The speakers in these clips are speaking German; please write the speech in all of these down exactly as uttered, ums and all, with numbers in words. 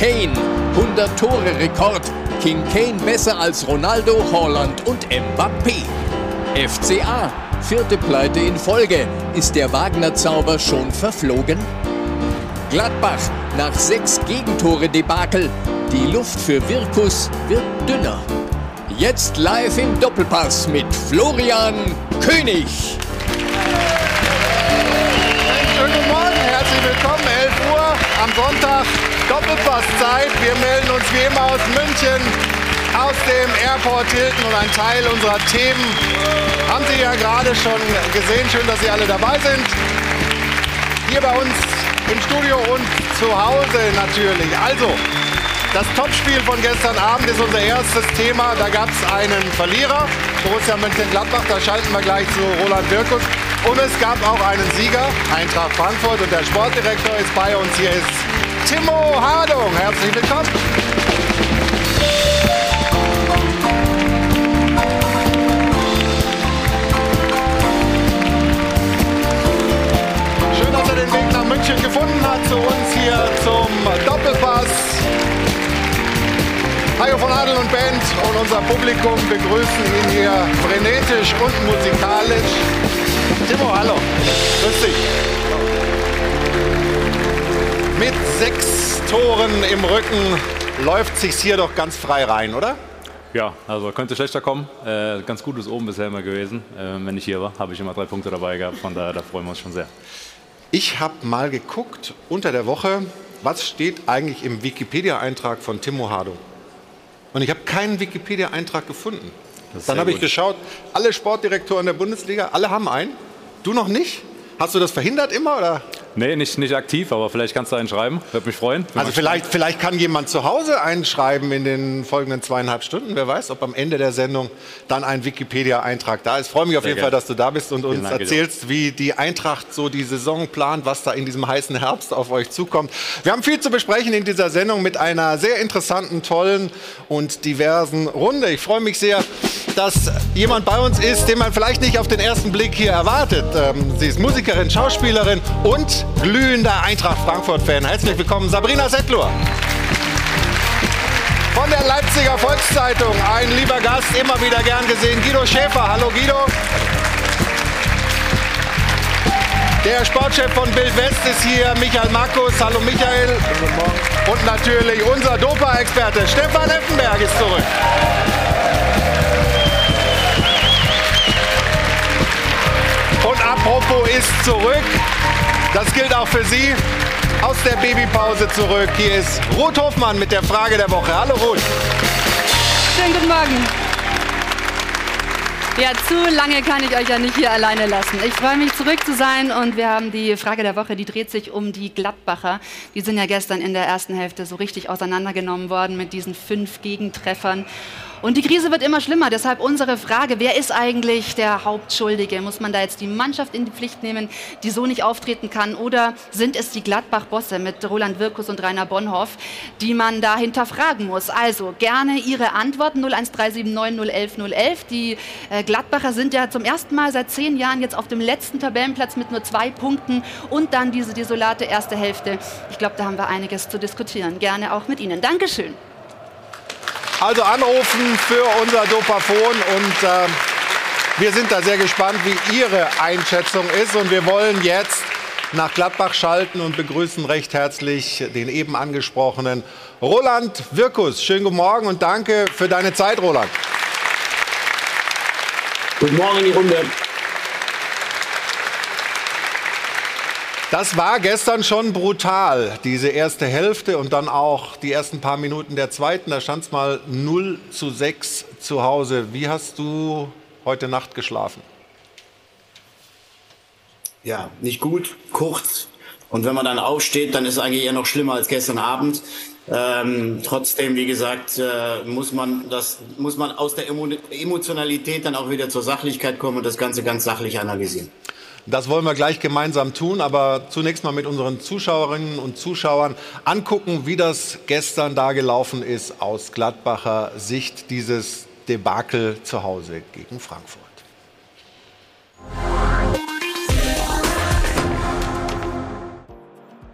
Kane, hundert Tore Rekord. King Kane besser als Ronaldo, Haaland und Mbappé. F C A, vierte Pleite in Folge. Ist der Wagner-Zauber schon verflogen? Gladbach, nach sechs Gegentore-Debakel. Die Luft für Wirkus wird dünner. Jetzt live im Doppelpass mit Florian König. Schönen guten Morgen, herzlich willkommen, elf Uhr am Sonntag, Doppelpasszeit. Wir melden uns wie immer aus München, aus dem Airport Hilton, und ein Teil unserer Themen haben Sie ja gerade schon gesehen. Schön, dass Sie alle dabei sind. Hier bei uns im Studio und zu Hause natürlich. Also, das Topspiel von gestern Abend ist unser erstes Thema. Da gab es einen Verlierer, Borussia Mönchengladbach. Da schalten wir gleich zu Roland Wirkus. Und es gab auch einen Sieger, Eintracht Frankfurt. Und der Sportdirektor ist bei uns. Hier ist Timo Hardung. Herzlich willkommen. Schön, dass er den Weg nach München gefunden hat, zu uns hier zum Doppelpass. Hajo von Adel und Band und unser Publikum begrüßen ihn hier frenetisch und musikalisch. Timo, hallo. Grüß dich. Mit sechs Toren im Rücken läuft sich's hier doch ganz frei rein, oder? Ja, also könnte schlechter kommen. Äh, ganz gut ist oben bisher immer gewesen. Äh, wenn ich hier war, habe ich immer drei Punkte dabei gehabt. Von daher, da freuen wir uns schon sehr. Ich habe mal geguckt unter der Woche, was steht eigentlich im Wikipedia-Eintrag von Timo Hardung. Und ich habe keinen Wikipedia-Eintrag gefunden. Dann habe ich geschaut, alle Sportdirektoren der Bundesliga, alle haben einen. Du noch nicht? Hast du das verhindert immer, oder? Nee, nicht, nicht aktiv, aber vielleicht kannst du einen schreiben. Würde mich freuen. Also vielleicht, vielleicht kann jemand zu Hause einen schreiben in den folgenden zweieinhalb Stunden. Wer weiß, ob am Ende der Sendung dann ein Wikipedia-Eintrag da ist. Ich freue mich auf jeden Fall, dass du da bist und uns erzählst, wie die Eintracht so die Saison plant, was da in diesem heißen Herbst auf euch zukommt. Wir haben viel zu besprechen in dieser Sendung mit einer sehr interessanten, tollen und diversen Runde. Ich freue mich sehr, dass jemand bei uns ist, den man vielleicht nicht auf den ersten Blick hier erwartet. Sie ist Musikerin, Schauspielerin und glühender Eintracht Frankfurt-Fan. Herzlich willkommen, Sabrina Settler. Von der Leipziger Volkszeitung, ein lieber Gast, immer wieder gern gesehen, Guido Schäfer. Hallo Guido. Der Sportchef von Bild West ist hier, Michael Markus. Hallo Michael. Guten Morgen. Und natürlich unser Dopa-Experte, Stefan Effenberg ist zurück. Und apropos ist zurück, das gilt auch für Sie, aus der Babypause zurück. Hier ist Ruth Hofmann mit der Frage der Woche. Hallo Ruth. Schönen guten Morgen. Ja, zu lange kann ich euch ja nicht hier alleine lassen. Ich freue mich, zurück zu sein, und wir haben die Frage der Woche, die dreht sich um die Gladbacher. Die sind ja gestern in der ersten Hälfte so richtig auseinandergenommen worden mit diesen fünf Gegentreffern. Und die Krise wird immer schlimmer, deshalb unsere Frage, wer ist eigentlich der Hauptschuldige? Muss man da jetzt die Mannschaft in die Pflicht nehmen, die so nicht auftreten kann? Oder sind es die Gladbach-Bosse mit Roland Wirkus und Rainer Bonhoff, die man da hinterfragen muss? Also gerne Ihre Antworten, null eins drei sieben neun null eins null eins. Die äh, Gladbacher sind ja zum ersten Mal seit zehn Jahren jetzt auf dem letzten Tabellenplatz mit nur zwei Punkten und dann diese desolate erste Hälfte. Ich glaube, da haben wir einiges zu diskutieren. Gerne auch mit Ihnen. Dankeschön. Also anrufen für unser Dopafon, und äh, wir sind da sehr gespannt, wie Ihre Einschätzung ist. Und wir wollen jetzt nach Gladbach schalten und begrüßen recht herzlich den eben angesprochenen Roland Wirkus. Schönen guten Morgen und danke für deine Zeit, Roland. Guten Morgen in die Runde. Das war gestern schon brutal, diese erste Hälfte und dann auch die ersten paar Minuten der zweiten. Da stand es mal null zu sechs zu Hause. Wie hast du heute Nacht geschlafen? Ja, nicht gut, kurz. Und wenn man dann aufsteht, dann ist es eigentlich eher noch schlimmer als gestern Abend. Ähm, trotzdem, wie gesagt, äh, muss man das, muss man aus der Emo- Emotionalität dann auch wieder zur Sachlichkeit kommen und das Ganze ganz sachlich analysieren. Das wollen wir gleich gemeinsam tun, aber zunächst mal mit unseren Zuschauerinnen und Zuschauern angucken, wie das gestern da gelaufen ist aus Gladbacher Sicht, dieses Debakel zu Hause gegen Frankfurt.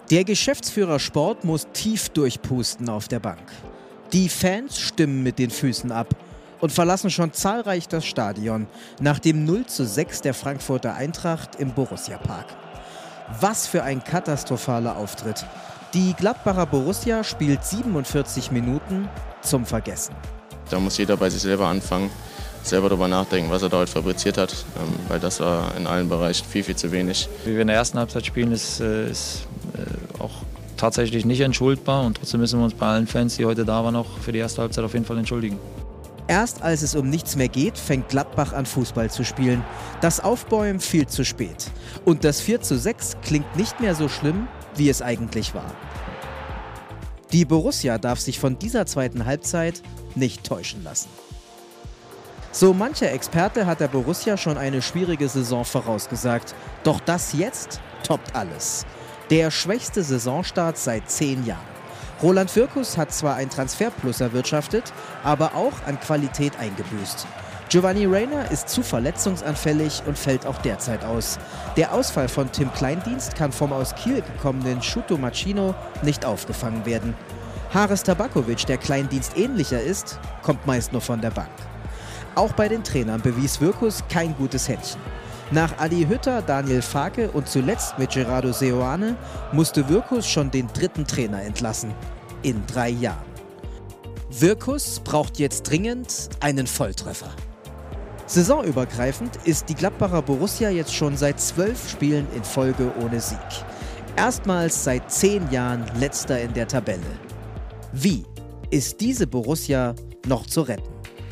Der Geschäftsführer Sport muss tief durchpusten auf der Bank. Die Fans stimmen mit den Füßen ab und verlassen schon zahlreich das Stadion nach dem null zu sechs der Frankfurter Eintracht im Borussia-Park. Was für ein katastrophaler Auftritt. Die Gladbacher Borussia spielt siebenundvierzig Minuten zum Vergessen. Da muss jeder bei sich selber anfangen, selber darüber nachdenken, was er da heute fabriziert hat, ähm, weil das war in allen Bereichen viel, viel zu wenig. Wie wir in der ersten Halbzeit spielen, ist, ist äh, auch tatsächlich nicht entschuldbar und trotzdem müssen wir uns bei allen Fans, die heute da waren, auch für die erste Halbzeit auf jeden Fall entschuldigen. Erst als es um nichts mehr geht, fängt Gladbach an, Fußball zu spielen. Das Aufbäumen viel zu spät. Und das vier zu sechs klingt nicht mehr so schlimm, wie es eigentlich war. Die Borussia darf sich von dieser zweiten Halbzeit nicht täuschen lassen. So mancher Experte hat der Borussia schon eine schwierige Saison vorausgesagt. Doch das jetzt toppt alles. Der schwächste Saisonstart seit zehn Jahren. Roland Wirkus hat zwar ein Transferplus erwirtschaftet, aber auch an Qualität eingebüßt. Giovanni Reina ist zu verletzungsanfällig und fällt auch derzeit aus. Der Ausfall von Tim Kleindienst kann vom aus Kiel gekommenen Shuto Machino nicht aufgefangen werden. Haris Tabakovic, der Kleindienst ähnlicher ist, kommt meist nur von der Bank. Auch bei den Trainern bewies Wirkus kein gutes Händchen. Nach Adi Hütter, Daniel Farke und zuletzt mit Gerardo Seoane musste Wirkus schon den dritten Trainer entlassen. In drei Jahren. Wirkus braucht jetzt dringend einen Volltreffer. Saisonübergreifend ist die Gladbacher Borussia jetzt schon seit zwölf Spielen in Folge ohne Sieg. Erstmals seit zehn Jahren letzter in der Tabelle. Wie ist diese Borussia noch zu retten?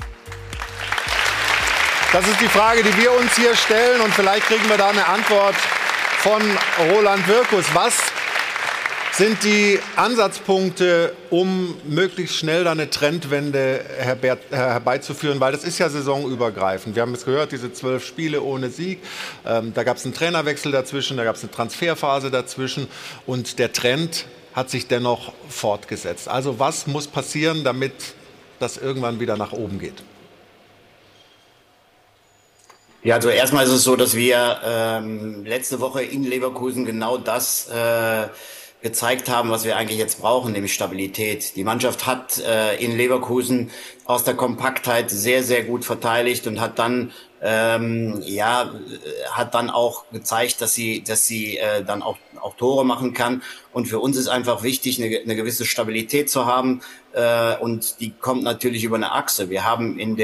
Das ist die Frage, die wir uns hier stellen und vielleicht kriegen wir da eine Antwort von Roland Wirkus. Was sind die Ansatzpunkte, um möglichst schnell da eine Trendwende herbe- herbeizuführen? Weil das ist ja saisonübergreifend. Wir haben es gehört, diese zwölf Spiele ohne Sieg. Ähm, da gab es einen Trainerwechsel dazwischen, da gab es eine Transferphase dazwischen und der Trend hat sich dennoch fortgesetzt. Also was muss passieren, damit das irgendwann wieder nach oben geht? Ja, also erstmal ist es so, dass wir ähm, letzte Woche in Leverkusen genau das äh, gezeigt haben, was wir eigentlich jetzt brauchen, nämlich Stabilität. Die Mannschaft hat äh, in Leverkusen aus der Kompaktheit sehr, sehr gut verteidigt und hat dann ähm, ja hat dann auch gezeigt, dass sie, dass sie äh, dann auch auch Tore machen kann. Und für uns ist einfach wichtig, eine, eine gewisse Stabilität zu haben. Äh, und die kommt natürlich über eine Achse. Wir haben in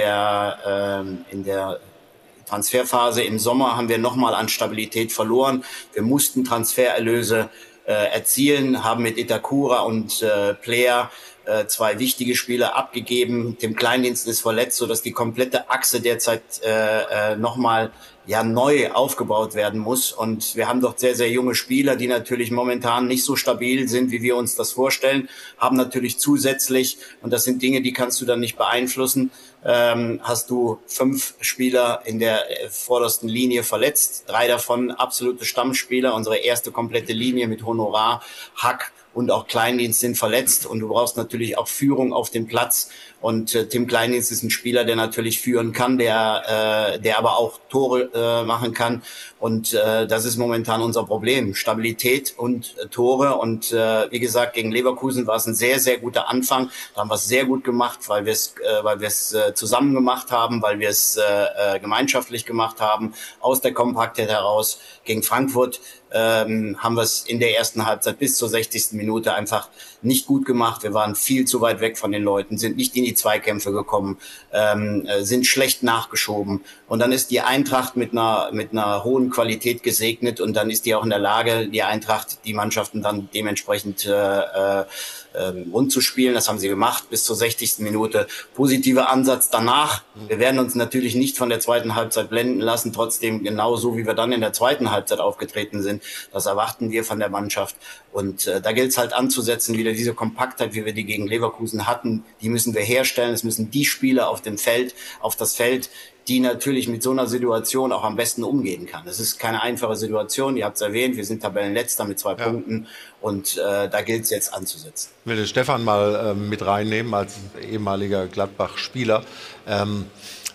der äh, in der Transferphase im Sommer haben wir nochmal an Stabilität verloren. Wir mussten Transfererlöse äh, erzielen, haben mit Itakura und äh, Player äh, zwei wichtige Spieler abgegeben. Tim Kleindienst ist verletzt, sodass die komplette Achse derzeit äh, äh, nochmal ja neu aufgebaut werden muss. Und wir haben doch sehr, sehr junge Spieler, die natürlich momentan nicht so stabil sind, wie wir uns das vorstellen, haben natürlich zusätzlich, und das sind Dinge, die kannst du dann nicht beeinflussen, ähm, hast du fünf Spieler in der vordersten Linie verletzt, drei davon absolute Stammspieler, unsere erste komplette Linie mit Honorar, Hack und auch Kleindienst sind verletzt und du brauchst natürlich auch Führung auf dem Platz. Und äh, Tim Kleindienst ist ein Spieler, der natürlich führen kann, der äh, der aber auch Tore äh, machen kann. Und äh, das ist momentan unser Problem. Stabilität und äh, Tore. Und äh, wie gesagt, gegen Leverkusen war es ein sehr, sehr guter Anfang. Da haben wir es sehr gut gemacht, weil wir es äh, weil wir es äh, zusammen gemacht haben, weil wir es äh, gemeinschaftlich gemacht haben, aus der Kompaktheit heraus. Gegen Frankfurt ähm, haben wir es in der ersten Halbzeit bis zur sechzigsten Minute einfach nicht gut gemacht. Wir waren viel zu weit weg von den Leuten, sind nicht in die Zweikämpfe gekommen, ähm, sind schlecht nachgeschoben. Und dann ist die Eintracht mit einer mit einer hohen Qualität gesegnet und dann ist die auch in der Lage, die Eintracht, die Mannschaften dann dementsprechend äh, äh, rund zu spielen. Das haben sie gemacht bis zur sechzigsten Minute. Positiver Ansatz danach. Wir werden uns natürlich nicht von der zweiten Halbzeit blenden lassen, trotzdem genauso, wie wir dann in der zweiten Halbzeit aufgetreten sind. Das erwarten wir von der Mannschaft. Und äh, da gilt es halt anzusetzen, wieder diese Kompaktheit, wie wir die gegen Leverkusen hatten, die müssen wir herstellen. Es müssen die Spieler auf dem Feld, auf das Feld, die natürlich mit so einer Situation auch am besten umgehen kann. Es ist keine einfache Situation, ihr habt es erwähnt, wir sind Tabellenletzter mit zwei ja. Punkten und äh, da gilt es jetzt anzusetzen. Ich will den Stefan mal ähm, mit reinnehmen als ehemaliger Gladbach-Spieler. Ähm,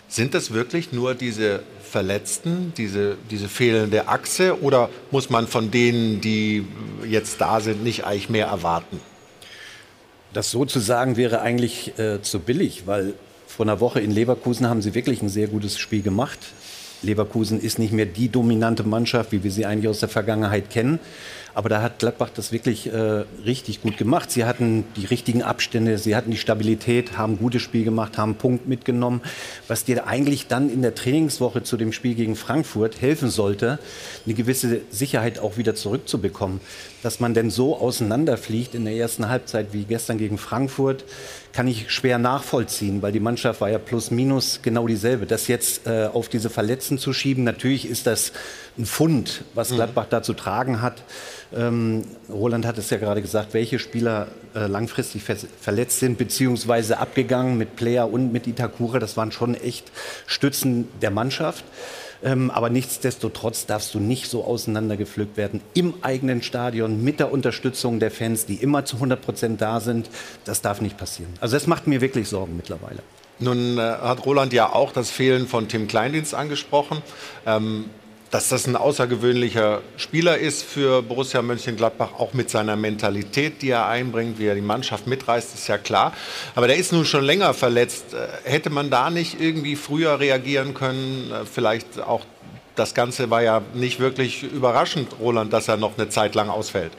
Sind das wirklich nur diese Verletzten, diese, diese fehlende Achse, oder muss man von denen, die jetzt da sind, nicht eigentlich mehr erwarten? Das so zu sagen wäre eigentlich äh, zu billig, weil vor einer Woche in Leverkusen haben sie wirklich ein sehr gutes Spiel gemacht. Leverkusen ist nicht mehr die dominante Mannschaft, wie wir sie eigentlich aus der Vergangenheit kennen. Aber da hat Gladbach das wirklich äh, richtig gut gemacht. Sie hatten die richtigen Abstände, sie hatten die Stabilität, haben ein gutes Spiel gemacht, haben einen Punkt mitgenommen. Was dir eigentlich dann in der Trainingswoche zu dem Spiel gegen Frankfurt helfen sollte, eine gewisse Sicherheit auch wieder zurückzubekommen. Dass man denn so auseinanderfliegt in der ersten Halbzeit wie gestern gegen Frankfurt, kann ich schwer nachvollziehen, weil die Mannschaft war ja plus minus genau dieselbe. Das jetzt äh, auf diese Verletzten zu schieben, natürlich ist das ein Pfund, was Gladbach da zu tragen hat. Ähm, Roland hat es ja gerade gesagt, welche Spieler äh, langfristig ver verletzt sind, beziehungsweise abgegangen mit Player und mit Itakura. Das waren schon echt Stützen der Mannschaft. Ähm, aber nichtsdestotrotz darfst du nicht so auseinandergepflückt werden im eigenen Stadion mit der Unterstützung der Fans, die immer zu hundert Prozent da sind. Das darf nicht passieren. Also das macht mir wirklich Sorgen mittlerweile. Nun äh, hat Roland ja auch das Fehlen von Tim Kleindienst angesprochen. Ähm, dass das ein außergewöhnlicher Spieler ist für Borussia Mönchengladbach, auch mit seiner Mentalität, die er einbringt, wie er die Mannschaft mitreißt, ist ja klar. Aber der ist nun schon länger verletzt. Hätte man da nicht irgendwie früher reagieren können? Vielleicht auch, das Ganze war ja nicht wirklich überraschend, Roland, dass er noch eine Zeit lang ausfällt.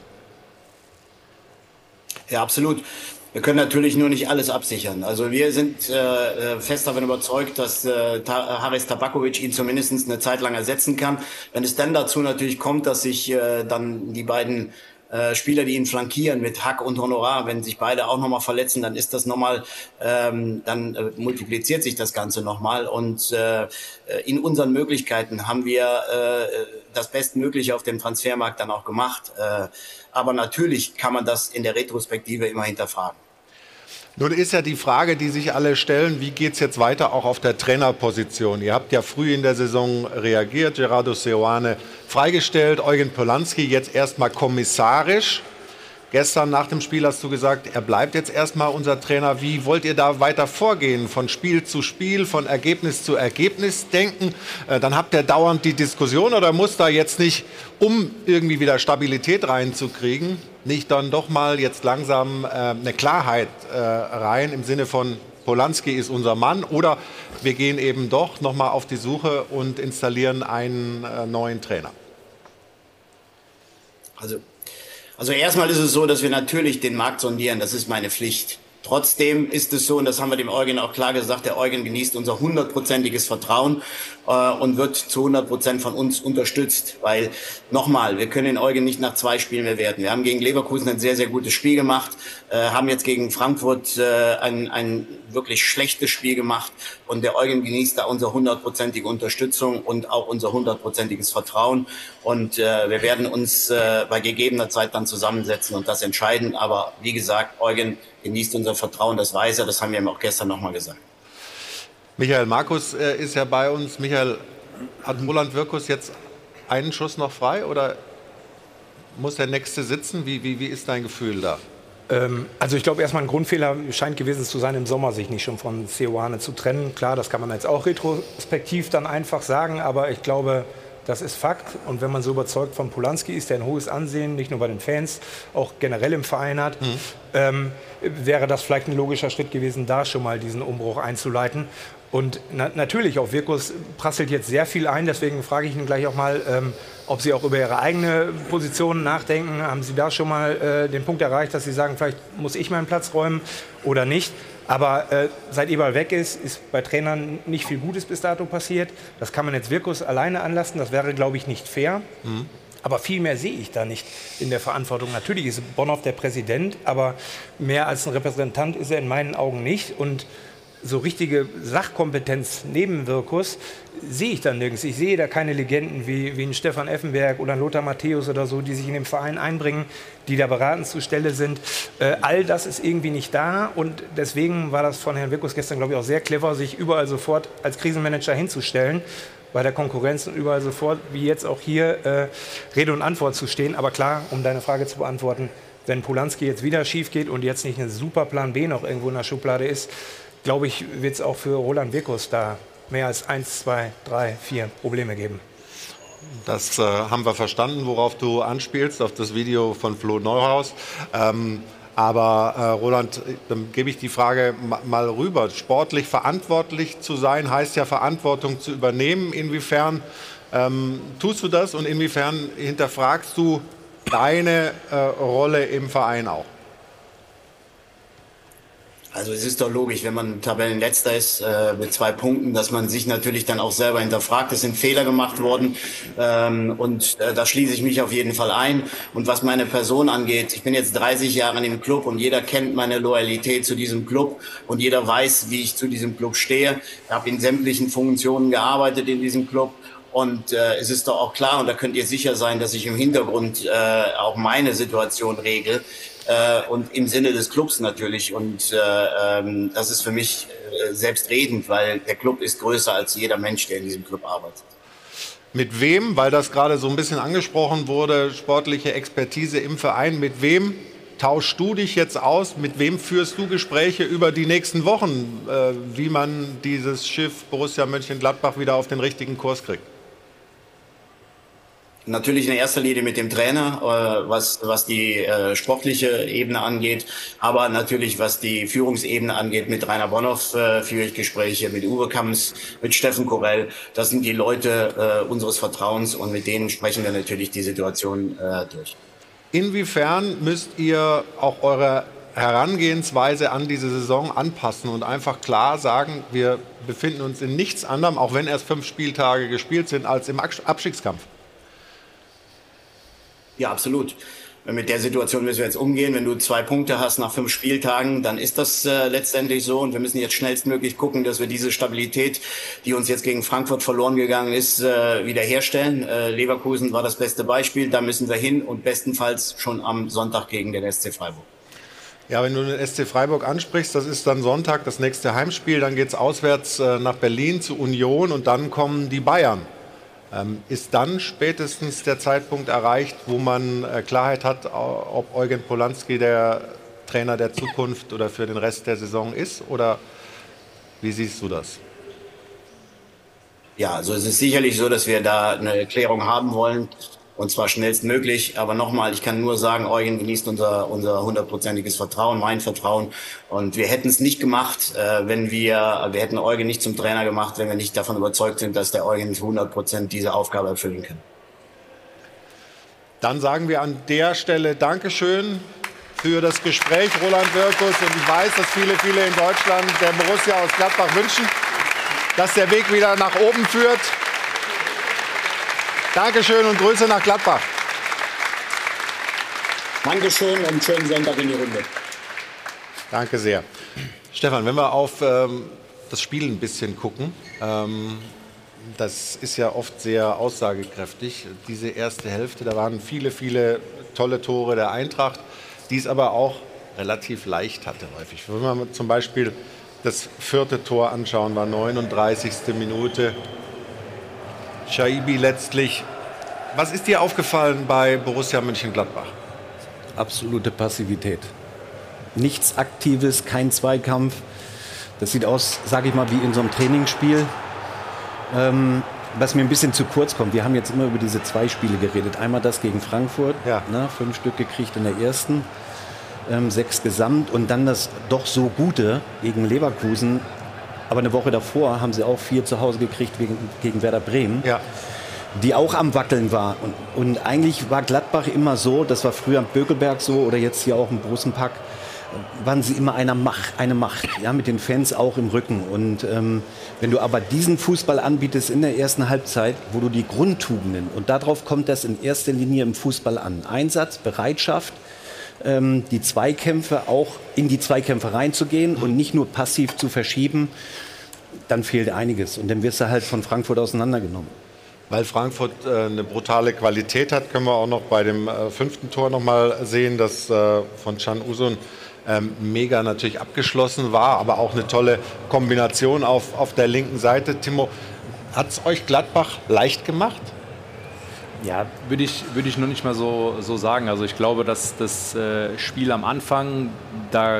Ja, absolut. Wir können natürlich nur nicht alles absichern. Also wir sind äh, fest davon überzeugt, dass äh, Haris Tabakovic ihn zumindest eine Zeit lang ersetzen kann. Wenn es dann dazu natürlich kommt, dass sich äh, dann die beiden äh, Spieler, die ihn flankieren mit Hack und Honorar, wenn sich beide auch nochmal verletzen, dann ist das nochmal, ähm, dann äh, multipliziert sich das Ganze nochmal. Und äh, in unseren Möglichkeiten haben wir äh, das Bestmögliche auf dem Transfermarkt dann auch gemacht. Äh, Aber natürlich kann man das in der Retrospektive immer hinterfragen. Nun ist ja die Frage, die sich alle stellen, wie geht es jetzt weiter auch auf der Trainerposition? Ihr habt ja früh in der Saison reagiert, Gerardo Seoane freigestellt, Eugen Polanski jetzt erstmal kommissarisch. Gestern nach dem Spiel hast du gesagt, er bleibt jetzt erstmal unser Trainer. Wie wollt ihr da weiter vorgehen? Von Spiel zu Spiel, von Ergebnis zu Ergebnis denken? Äh, dann habt ihr dauernd die Diskussion, oder muss da jetzt nicht, um irgendwie wieder Stabilität reinzukriegen, nicht dann doch mal jetzt langsam äh, eine Klarheit äh, rein im Sinne von Polanski ist unser Mann, oder wir gehen eben doch noch mal auf die Suche und installieren einen äh, neuen Trainer? Also Also erstmal ist es so, dass wir natürlich den Markt sondieren, das ist meine Pflicht. Trotzdem ist es so, und das haben wir dem Eugen auch klar gesagt, der Eugen genießt unser hundertprozentiges Vertrauen äh, und wird zu hundert Prozent von uns unterstützt. Weil, nochmal, wir können den Eugen nicht nach zwei Spielen mehr werten. Wir haben gegen Leverkusen ein sehr, sehr gutes Spiel gemacht, äh, haben jetzt gegen Frankfurt äh, ein, ein wirklich schlechtes Spiel gemacht. Und der Eugen genießt da unsere hundertprozentige Unterstützung und auch unser hundertprozentiges Vertrauen. Und äh, wir werden uns äh, bei gegebener Zeit dann zusammensetzen und das entscheiden. Aber wie gesagt, Eugen genießt unser Vertrauen, das weiß er, das haben wir ihm auch gestern nochmal gesagt. Michael Markus äh, ist ja bei uns. Michael, hat Roland Wirkus jetzt einen Schuss noch frei oder muss der nächste sitzen? Wie, wie, wie ist dein Gefühl da? Ähm, also ich glaube, erstmal ein Grundfehler scheint gewesen zu sein, im Sommer sich nicht schon von Seoane zu trennen. Klar, das kann man jetzt auch retrospektiv dann einfach sagen, aber ich glaube, das ist Fakt. Und wenn man so überzeugt von Polanski ist, der ein hohes Ansehen, nicht nur bei den Fans, auch generell im Verein hat, mhm. ähm, wäre das vielleicht ein logischer Schritt gewesen, da schon mal diesen Umbruch einzuleiten. Und na natürlich, auf Wirkus prasselt jetzt sehr viel ein. Deswegen frage ich ihn gleich auch mal, ähm, ob Sie auch über Ihre eigene Position nachdenken. Haben Sie da schon mal äh, den Punkt erreicht, dass Sie sagen, vielleicht muss ich meinen Platz räumen oder nicht? Aber äh, seit Eberl weg ist, ist bei Trainern nicht viel Gutes bis dato passiert. Das kann man jetzt Wirkus alleine anlassen. Das wäre, glaube ich, nicht fair. Mhm. Aber viel mehr sehe ich da nicht in der Verantwortung. Natürlich ist Bonhoff der Präsident, aber mehr als ein Repräsentant ist er in meinen Augen nicht. Und so richtige Sachkompetenz neben Wirkus sehe ich da nirgends. Ich sehe da keine Legenden wie, wie ein Stefan Effenberg oder ein Lothar Matthäus oder so, die sich in den Verein einbringen, die da beratend zur Stelle sind. Äh, all das ist irgendwie nicht da und deswegen war das von Herrn Wirkus gestern, glaube ich, auch sehr clever, sich überall sofort als Krisenmanager hinzustellen, bei der Konkurrenz und überall sofort, wie jetzt auch hier, äh, Rede und Antwort zu stehen. Aber klar, um deine Frage zu beantworten, wenn Polanski jetzt wieder schief geht und jetzt nicht ein super Plan B noch irgendwo in der Schublade ist, glaube ich, wird es auch für Roland Wirkus da mehr als eins, zwei, drei, vier Probleme geben. Das äh, haben wir verstanden, worauf du anspielst, auf das Video von Flo Neuhaus. Ähm, aber äh, Roland, dann gebe ich die Frage mal rüber. Sportlich verantwortlich zu sein, heißt ja Verantwortung zu übernehmen. Inwiefern ähm, tust du das und inwiefern hinterfragst du deine äh, Rolle im Verein auch? Also es ist doch logisch, wenn man Tabellenletzter ist äh, mit zwei Punkten, dass man sich natürlich dann auch selber hinterfragt. Es sind Fehler gemacht worden ähm, und äh, da schließe ich mich auf jeden Fall ein. Und was meine Person angeht, ich bin jetzt dreißig Jahre in dem Club und jeder kennt meine Loyalität zu diesem Club und jeder weiß, wie ich zu diesem Club stehe. Ich habe in sämtlichen Funktionen gearbeitet in diesem Club. Und äh, es ist doch auch klar, und da könnt ihr sicher sein, dass ich im Hintergrund äh, auch meine Situation regel. Äh, und im Sinne des Clubs natürlich. Und äh, ähm, das ist für mich äh, selbstredend, weil der Club ist größer als jeder Mensch, der in diesem Club arbeitet. Mit wem, weil das gerade so ein bisschen angesprochen wurde, sportliche Expertise im Verein, mit wem tauschst du dich jetzt aus? Mit wem führst du Gespräche über die nächsten Wochen, äh, wie man dieses Schiff Borussia Mönchengladbach wieder auf den richtigen Kurs kriegt? Natürlich in erster Linie mit dem Trainer, äh, was, was die äh, sportliche Ebene angeht, aber natürlich was die Führungsebene angeht. Mit Rainer Bonhoff äh, führe ich Gespräche, mit Uwe Kamms, mit Steffen Korell. Das sind die Leute äh, unseres Vertrauens und mit denen sprechen wir natürlich die Situation äh, durch. Inwiefern müsst ihr auch eure Herangehensweise an diese Saison anpassen und einfach klar sagen, wir befinden uns in nichts anderem, auch wenn erst fünf Spieltage gespielt sind, als im Abstiegskampf? Ja, absolut. Mit der Situation müssen wir jetzt umgehen. Wenn du zwei Punkte hast nach fünf Spieltagen, dann ist das äh, letztendlich so. Und wir müssen jetzt schnellstmöglich gucken, dass wir diese Stabilität, die uns jetzt gegen Frankfurt verloren gegangen ist, äh, wiederherstellen. Äh, Leverkusen war das beste Beispiel. Da müssen wir hin und bestenfalls schon am Sonntag gegen den S C Freiburg. Ja, wenn du den S C Freiburg ansprichst, das ist dann Sonntag das nächste Heimspiel. Dann geht es auswärts äh, nach Berlin zu Union und dann kommen die Bayern. Ähm, ist dann spätestens der Zeitpunkt erreicht, wo man äh, Klarheit hat, ob Eugen Polanski der Trainer der Zukunft oder für den Rest der Saison ist? Oder wie siehst du das? Ja, also es ist sicherlich so, dass wir da eine Erklärung haben wollen. Und zwar schnellstmöglich. Aber nochmal, ich kann nur sagen, Eugen genießt unser unser hundertprozentiges Vertrauen, mein Vertrauen. Und wir hätten es nicht gemacht, äh, wenn wir, wir hätten Eugen nicht zum Trainer gemacht, wenn wir nicht davon überzeugt sind, dass der Eugen hundert Prozent diese Aufgabe erfüllen kann. Dann sagen wir an der Stelle Dankeschön für das Gespräch, Roland Wirkus. Und ich weiß, dass viele, viele in Deutschland der Borussia aus Gladbach wünschen, dass der Weg wieder nach oben führt. Dankeschön und Grüße nach Gladbach. Dankeschön und schönen Sonntag in die Runde. Danke sehr. Stefan, wenn wir auf ähm, das Spiel ein bisschen gucken, ähm, das ist ja oft sehr aussagekräftig. Diese erste Hälfte, da waren viele, viele tolle Tore der Eintracht, die es aber auch relativ leicht hatte häufig. Wenn wir zum Beispiel das vierte Tor anschauen, war neununddreißigste Minute. Shaibi letztlich. Was ist dir aufgefallen bei Borussia Mönchengladbach? Absolute Passivität. Nichts Aktives, kein Zweikampf. Das sieht aus, sage ich mal, wie in so einem Trainingsspiel. Ähm, was mir ein bisschen zu kurz kommt. Wir haben jetzt immer über diese zwei Spiele geredet. Einmal das gegen Frankfurt, ja. ne, fünf Stück gekriegt in der ersten, ähm, sechs gesamt. Und dann das doch so gute gegen Leverkusen. Aber eine Woche davor haben sie auch vier zu Hause gekriegt gegen, gegen Werder Bremen, ja. die auch am Wackeln war. Und, und eigentlich war Gladbach immer so, das war früher am Bökelberg so oder jetzt hier auch im Brussenpack, waren sie immer eine Macht, eine Macht ja, mit den Fans auch im Rücken. Und ähm, wenn du aber diesen Fußball anbietest in der ersten Halbzeit, wo du die Grundtugenden, und darauf kommt das in erster Linie im Fußball an, Einsatz, Bereitschaft, die Zweikämpfe auch in die Zweikämpfe reinzugehen und nicht nur passiv zu verschieben, dann fehlt einiges. Und dann wirst du halt von Frankfurt auseinandergenommen. Weil Frankfurt äh, eine brutale Qualität hat, können wir auch noch bei dem äh, fünften Tor noch mal sehen, das äh, von Can Uzun ähm, mega natürlich abgeschlossen war, aber auch eine tolle Kombination auf, auf der linken Seite. Timo, hat es euch Gladbach leicht gemacht? Ja, würde ich, würde ich noch nicht mal so, so sagen. Also ich glaube, dass das äh, Spiel am Anfang, da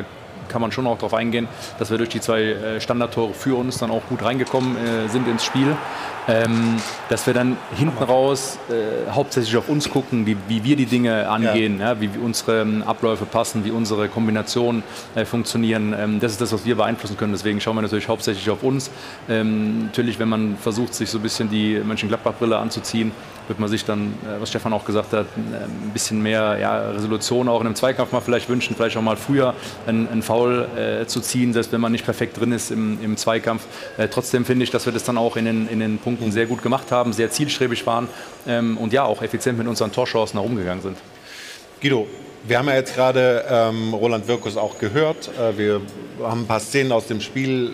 kann man schon auch darauf eingehen, dass wir durch die zwei äh, Standardtore für uns dann auch gut reingekommen äh, sind ins Spiel. Ähm, dass wir dann hinten raus äh, hauptsächlich auf uns gucken, wie, wie wir die Dinge angehen, ja. Ja, wie, wie unsere ähm, Abläufe passen, wie unsere Kombinationen äh, funktionieren. Ähm, das ist das, was wir beeinflussen können. Deswegen schauen wir natürlich hauptsächlich auf uns. Ähm, natürlich, wenn man versucht, sich so ein bisschen die Mönchengladbach-Brille anzuziehen, wird man sich dann, äh, was Stefan auch gesagt hat, ein bisschen mehr ja, Resolution auch in einem Zweikampf mal vielleicht wünschen, vielleicht auch mal früher einen, einen Foul äh, zu ziehen, selbst wenn man nicht perfekt drin ist im, im Zweikampf. Äh, trotzdem finde ich, dass wir das dann auch in den, in den Punkten sehr gut gemacht haben, sehr zielstrebig waren ähm, und ja, auch effizient mit unseren Torchancen herumgegangen sind. Guido, wir haben ja jetzt gerade ähm, Roland Wirkus auch gehört. Äh, wir haben ein paar Szenen aus dem Spiel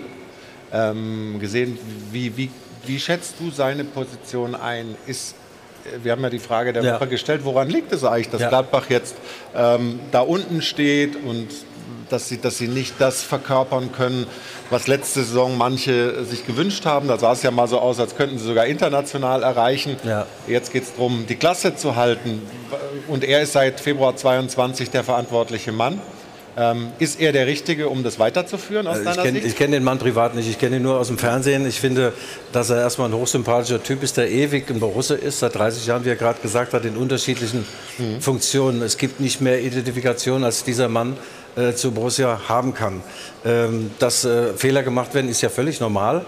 ähm, gesehen. Wie, wie, wie schätzt du seine Position ein? Ist, wir haben ja die Frage der Ja. Woche gestellt, woran liegt es eigentlich, dass Ja. Gladbach jetzt ähm, da unten steht und dass sie, dass sie nicht das verkörpern können, was letzte Saison manche sich gewünscht haben. Da sah es ja mal so aus, als könnten sie sogar international erreichen. Ja. Jetzt geht es darum, die Klasse zu halten. Und er ist seit Februar zweiundzwanzig der verantwortliche Mann. Ähm, ist er der Richtige, um das weiterzuführen aus Also ich deiner kenne Sicht? kenn den Mann privat nicht, ich kenne ihn nur aus dem Fernsehen. Ich finde, dass er erstmal ein hochsympathischer Typ ist, der ewig in Borussia ist, seit dreißig Jahren, wie er gerade gesagt hat, in unterschiedlichen Mhm. Funktionen. Es gibt nicht mehr Identifikation, als dieser Mann äh, zu Borussia haben kann. Ähm, dass äh, Fehler gemacht werden, ist ja völlig normal.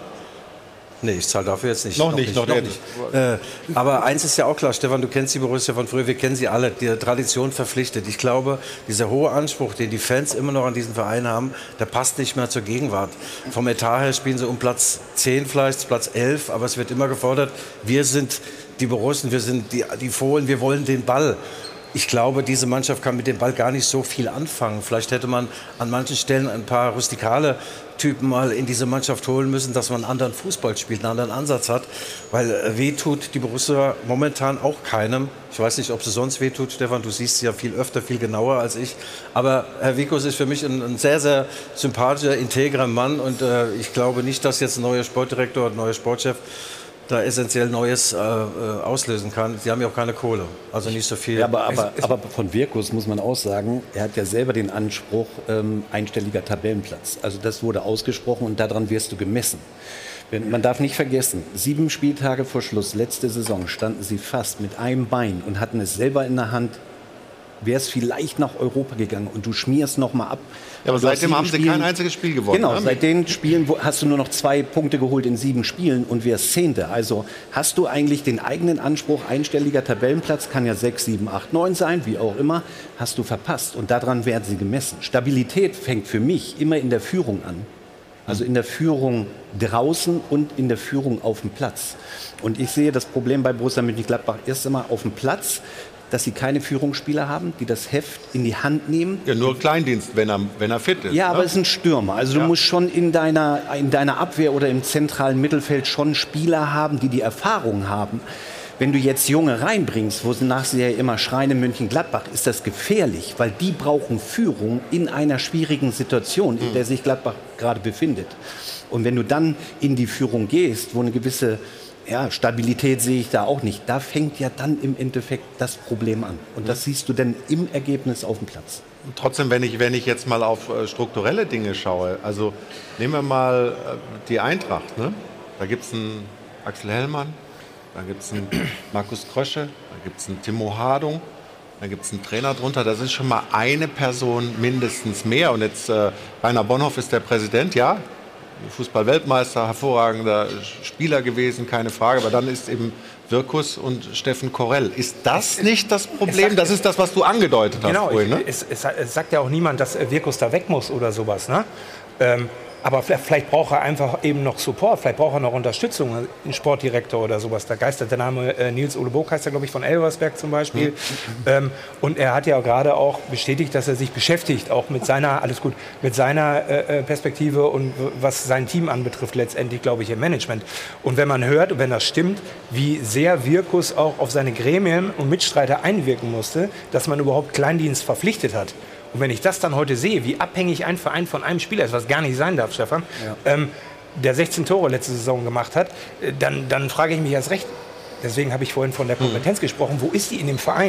Nee, ich zahle dafür jetzt nicht. Noch nicht, noch nicht. Äh, aber eins ist ja auch klar, Stefan, du kennst die Borussia von früher, wir kennen sie alle, die Tradition verpflichtet. Ich glaube, dieser hohe Anspruch, den die Fans immer noch an diesen Verein haben, der passt nicht mehr zur Gegenwart. Vom Etat her spielen sie um Platz zehn vielleicht, Platz elf, aber es wird immer gefordert, wir sind die Borussen, wir sind die, die Fohlen, wir wollen den Ball. Ich glaube, diese Mannschaft kann mit dem Ball gar nicht so viel anfangen. Vielleicht hätte man an manchen Stellen ein paar rustikale Typen mal in diese Mannschaft holen müssen, dass man einen anderen Fußball spielt, einen anderen Ansatz hat. Weil äh, weh tut die Borussia momentan auch keinem. Ich weiß nicht, ob sie sonst weh tut, Stefan. Du siehst sie ja viel öfter, viel genauer als ich. Aber Herr Wirkus ist für mich ein, ein sehr, sehr sympathischer, integrer Mann. Und äh, ich glaube nicht, dass jetzt ein neuer Sportdirektor oder ein neuer Sportchef da essentiell Neues äh, auslösen kann. Sie haben ja auch keine Kohle, also nicht so viel. Ja, aber, aber, aber von Wirkus muss man auch sagen, er hat ja selber den Anspruch, ähm, einstelliger Tabellenplatz. Also das wurde ausgesprochen und daran wirst du gemessen. Wenn- Man darf nicht vergessen, sieben Spieltage vor Schluss, letzte Saison, standen sie fast mit einem Bein und hatten es selber in der Hand, wäre es vielleicht nach Europa gegangen und du schmierst noch mal ab. Ja, aber Du hast seitdem sieben haben sie Spielen- kein einziges Spiel gewonnen. Genau, ne? seit den Spielen wo- hast du nur noch zwei Punkte geholt in sieben Spielen und wärst Zehnte. Also hast du eigentlich den eigenen Anspruch, einstelliger Tabellenplatz, kann ja sechs, sieben, acht, neun sein, wie auch immer, hast du verpasst. Und daran werden sie gemessen. Stabilität fängt für mich immer in der Führung an. Also in der Führung draußen und in der Führung auf dem Platz. Und ich sehe das Problem bei Borussia Mönchengladbach erst einmal auf dem Platz, dass sie keine Führungsspieler haben, die das Heft in die Hand nehmen. Ja, nur Kleindienst, wenn er, wenn er fit ist. Ja, aber ne? es ist ein Stürmer. Also du Ja. musst schon in deiner, in deiner Abwehr oder im zentralen Mittelfeld schon Spieler haben, die die Erfahrung haben. Wenn du jetzt Junge reinbringst, wonach sie ja immer schreien in Mönchengladbach, ist das gefährlich, weil die brauchen Führung in einer schwierigen Situation, in der sich Gladbach gerade befindet. Und wenn du dann in die Führung gehst, wo eine gewisse ja, Stabilität sehe ich da auch nicht, da fängt ja dann im Endeffekt das Problem an. Und das siehst du dann im Ergebnis auf dem Platz. Trotzdem, wenn ich, wenn ich jetzt mal auf äh, strukturelle Dinge schaue, also nehmen wir mal äh, die Eintracht, ne? Da gibt es einen Axel Hellmann, da gibt es einen Markus Krösche, da gibt es einen Timo Hardung, da gibt es einen Trainer drunter, das ist schon mal eine Person mindestens mehr. Und jetzt äh, Rainer Bonhoff ist der Präsident, ja, Fußball-Weltmeister, hervorragender Spieler gewesen, keine Frage, aber dann ist eben Wirkus und Steffen Korell. Ist das nicht das Problem? Das ist das, was du angedeutet hast Genau, vorhin, ne? es, es, es sagt ja auch niemand, dass äh, Wirkus da weg muss oder sowas. Ne? Ähm, aber vielleicht, vielleicht braucht er einfach eben noch Support, vielleicht braucht er noch Unterstützung, ein Sportdirektor oder sowas. Da geistert der Name äh, Nils Ole Burg, heißt er, glaube ich, von Elversberg zum Beispiel. Mhm. Ähm, und er hat ja gerade auch bestätigt, dass er sich beschäftigt, auch mit seiner, alles gut, mit seiner äh, Perspektive und was sein Team anbetrifft, letztendlich, glaube ich, im Management. Und wenn man hört, und wenn das stimmt, wie sehr Wirkus auch auf seine Gremien und Mitstreiter einwirken musste, dass man überhaupt Kleindienst verpflichtet hat. Und wenn ich das dann heute sehe, wie abhängig ein Verein von einem Spieler ist, was gar nicht sein darf, Stefan, ja. ähm, der sechzehn Tore letzte Saison gemacht hat, äh, dann, dann frage ich mich erst recht, deswegen habe ich vorhin von der Kompetenz mhm. gesprochen, wo ist die in dem Verein?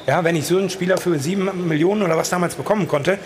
Ja, wenn ich so einen Spieler für sieben Millionen oder was damals bekommen konnte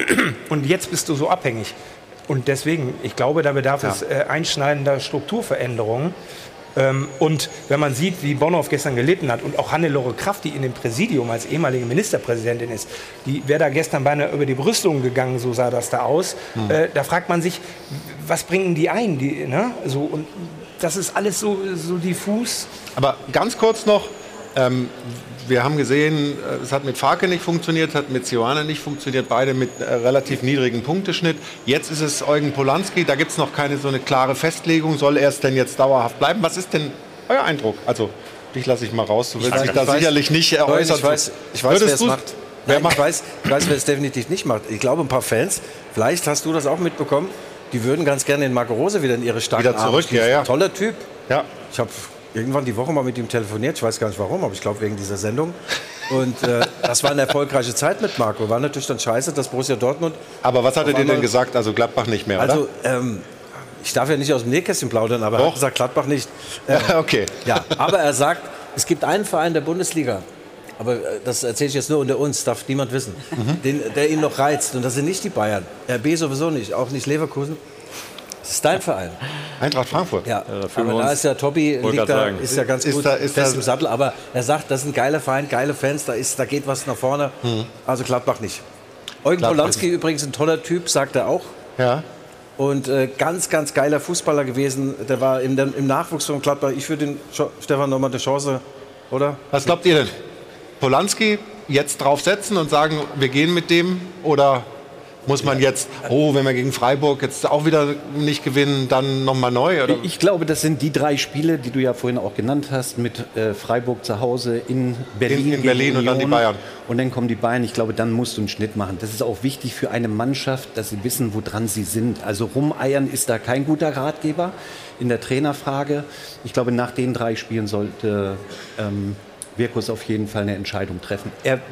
und jetzt bist du so abhängig. Und deswegen, ich glaube, da bedarf ja. es äh, einschneidender Strukturveränderungen. Ähm, und wenn man sieht, wie Bonhoff gestern gelitten hat und auch Hannelore Kraft, die in dem Präsidium als ehemalige Ministerpräsidentin ist, die wäre da gestern beinahe über die Brüstung gegangen, so sah das da aus. Hm. Äh, da fragt man sich, was bringen die ein? Die, ne? so, und das ist alles so, so diffus. Aber ganz kurz noch, ähm, wir haben gesehen, es hat mit Farke nicht funktioniert, hat mit Seoane nicht funktioniert, beide mit äh, relativ niedrigem Punkteschnitt. Jetzt ist es Eugen Polanski, da gibt es noch keine so eine klare Festlegung. Soll er es denn jetzt dauerhaft bleiben? Was ist denn euer Eindruck? Also, dich lasse ich mal raus, du willst dich da weiß, sicherlich nicht äußern. Ich weiß, ich weiß wer es macht. Wer Nein, macht? Ich, weiß, ich weiß, wer es definitiv nicht macht. Ich glaube, ein paar Fans, vielleicht hast du das auch mitbekommen, die würden ganz gerne den Marco Rose wieder in ihre starken Wieder zurück, Arme. ja, ja. Toller Typ. Ja. Ich habe irgendwann die Woche mal mit ihm telefoniert, ich weiß gar nicht warum, aber ich glaube wegen dieser Sendung. Und äh, das war eine erfolgreiche Zeit mit Marco. War natürlich dann scheiße, dass Borussia Dortmund... Aber was hat er dir denn gesagt? Also Gladbach nicht mehr, also, oder? Ähm, ich darf ja nicht aus dem Nähkästchen plaudern, aber Doch. er hat gesagt, Gladbach nicht. Äh, okay. Ja, aber er sagt, es gibt einen Verein der Bundesliga, aber das erzähle ich jetzt nur unter uns, darf niemand wissen, mhm. den, der ihn noch reizt. Und das sind nicht die Bayern. R B sowieso nicht, auch nicht Leverkusen. Das ist dein Verein. Eintracht Frankfurt. Ja, ja aber da ist ja Tobi, liegt da, ist ja ganz ist gut da, ist fest im Sattel. Aber er sagt, das ist ein geiler Verein, geile Fans, da, ist, da geht was nach vorne. Mhm. Also Gladbach nicht. Eugen Gladbach Polanski ist übrigens ein toller Typ, sagt er auch. Ja. Und äh, ganz, ganz geiler Fußballer gewesen. Der war im, im Nachwuchs von Gladbach. Ich würde Stefan noch mal eine Chance, oder? Was glaubt ihr denn? Polanski jetzt drauf setzen und sagen, wir gehen mit dem? Oder muss man jetzt, oh, wenn wir gegen Freiburg jetzt auch wieder nicht gewinnen, dann nochmal neu? Oder? Ich glaube, das sind die drei Spiele, die du ja vorhin auch genannt hast, mit äh, Freiburg zu Hause, in Berlin, in, in Berlin und dann die Bayern. Und dann kommen die Bayern. Ich glaube, dann musst du einen Schnitt machen. Das ist auch wichtig für eine Mannschaft, dass sie wissen, woran sie sind. Also rumeiern ist da kein guter Ratgeber in der Trainerfrage. Ich glaube, nach den drei Spielen sollte ähm, Wirkus auf jeden Fall eine Entscheidung treffen. Er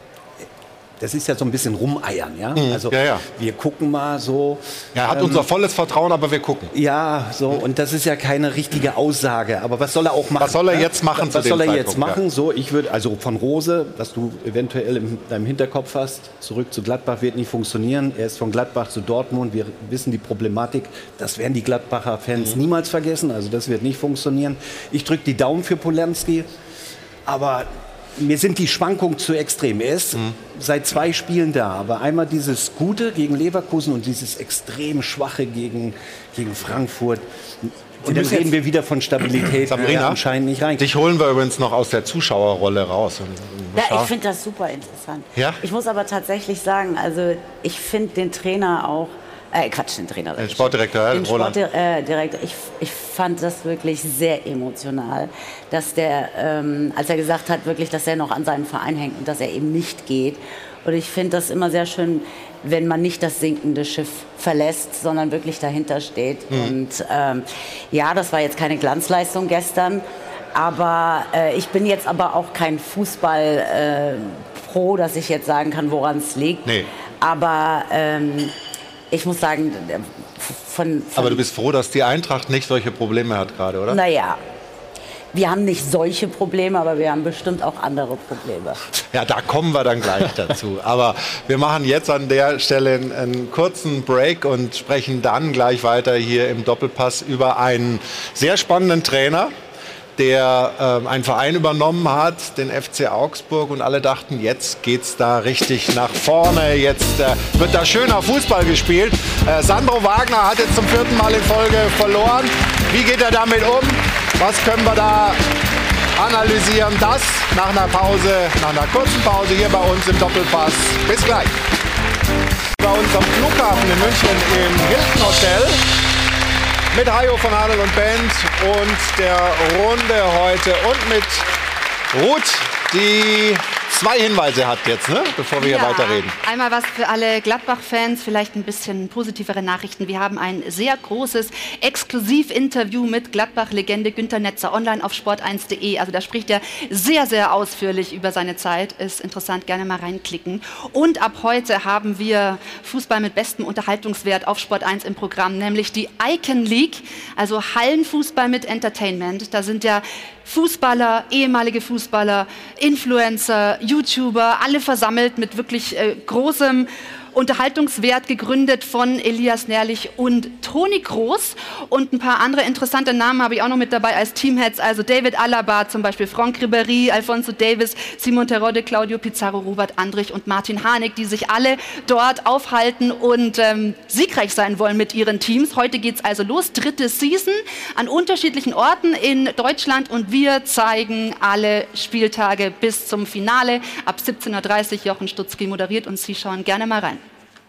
Das ist ja so ein bisschen rumeiern, ja. Mhm. Also ja, ja. wir gucken mal so. Er hat ähm, unser volles Vertrauen, aber wir gucken. Ja, so und das ist ja keine richtige Aussage. Aber was soll er auch machen? Was soll er jetzt machen? Was zu soll dem er jetzt Zeitpunkt? machen? Ja. So, ich würde also von Rose, was du eventuell in deinem Hinterkopf hast, zurück zu Gladbach wird nicht funktionieren. Er ist von Gladbach zu Dortmund. Wir wissen die Problematik. Das werden die Gladbacher Fans mhm. niemals vergessen. Also das wird nicht funktionieren. Ich drücke die Daumen für Polanski, aber mir sind die Schwankungen zu extrem. Er ist mhm. seit zwei Spielen da, aber einmal dieses Gute gegen Leverkusen und dieses extrem Schwache gegen, gegen Frankfurt. Und dann reden wir wieder von Stabilität, Sabrina, die er anscheinend nicht rein. Dich holen wir übrigens noch aus der Zuschauerrolle raus. Ja, ich finde das super interessant. Ja? Ich muss aber tatsächlich sagen, also ich finde den Trainer auch, äh, Quatsch, den Trainer. Den Sportdirektor, den Roland. Sportdirektor. Ich, ich fand das wirklich sehr emotional, dass der, ähm, als er gesagt hat, wirklich, dass er noch an seinem Verein hängt und dass er eben nicht geht. Und ich finde das immer sehr schön, wenn man nicht das sinkende Schiff verlässt, sondern wirklich dahinter steht. Mhm. Und ähm, ja, das war jetzt keine Glanzleistung gestern, aber äh, ich bin jetzt aber auch kein Fußball-Pro, äh, dass ich jetzt sagen kann, woran es liegt. Nee. Aber ähm, ich muss sagen, von, von... Aber du bist froh, dass die Eintracht nicht solche Probleme hat gerade, oder? Naja, wir haben nicht solche Probleme, aber wir haben bestimmt auch andere Probleme. Ja, da kommen wir dann gleich dazu. Aber wir machen jetzt an der Stelle einen, einen kurzen Break und sprechen dann gleich weiter hier im Doppelpass über einen sehr spannenden Trainer, der äh, einen Verein übernommen hat, den F C Augsburg, und alle dachten, jetzt geht's da richtig nach vorne, jetzt äh, wird da schöner Fußball gespielt. Äh, Sandro Wagner hat jetzt zum vierten Mal in Folge verloren. Wie geht er damit um? Was können wir da analysieren? Das nach einer Pause, nach einer kurzen Pause hier bei uns im Doppelpass. Bis gleich. Bei uns am Flughafen in München im Hilton Hotel. Mit Hajo von Adel und Band und der Runde heute und mit Ruth, die zwei Hinweise hat jetzt, ne? Bevor wir ja, hier weiterreden. Einmal was für alle Gladbach-Fans, vielleicht ein bisschen positivere Nachrichten. Wir haben ein sehr großes Exklusiv-Interview mit Gladbach-Legende Günter Netzer online auf sport eins punkt de. Also da spricht er sehr, sehr ausführlich über seine Zeit. Ist interessant, gerne mal reinklicken. Und ab heute haben wir Fußball mit bestem Unterhaltungswert auf Sport eins im Programm, nämlich die Icon League, also Hallenfußball mit Entertainment. Da sind ja Fußballer, ehemalige Fußballer, Influencer, YouTuber, alle versammelt mit wirklich äh, großem Unterhaltungswert, gegründet von Elias Nährlich und Toni Kroos. Und ein paar andere interessante Namen habe ich auch noch mit dabei als Teamheads, also David Alaba zum Beispiel, Franck Ribéry, Alphonso Davies, Simon Terodde, Claudio Pizarro, Robert Andrich und Martin Harnik, die sich alle dort aufhalten und ähm, siegreich sein wollen mit ihren Teams. Heute geht es also los, dritte Season an unterschiedlichen Orten in Deutschland und wir zeigen alle Spieltage bis zum Finale. Ab siebzehn Uhr dreißig, Jochen Stutzki moderiert und Sie schauen gerne mal rein.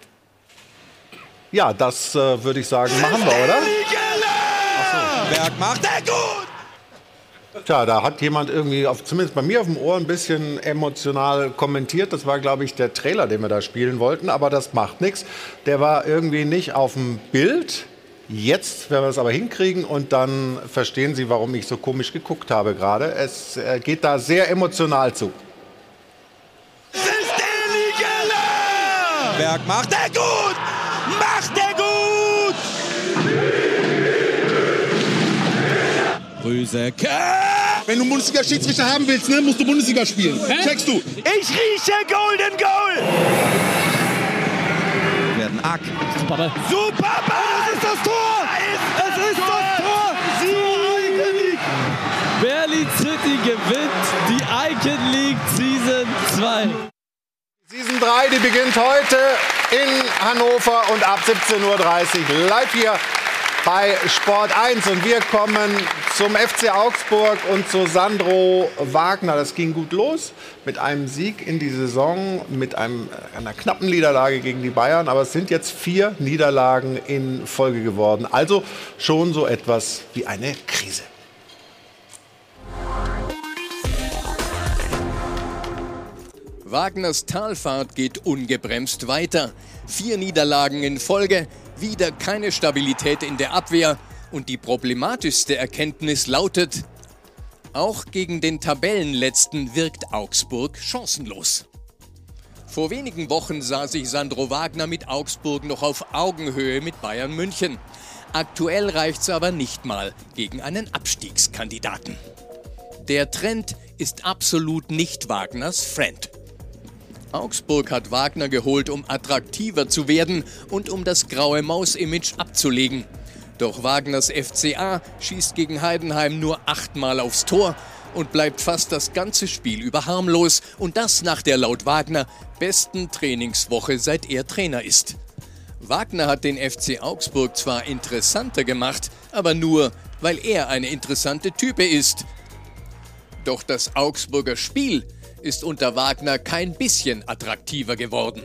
Ja, das äh, würde ich sagen, machen wir, oder? So. Berg macht er gut! Tja, da hat jemand irgendwie, auf, zumindest bei mir auf dem Ohr, ein bisschen emotional kommentiert. Das war, glaube ich, der Trailer, den wir da spielen wollten. Aber das macht nichts. Der war irgendwie nicht auf dem Bild. Jetzt werden wir es aber hinkriegen und dann verstehen Sie, warum ich so komisch geguckt habe gerade. Es äh, geht da sehr emotional zu. Es ist der Ligella! Berg macht er gut! Macht er gut! Rüseke! Wenn du einen Bundesliga-Schiedsrichter haben willst, ne, musst du Bundesliga spielen. Hä? Checkst du? Ich rieche Golden Goal! Werden Ack. Super Ball. Super Ball! Es ist das Tor! Es ist das Tor! Die Icon League! Berlin City gewinnt die Icon League Season zwei. Season drei, die beginnt heute in Hannover und ab siebzehn Uhr dreißig live hier bei Sport eins. Und wir kommen zum F C Augsburg und zu Sandro Wagner. Das ging gut los mit einem Sieg in die Saison, mit einem, einer knappen Niederlage gegen die Bayern. Aber es sind jetzt vier Niederlagen in Folge geworden. Also schon so etwas wie eine Krise. Wagners Talfahrt geht ungebremst weiter. Vier Niederlagen in Folge, wieder keine Stabilität in der Abwehr. Und die problematischste Erkenntnis lautet, auch gegen den Tabellenletzten wirkt Augsburg chancenlos. Vor wenigen Wochen sah sich Sandro Wagner mit Augsburg noch auf Augenhöhe mit Bayern München. Aktuell reicht's aber nicht mal gegen einen Abstiegskandidaten. Der Trend ist absolut nicht Wagners Friend. Augsburg hat Wagner geholt, um attraktiver zu werden und um das graue Maus-Image abzulegen. Doch Wagners F C A schießt gegen Heidenheim nur achtmal aufs Tor und bleibt fast das ganze Spiel über harmlos. Und das nach der laut Wagner besten Trainingswoche, seit er Trainer ist. Wagner hat den F C Augsburg zwar interessanter gemacht, aber nur, weil er eine interessante Type ist. Doch das Augsburger Spiel ist unter Wagner kein bisschen attraktiver geworden.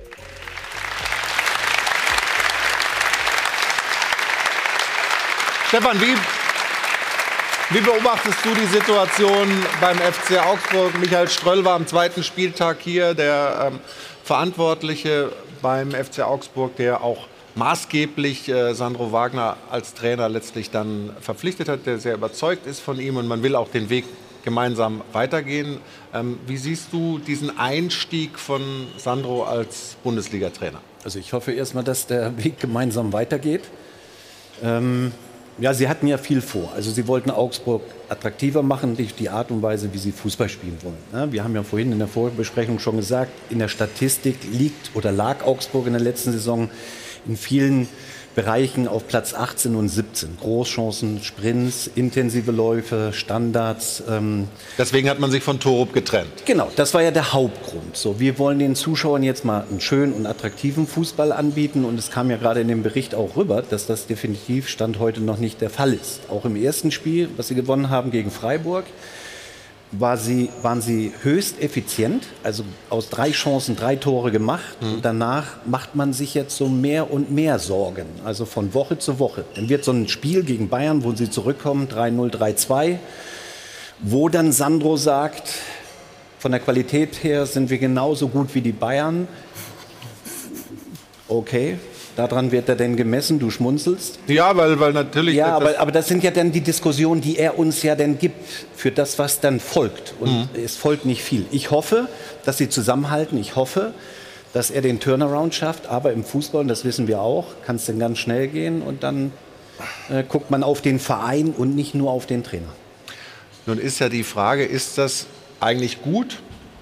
Stefan, wie, wie beobachtest du die Situation beim F C Augsburg? Michael Ströll war am zweiten Spieltag hier, der ähm, Verantwortliche beim F C Augsburg, der auch maßgeblich äh, Sandro Wagner als Trainer letztlich dann verpflichtet hat, der sehr überzeugt ist von ihm und man will auch den Weg gemeinsam weitergehen. Ähm, wie siehst du diesen Einstieg von Sandro als Bundesliga-Trainer? Also ich hoffe erstmal, dass der Weg gemeinsam weitergeht. Ähm, ja, sie hatten ja viel vor. Also sie wollten Augsburg attraktiver machen durch die Art und Weise, wie sie Fußball spielen wollen. Ja, wir haben ja vorhin in der Vorbesprechung schon gesagt, in der Statistik liegt oder lag Augsburg in der letzten Saison in vielen Bereichen auf Platz achtzehn und siebzehn. Großchancen, Sprints, intensive Läufe, Standards. Ähm Deswegen hat man sich von Torup getrennt. Genau, das war ja der Hauptgrund. So, wir wollen den Zuschauern jetzt mal einen schönen und attraktiven Fußball anbieten. Und es kam ja gerade in dem Bericht auch rüber, dass das definitiv Stand heute noch nicht der Fall ist. Auch im ersten Spiel, was sie gewonnen haben gegen Freiburg, war sie, waren sie höchst effizient, also aus drei Chancen drei Tore gemacht. Mhm. Und danach macht man sich jetzt so mehr und mehr Sorgen, also von Woche zu Woche. Dann wird so ein Spiel gegen Bayern, wo sie zurückkommen, drei null, drei zwei, wo dann Sandro sagt, von der Qualität her sind wir genauso gut wie die Bayern. Okay. Daran wird er denn gemessen, du schmunzelst. Ja, weil, weil natürlich... Ja, aber, aber das sind ja dann die Diskussionen, die er uns ja dann gibt, für das, was dann folgt. Und mhm. es folgt nicht viel. Ich hoffe, dass sie zusammenhalten. Ich hoffe, dass er den Turnaround schafft. Aber im Fußball, und das wissen wir auch, kann es dann ganz schnell gehen. Und dann äh, guckt man auf den Verein und nicht nur auf den Trainer. Nun ist ja die Frage, ist das eigentlich gut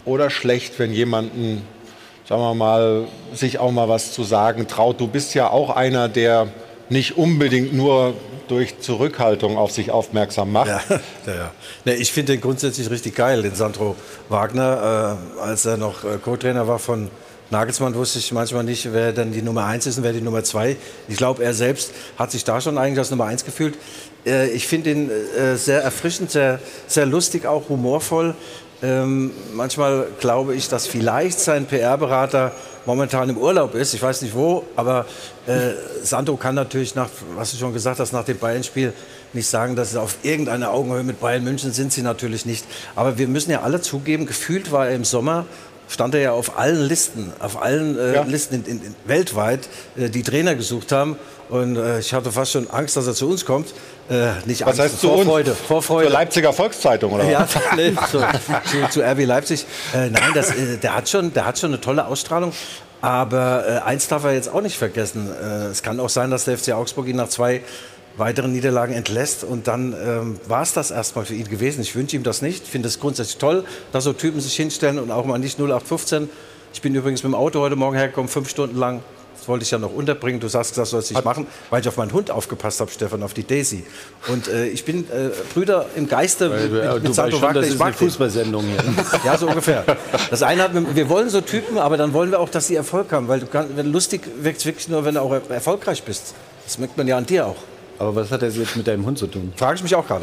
oder schlecht, wenn jemanden, sagen wir mal, sich auch mal was zu sagen traut? Du bist ja auch einer, der nicht unbedingt nur durch Zurückhaltung auf sich aufmerksam macht. Ja, ja, ja. Nee, ich finde den grundsätzlich richtig geil, den Sandro Wagner. Äh, als er noch äh, Co-Trainer war von Nagelsmann, wusste ich manchmal nicht, wer dann die Nummer eins ist und wer die Nummer zwei. Ich glaube, er selbst hat sich da schon eigentlich als Nummer eins gefühlt. Äh, ich finde ihn äh, sehr erfrischend, sehr, sehr lustig, auch humorvoll. Ähm, manchmal glaube ich, dass vielleicht sein P R-Berater momentan im Urlaub ist. Ich weiß nicht wo, aber äh, Sandro kann natürlich, nach, was du schon gesagt hast, nach dem Bayern-Spiel nicht sagen, dass sie auf irgendeiner Augenhöhe mit Bayern München sind sie natürlich nicht. Aber wir müssen ja alle zugeben, gefühlt war er im Sommer, stand er ja auf allen Listen, auf allen äh, ja. Listen in, in, in, weltweit, äh, die Trainer gesucht haben. Und äh, ich hatte fast schon Angst, dass er zu uns kommt. Äh, nicht Was Angst, heißt zu uns? Vorfreude, Vorfreude. Zur Leipziger Volkszeitung, oder ja, nee, zu, zu, zu R B Leipzig. Äh, nein, das, äh, der, hat schon, der hat schon eine tolle Ausstrahlung. Aber äh, eins darf er jetzt auch nicht vergessen. Äh, es kann auch sein, dass der F C Augsburg ihn nach zwei weiteren Niederlagen entlässt. Und dann ähm, war es das erstmal für ihn gewesen. Ich wünsche ihm das nicht. Ich finde es grundsätzlich toll, dass so Typen sich hinstellen und auch mal nicht null acht fünfzehn. Ich bin übrigens mit dem Auto heute Morgen hergekommen, fünf Stunden lang. Das wollte ich ja noch unterbringen. Du sagst, das sollst du nicht machen, weil ich auf meinen Hund aufgepasst habe, Stefan, auf die Daisy. Und äh, ich bin äh, Brüder im Geiste weil, mit, mit du Sandro Wagner. Das ist eine Fußballsendung hier. Ja, so ungefähr. Das eine hat, wir wollen so Typen, aber dann wollen wir auch, dass sie Erfolg haben. Weil du kann, wenn lustig wirkt wirklich nur, wenn du auch erfolgreich bist. Das merkt man ja an dir auch. Aber was hat das jetzt mit deinem Hund zu tun? Frage ich mich auch gerade.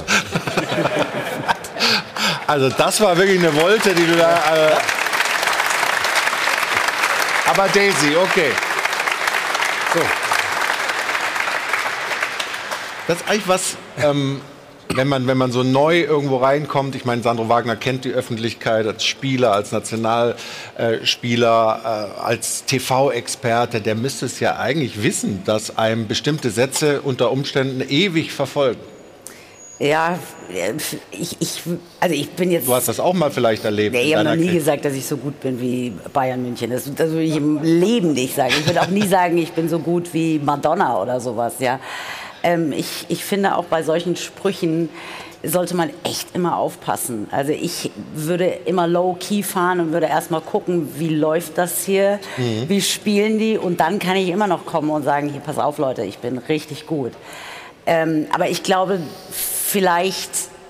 Also das war wirklich eine Wolte, die du da... Äh Aber Daisy, okay. So. Das ist eigentlich was, ähm, wenn man, wenn man so neu irgendwo reinkommt. Ich meine, Sandro Wagner kennt die Öffentlichkeit als Spieler, als Nationalspieler, äh, als T V-Experte. Der müsste es ja eigentlich wissen, dass einem bestimmte Sätze unter Umständen ewig verfolgen. Ja, ich, ich, also ich bin jetzt... Du hast das auch mal vielleicht erlebt. Nee, ich habe noch nie gesagt, dass ich so gut bin wie Bayern München. Das, das würde ich im Leben nicht sagen. Ich würde auch nie sagen, ich bin so gut wie Madonna oder sowas. Ja. Ähm, ich, ich finde auch bei solchen Sprüchen sollte man echt immer aufpassen. Also ich würde immer low-key fahren und würde erst mal gucken, wie läuft das hier, mhm. wie spielen die, und dann kann ich immer noch kommen und sagen, hier, pass auf Leute, ich bin richtig gut. Ähm, aber ich glaube, vielleicht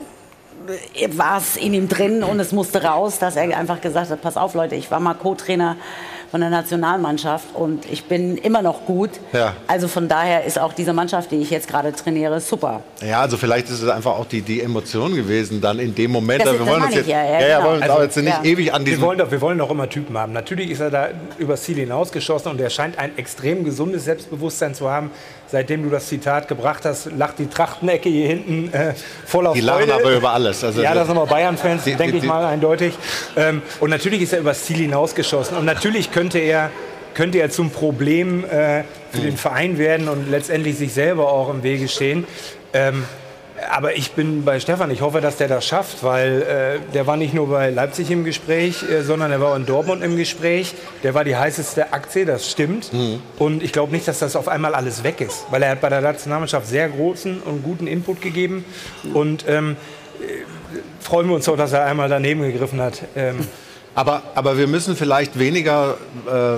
war es in ihm drin und es musste raus, dass er einfach gesagt hat, pass auf Leute, ich war mal Co-Trainer von der Nationalmannschaft und ich bin immer noch gut. Ja. Also von daher ist auch diese Mannschaft, die ich jetzt gerade trainiere, super. Ja, also vielleicht ist es einfach auch die, die Emotion gewesen dann in dem Moment. Das, wir das wollen uns jetzt, ja, ja, ja, ja, genau. wollen uns Also, auch jetzt nicht ja. ewig an diesem... Wir wollen, doch, wir wollen doch immer Typen haben. Natürlich ist er da übers Ziel hinausgeschossen und er scheint ein extrem gesundes Selbstbewusstsein zu haben. Seitdem du das Zitat gebracht hast, lacht die Trachtenecke hier hinten äh, voller Freude. Die lachen aber über alles. Also ja, das sind aber Bayern-Fans, denke ich mal, eindeutig. Ähm, und natürlich ist er übers Ziel hinausgeschossen. Und natürlich könnte er, könnte er zum Problem äh, für mhm. den Verein werden und letztendlich sich selber auch im Wege stehen. Ähm, aber ich bin bei Stefan, ich hoffe, dass der das schafft, weil äh, der war nicht nur bei Leipzig im Gespräch, äh, sondern er war in Dortmund im Gespräch. Der war die heißeste Aktie, das stimmt. Mhm. Und ich glaube nicht, dass das auf einmal alles weg ist, weil er hat bei der Nationalmannschaft sehr großen und guten Input gegeben. Und ähm, äh, freuen wir uns doch, dass er einmal daneben gegriffen hat. Ähm, aber, aber wir müssen vielleicht weniger... Äh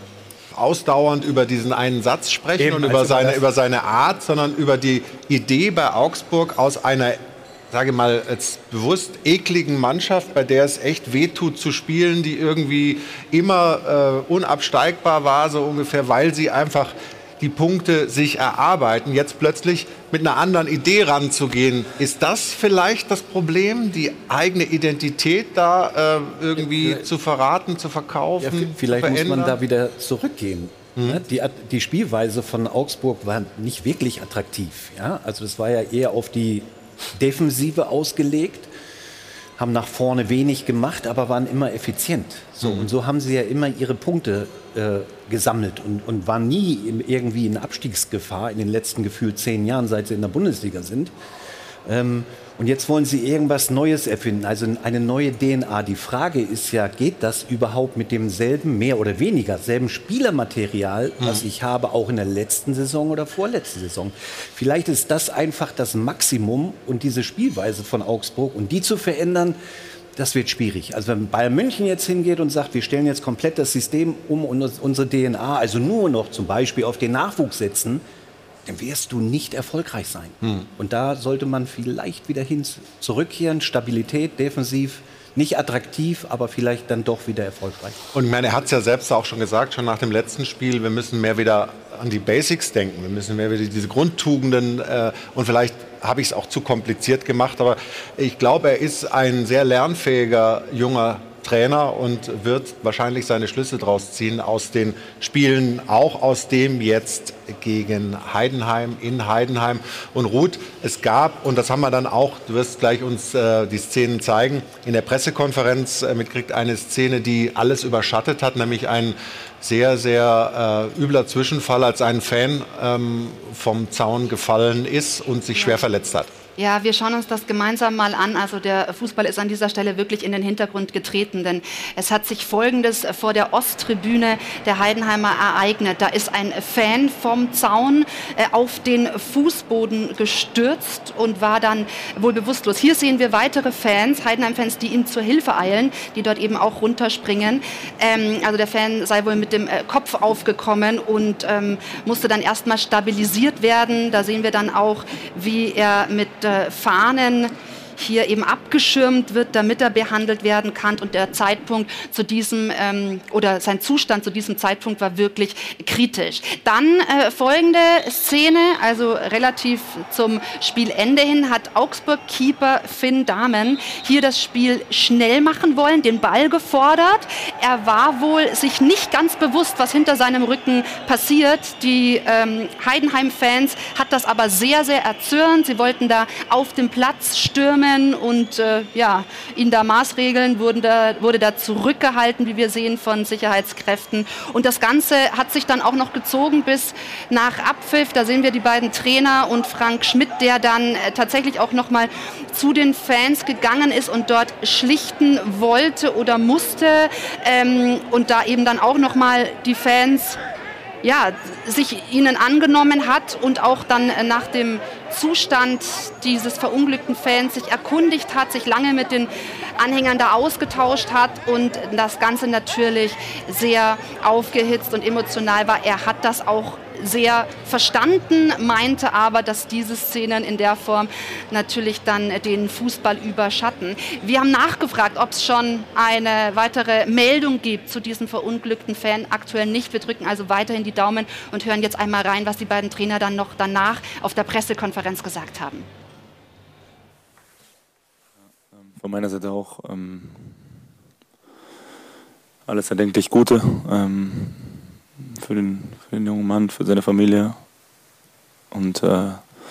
ausdauernd über diesen einen Satz sprechen Eben, und über seine, über seine Art, sondern über die Idee bei Augsburg aus einer, sage ich mal, jetzt bewusst ekligen Mannschaft, bei der es echt wehtut zu spielen, die irgendwie immer äh, unabsteigbar war, so ungefähr, weil sie einfach die Punkte sich erarbeiten, jetzt plötzlich mit einer anderen Idee ranzugehen. Ist das vielleicht das Problem, die eigene Identität da äh, irgendwie ja, zu verraten, zu verkaufen, ja, vielleicht zu muss man da wieder zurückgehen. Mhm. Die, die Spielweise von Augsburg war nicht wirklich attraktiv. Ja? Also das war ja eher auf die Defensive ausgelegt, haben nach vorne wenig gemacht, aber waren immer effizient. So, mhm. Und so haben sie ja immer ihre Punkte äh, gesammelt und, und waren nie in, irgendwie in Abstiegsgefahr in den letzten gefühlt zehn Jahren, seit sie in der Bundesliga sind. Ähm, und jetzt wollen sie irgendwas Neues erfinden, also eine neue D N A. Die Frage ist ja, geht das überhaupt mit demselben, mehr oder weniger, selben Spielermaterial, mhm. was ich habe, auch in der letzten Saison oder vorletzten Saison? Vielleicht ist das einfach das Maximum und diese Spielweise von Augsburg, und die zu verändern, das wird schwierig. Also wenn Bayern München jetzt hingeht und sagt, wir stellen jetzt komplett das System um und unsere D N A, also nur noch zum Beispiel auf den Nachwuchs setzen, dann wirst du nicht erfolgreich sein. Hm. Und da sollte man vielleicht wieder hin zurückkehren, Stabilität, defensiv, nicht attraktiv, aber vielleicht dann doch wieder erfolgreich. Und ich meine, er hat es ja selbst auch schon gesagt, schon nach dem letzten Spiel, wir müssen mehr wieder an die Basics denken. Wir müssen mehr wieder diese Grundtugenden äh, und vielleicht habe ich es auch zu kompliziert gemacht, aber ich glaube, er ist ein sehr lernfähiger junger Trainer und wird wahrscheinlich seine Schlüsse daraus ziehen aus den Spielen, auch aus dem jetzt gegen Heidenheim, in Heidenheim. Und Ruth, es gab, und das haben wir dann auch, du wirst gleich uns äh, die Szenen zeigen, in der Pressekonferenz äh, mitkriegt eine Szene, die alles überschattet hat, nämlich ein sehr, sehr äh, übler Zwischenfall, als ein Fan ähm, vom Zaun gefallen ist und sich schwer verletzt hat. Ja, wir schauen uns das gemeinsam mal an. Also der Fußball ist an dieser Stelle wirklich in den Hintergrund getreten, denn es hat sich Folgendes vor der Osttribüne der Heidenheimer ereignet. Da ist ein Fan vom Zaun äh, auf den Fußboden gestürzt und war dann wohl bewusstlos. Hier sehen wir weitere Fans, Heidenheim-Fans, die ihm zur Hilfe eilen, die dort eben auch runterspringen. Ähm, also der Fan sei wohl mit dem äh, Kopf aufgekommen und ähm, musste dann erstmal stabilisiert werden. Da sehen wir dann auch, wie er mit Fahnen hier eben abgeschirmt wird, damit er behandelt werden kann. Und der Zeitpunkt zu diesem, ähm, oder sein Zustand zu diesem Zeitpunkt war wirklich kritisch. Dann äh, folgende Szene, also relativ zum Spielende hin, hat Augsburg-Keeper Finn Dahmen hier das Spiel schnell machen wollen, den Ball gefordert. Er war wohl sich nicht ganz bewusst, was hinter seinem Rücken passiert. Die ähm, Heidenheim-Fans hat das aber sehr, sehr erzürnt. Sie wollten da auf dem Platz stürmen und äh, ja, ihn da maßregeln, wurden da, wurde da zurückgehalten, wie wir sehen, von Sicherheitskräften. Und das Ganze hat sich dann auch noch gezogen bis nach Abpfiff. Da sehen wir die beiden Trainer und Frank Schmidt, der dann äh, tatsächlich auch noch mal zu den Fans gegangen ist und dort schlichten wollte oder musste. Ähm, und da eben dann auch noch mal die Fans ja, sich ihnen angenommen hat und auch dann nach dem Zustand dieses verunglückten Fans sich erkundigt hat, sich lange mit den Anhängern da ausgetauscht hat und das Ganze natürlich sehr aufgehitzt und emotional war. Er hat das auch sehr verstanden, meinte aber, dass diese Szenen in der Form natürlich dann den Fußball überschatten. Wir haben nachgefragt, ob es schon eine weitere Meldung gibt zu diesem verunglückten Fan. Aktuell nicht. Wir drücken also weiterhin die Daumen und hören jetzt einmal rein, was die beiden Trainer dann noch danach auf der Pressekonferenz gesagt haben. Von meiner Seite auch ähm, alles erdenklich Gute. Ähm, Für den, für den jungen Mann, für seine Familie. Und äh,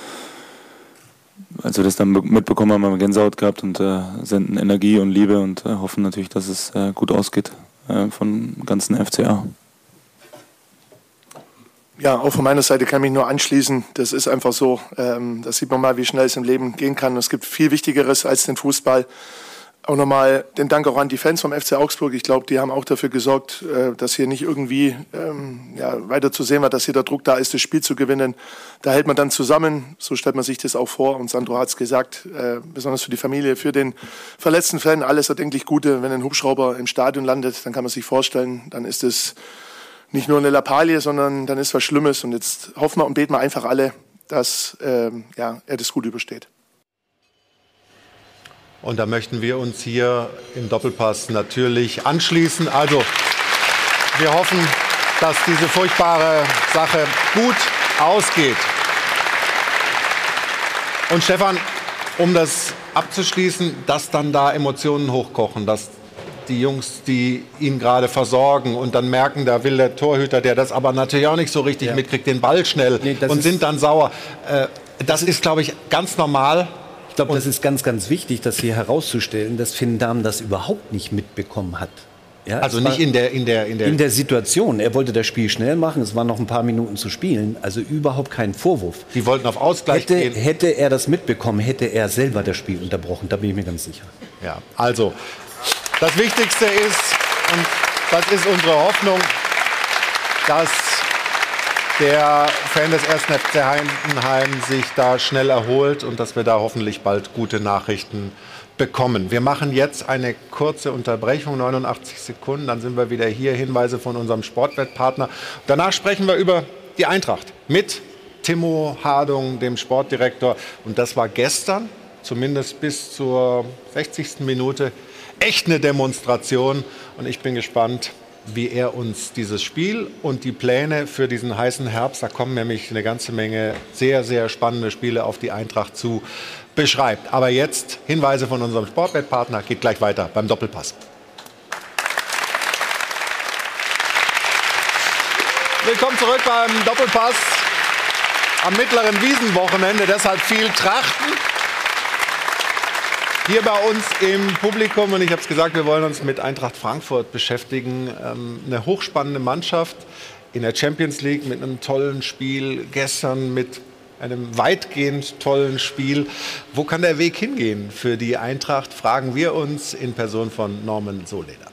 als wir das dann mitbekommen haben, haben wir Gänsehaut gehabt und äh, senden Energie und Liebe und äh, hoffen natürlich, dass es äh, gut ausgeht äh, von ganzen F C A. Ja, auch von meiner Seite kann ich mich nur anschließen. Das ist einfach so. Ähm, das sieht man mal, wie schnell es im Leben gehen kann. Und es gibt viel Wichtigeres als den Fußball. Auch nochmal den Dank auch an die Fans vom F C Augsburg. Ich glaube, die haben auch dafür gesorgt, dass hier nicht irgendwie ähm, ja, weiter zu sehen war, dass hier der Druck da ist, das Spiel zu gewinnen. Da hält man dann zusammen, so stellt man sich das auch vor. Und Sandro hat es gesagt, äh, besonders für die Familie, für den verletzten Fan, alles erdenklich Gute. Wenn ein Hubschrauber im Stadion landet, dann kann man sich vorstellen, dann ist es nicht nur eine Lappalie, sondern dann ist was Schlimmes. Und jetzt hoffen wir und beten wir einfach alle, dass äh, ja, er das gut übersteht. Und da möchten wir uns hier im Doppelpass natürlich anschließen. Also wir hoffen, dass diese furchtbare Sache gut ausgeht. Und Stefan, um das abzuschließen, dass dann da Emotionen hochkochen, dass die Jungs, die ihn gerade versorgen und dann merken, da will der Torhüter, der das aber natürlich auch nicht so richtig ja. mitkriegt, den Ball schnell nee, und sind dann sauer. Äh, das ist, glaube ich, ganz normal. Ich glaube, das ist ganz, ganz wichtig, das hier herauszustellen, dass Finn Dahmen das überhaupt nicht mitbekommen hat. Ja, also nicht in der, in, der, in, der in der Situation. Er wollte das Spiel schnell machen, es waren noch ein paar Minuten zu spielen, also überhaupt kein Vorwurf. Die wollten auf Ausgleich hätte, gehen. Hätte er das mitbekommen, hätte er selber das Spiel unterbrochen, da bin ich mir ganz sicher. Ja, also das Wichtigste ist, und das ist unsere Hoffnung, dass der Fan des ersten F C Heidenheim sich da schnell erholt und dass wir da hoffentlich bald gute Nachrichten bekommen. bekommen. Wir machen jetzt eine kurze Unterbrechung, neunundachtzig Sekunden, dann sind wir wieder hier. Hinweise von unserem Sportwettpartner. Danach sprechen wir über die Eintracht mit Timo Hardung, dem Sportdirektor. Und das war gestern, zumindest bis zur sechzigsten Minute, echt eine Demonstration. Und ich bin gespannt, wie er uns dieses Spiel und die Pläne für diesen heißen Herbst, da kommen nämlich eine ganze Menge sehr, sehr spannende Spiele auf die Eintracht zu, beschreibt. Aber jetzt Hinweise von unserem Sportwettpartner, geht gleich weiter beim Doppelpass. Willkommen zurück beim Doppelpass am mittleren Wiesenwochenende, deshalb viel Trachten. Hier bei uns im Publikum, und ich habe es gesagt, wir wollen uns mit Eintracht Frankfurt beschäftigen. Ähm, eine hochspannende Mannschaft in der Champions League mit einem tollen Spiel, gestern mit einem weitgehend tollen Spiel. Wo kann der Weg hingehen für die Eintracht, fragen wir uns in Person von Norman Sohleder.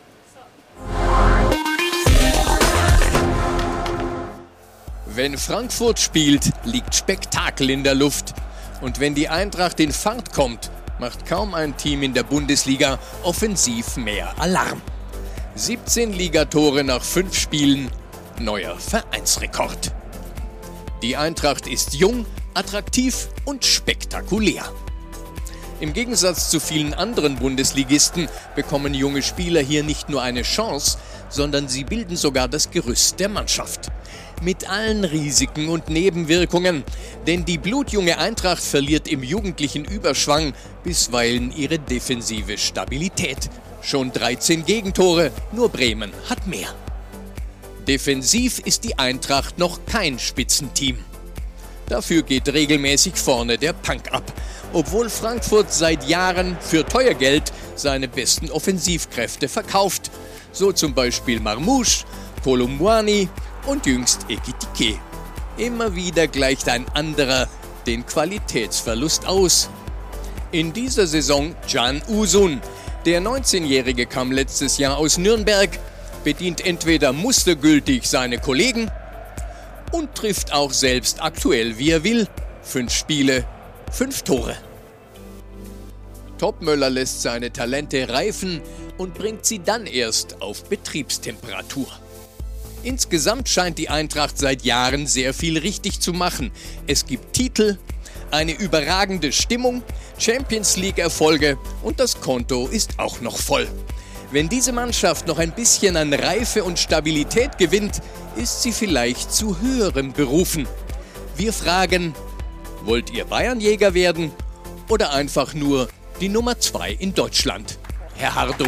Wenn Frankfurt spielt, liegt Spektakel in der Luft. Und wenn die Eintracht in Fahrt kommt, macht kaum ein Team in der Bundesliga offensiv mehr Alarm. siebzehn Ligatore nach fünf Spielen, neuer Vereinsrekord. Die Eintracht ist jung, attraktiv und spektakulär. Im Gegensatz zu vielen anderen Bundesligisten bekommen junge Spieler hier nicht nur eine Chance, sondern sie bilden sogar das Gerüst der Mannschaft. Mit allen Risiken und Nebenwirkungen, denn die blutjunge Eintracht verliert im jugendlichen Überschwang bisweilen ihre defensive Stabilität. Schon dreizehn Gegentore, nur Bremen hat mehr. Defensiv ist die Eintracht noch kein Spitzenteam. Dafür geht regelmäßig vorne der Punk ab, obwohl Frankfurt seit Jahren für teuer Geld seine besten Offensivkräfte verkauft. So zum Beispiel Marmouche, Kolumbuani und jüngst Ekitike. Immer wieder gleicht ein anderer den Qualitätsverlust aus. In dieser Saison Can Uzun. Der neunzehnjährige kam letztes Jahr aus Nürnberg, bedient entweder mustergültig seine Kollegen und trifft auch selbst aktuell, wie er will. Fünf Spiele, fünf Tore. Topmöller lässt seine Talente reifen und bringt sie dann erst auf Betriebstemperatur. Insgesamt scheint die Eintracht seit Jahren sehr viel richtig zu machen. Es gibt Titel, eine überragende Stimmung, Champions-League-Erfolge und das Konto ist auch noch voll. Wenn diese Mannschaft noch ein bisschen an Reife und Stabilität gewinnt, ist sie vielleicht zu höherem berufen. Wir fragen, wollt ihr Bayernjäger werden oder einfach nur die Nummer zwei in Deutschland? Herr Hardung.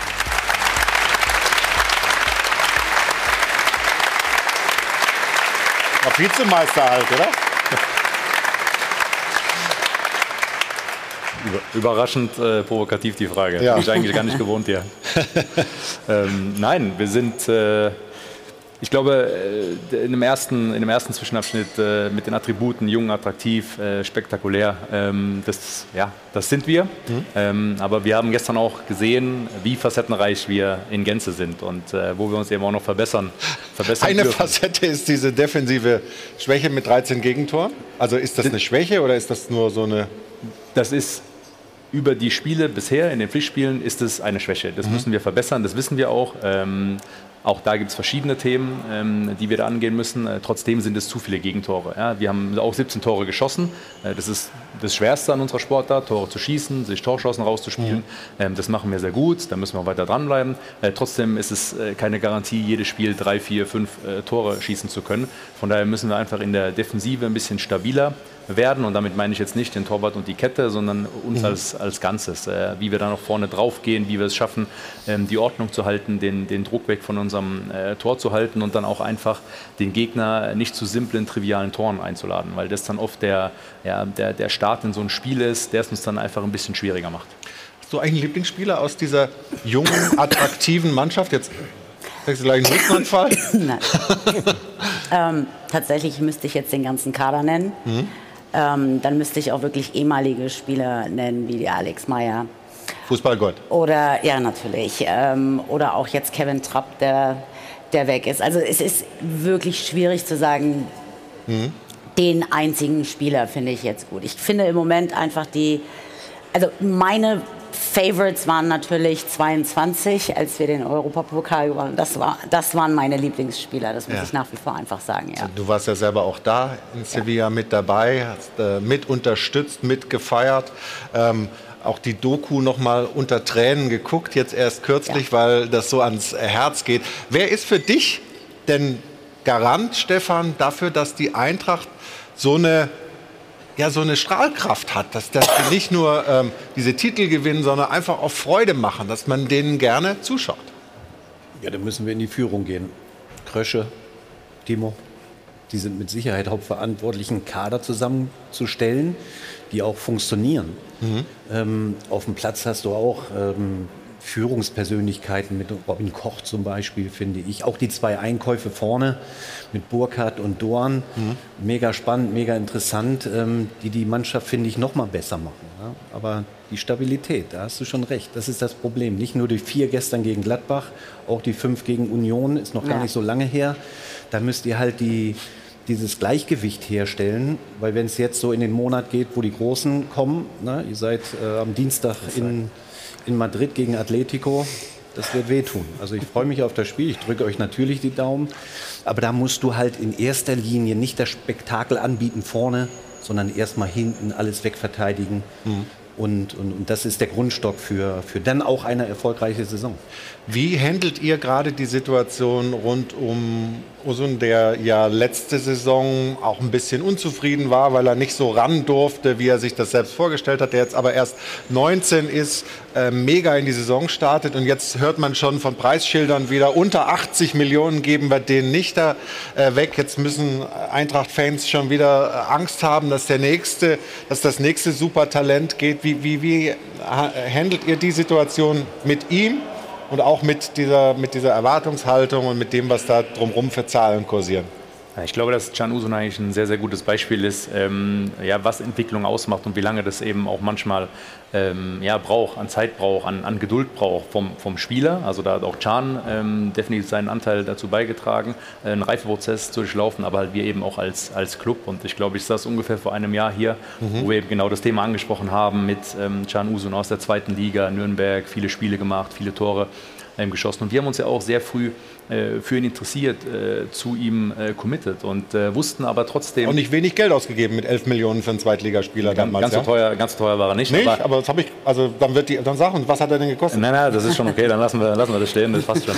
Auf Vizemeister halt, oder? Überraschend äh, provokativ die Frage. Ja. Bin ich eigentlich gar nicht gewohnt hier. ähm, nein, wir sind, äh, ich glaube, äh, in, dem ersten, in dem ersten Zwischenabschnitt äh, mit den Attributen jung, attraktiv, äh, spektakulär, ähm, das, ja, das sind wir. Mhm. Ähm, aber wir haben gestern auch gesehen, wie facettenreich wir in Gänze sind und äh, wo wir uns eben auch noch verbessern, verbessern Eine dürfen. Facette ist diese defensive Schwäche mit dreizehn Gegentoren. Also ist das eine Schwäche oder ist das nur so eine... Das ist über die Spiele bisher, in den Pflichtspielen, ist es eine Schwäche. Das mhm. müssen wir verbessern, das wissen wir auch. Ähm, auch da gibt es verschiedene Themen, ähm, die wir da angehen müssen. Äh, trotzdem sind es zu viele Gegentore. Ja? Wir haben auch siebzehn Tore geschossen. Äh, das ist das Schwerste an unserer Sportart, Tore zu schießen, sich Torchancen rauszuspielen. Mhm. Ähm, das machen wir sehr gut, da müssen wir weiter dranbleiben. Äh, trotzdem ist es äh, keine Garantie, jedes Spiel drei, vier, fünf äh, Tore schießen zu können. Von daher müssen wir einfach in der Defensive ein bisschen stabiler werden. Und damit meine ich jetzt nicht den Torwart und die Kette, sondern uns mhm. als, als Ganzes. Äh, wie wir da noch vorne drauf gehen, wie wir es schaffen, ähm, die Ordnung zu halten, den, den Druck weg von unserem äh, Tor zu halten und dann auch einfach den Gegner nicht zu simplen, trivialen Toren einzuladen, weil das dann oft der, ja, der, der Start in so ein Spiel ist, der es uns dann einfach ein bisschen schwieriger macht. Hast du eigentlich einen Lieblingsspieler aus dieser jungen, attraktiven Mannschaft? Jetzt kriegst du gleich einen Rückenanfall. Nein. ähm, tatsächlich müsste ich jetzt den ganzen Kader nennen. Mhm. Ähm, dann müsste ich auch wirklich ehemalige Spieler nennen, wie die Alex Meyer. Fußballgott. Oder, ja, natürlich. Ähm, oder auch jetzt Kevin Trapp, der, der weg ist. Also es ist wirklich schwierig zu sagen, mhm. den einzigen Spieler finde ich jetzt gut. Ich finde im Moment einfach die also meine Favorites waren natürlich zweiundzwanzig, als wir den Europapokal gewonnen haben. Das, war, das waren meine Lieblingsspieler, das muss ja. ich nach wie vor einfach sagen. Ja. Du warst ja selber auch da in Sevilla ja. mit dabei, hast äh, mit unterstützt, mit gefeiert. Ähm, auch die Doku noch mal unter Tränen geguckt, jetzt erst kürzlich, ja. weil das so ans Herz geht. Wer ist für dich denn Garant, Stefan, dafür, dass die Eintracht so eine ja, so eine Strahlkraft hat, dass, dass sie nicht nur ähm, diese Titel gewinnen, sondern einfach auch Freude machen, dass man denen gerne zuschaut? Ja, dann müssen wir in die Führung gehen. Krösche, Timo, die sind mit Sicherheit hauptverantwortlich, einen Kader zusammenzustellen, die auch funktionieren. Mhm. Ähm, auf dem Platz hast du auch ähm, Führungspersönlichkeiten mit Robin Koch zum Beispiel, finde ich. Auch die zwei Einkäufe vorne mit Burkhardt und Dorn. Mhm. Mega spannend, mega interessant, ähm, die die Mannschaft, finde ich, noch mal besser machen. Ja? Aber die Stabilität, da hast du schon recht, das ist das Problem. Nicht nur die vier gestern gegen Gladbach, auch die fünf gegen Union, ist noch ja. gar nicht so lange her. Da müsst ihr halt die, dieses Gleichgewicht herstellen, weil wenn es jetzt so in den Monat geht, wo die Großen kommen, ne? Ihr seid äh, am Dienstag in... in Madrid gegen Atletico, das wird wehtun. Also ich freue mich auf das Spiel, ich drücke euch natürlich die Daumen, aber da musst du halt in erster Linie nicht das Spektakel anbieten vorne, sondern erstmal hinten alles wegverteidigen. Mhm. Und, und, und das ist der Grundstock für, für dann auch eine erfolgreiche Saison. Wie handelt ihr gerade die Situation rund um Uzun, der ja letzte Saison auch ein bisschen unzufrieden war, weil er nicht so ran durfte, wie er sich das selbst vorgestellt hat, der jetzt aber erst neunzehn ist, äh, mega in die Saison startet und jetzt hört man schon von Preisschildern wieder, unter achtzig Millionen geben wir den nicht da äh, weg. Jetzt müssen Eintracht-Fans schon wieder Angst haben, dass der nächste, dass das nächste Supertalent geht. Wie, wie, wie handelt ihr die Situation mit ihm? Und auch mit dieser, mit dieser Erwartungshaltung und mit dem, was da drumherum für Zahlen kursieren. Ich glaube, dass Can Uzun eigentlich ein sehr, sehr gutes Beispiel ist, ähm, ja, was Entwicklung ausmacht und wie lange das eben auch manchmal ähm, ja, braucht, an Zeit braucht, an, an Geduld braucht vom, vom Spieler. Also da hat auch Can ähm, definitiv seinen Anteil dazu beigetragen, äh, einen Reifeprozess zu durchlaufen, aber halt wir eben auch als, als Club. Und ich glaube, ich saß ungefähr vor einem Jahr hier, mhm. wo wir eben genau das Thema angesprochen haben mit ähm, Can Uzun aus der zweiten Liga, Nürnberg, viele Spiele gemacht, viele Tore ähm, geschossen. Und wir haben uns ja auch sehr früh für ihn interessiert, äh, zu ihm äh, committed und äh, wussten aber trotzdem... Und nicht wenig Geld ausgegeben mit elf Millionen für einen Zweitligaspieler ganz, damals. Ganz, ja? so teuer, ganz so teuer war er nicht. Nicht, aber, aber das habe ich, also dann wird die, dann sag uns, was hat er denn gekostet? Nein, nein, das ist schon okay, dann lassen wir, lassen wir das stehen, das passt schon.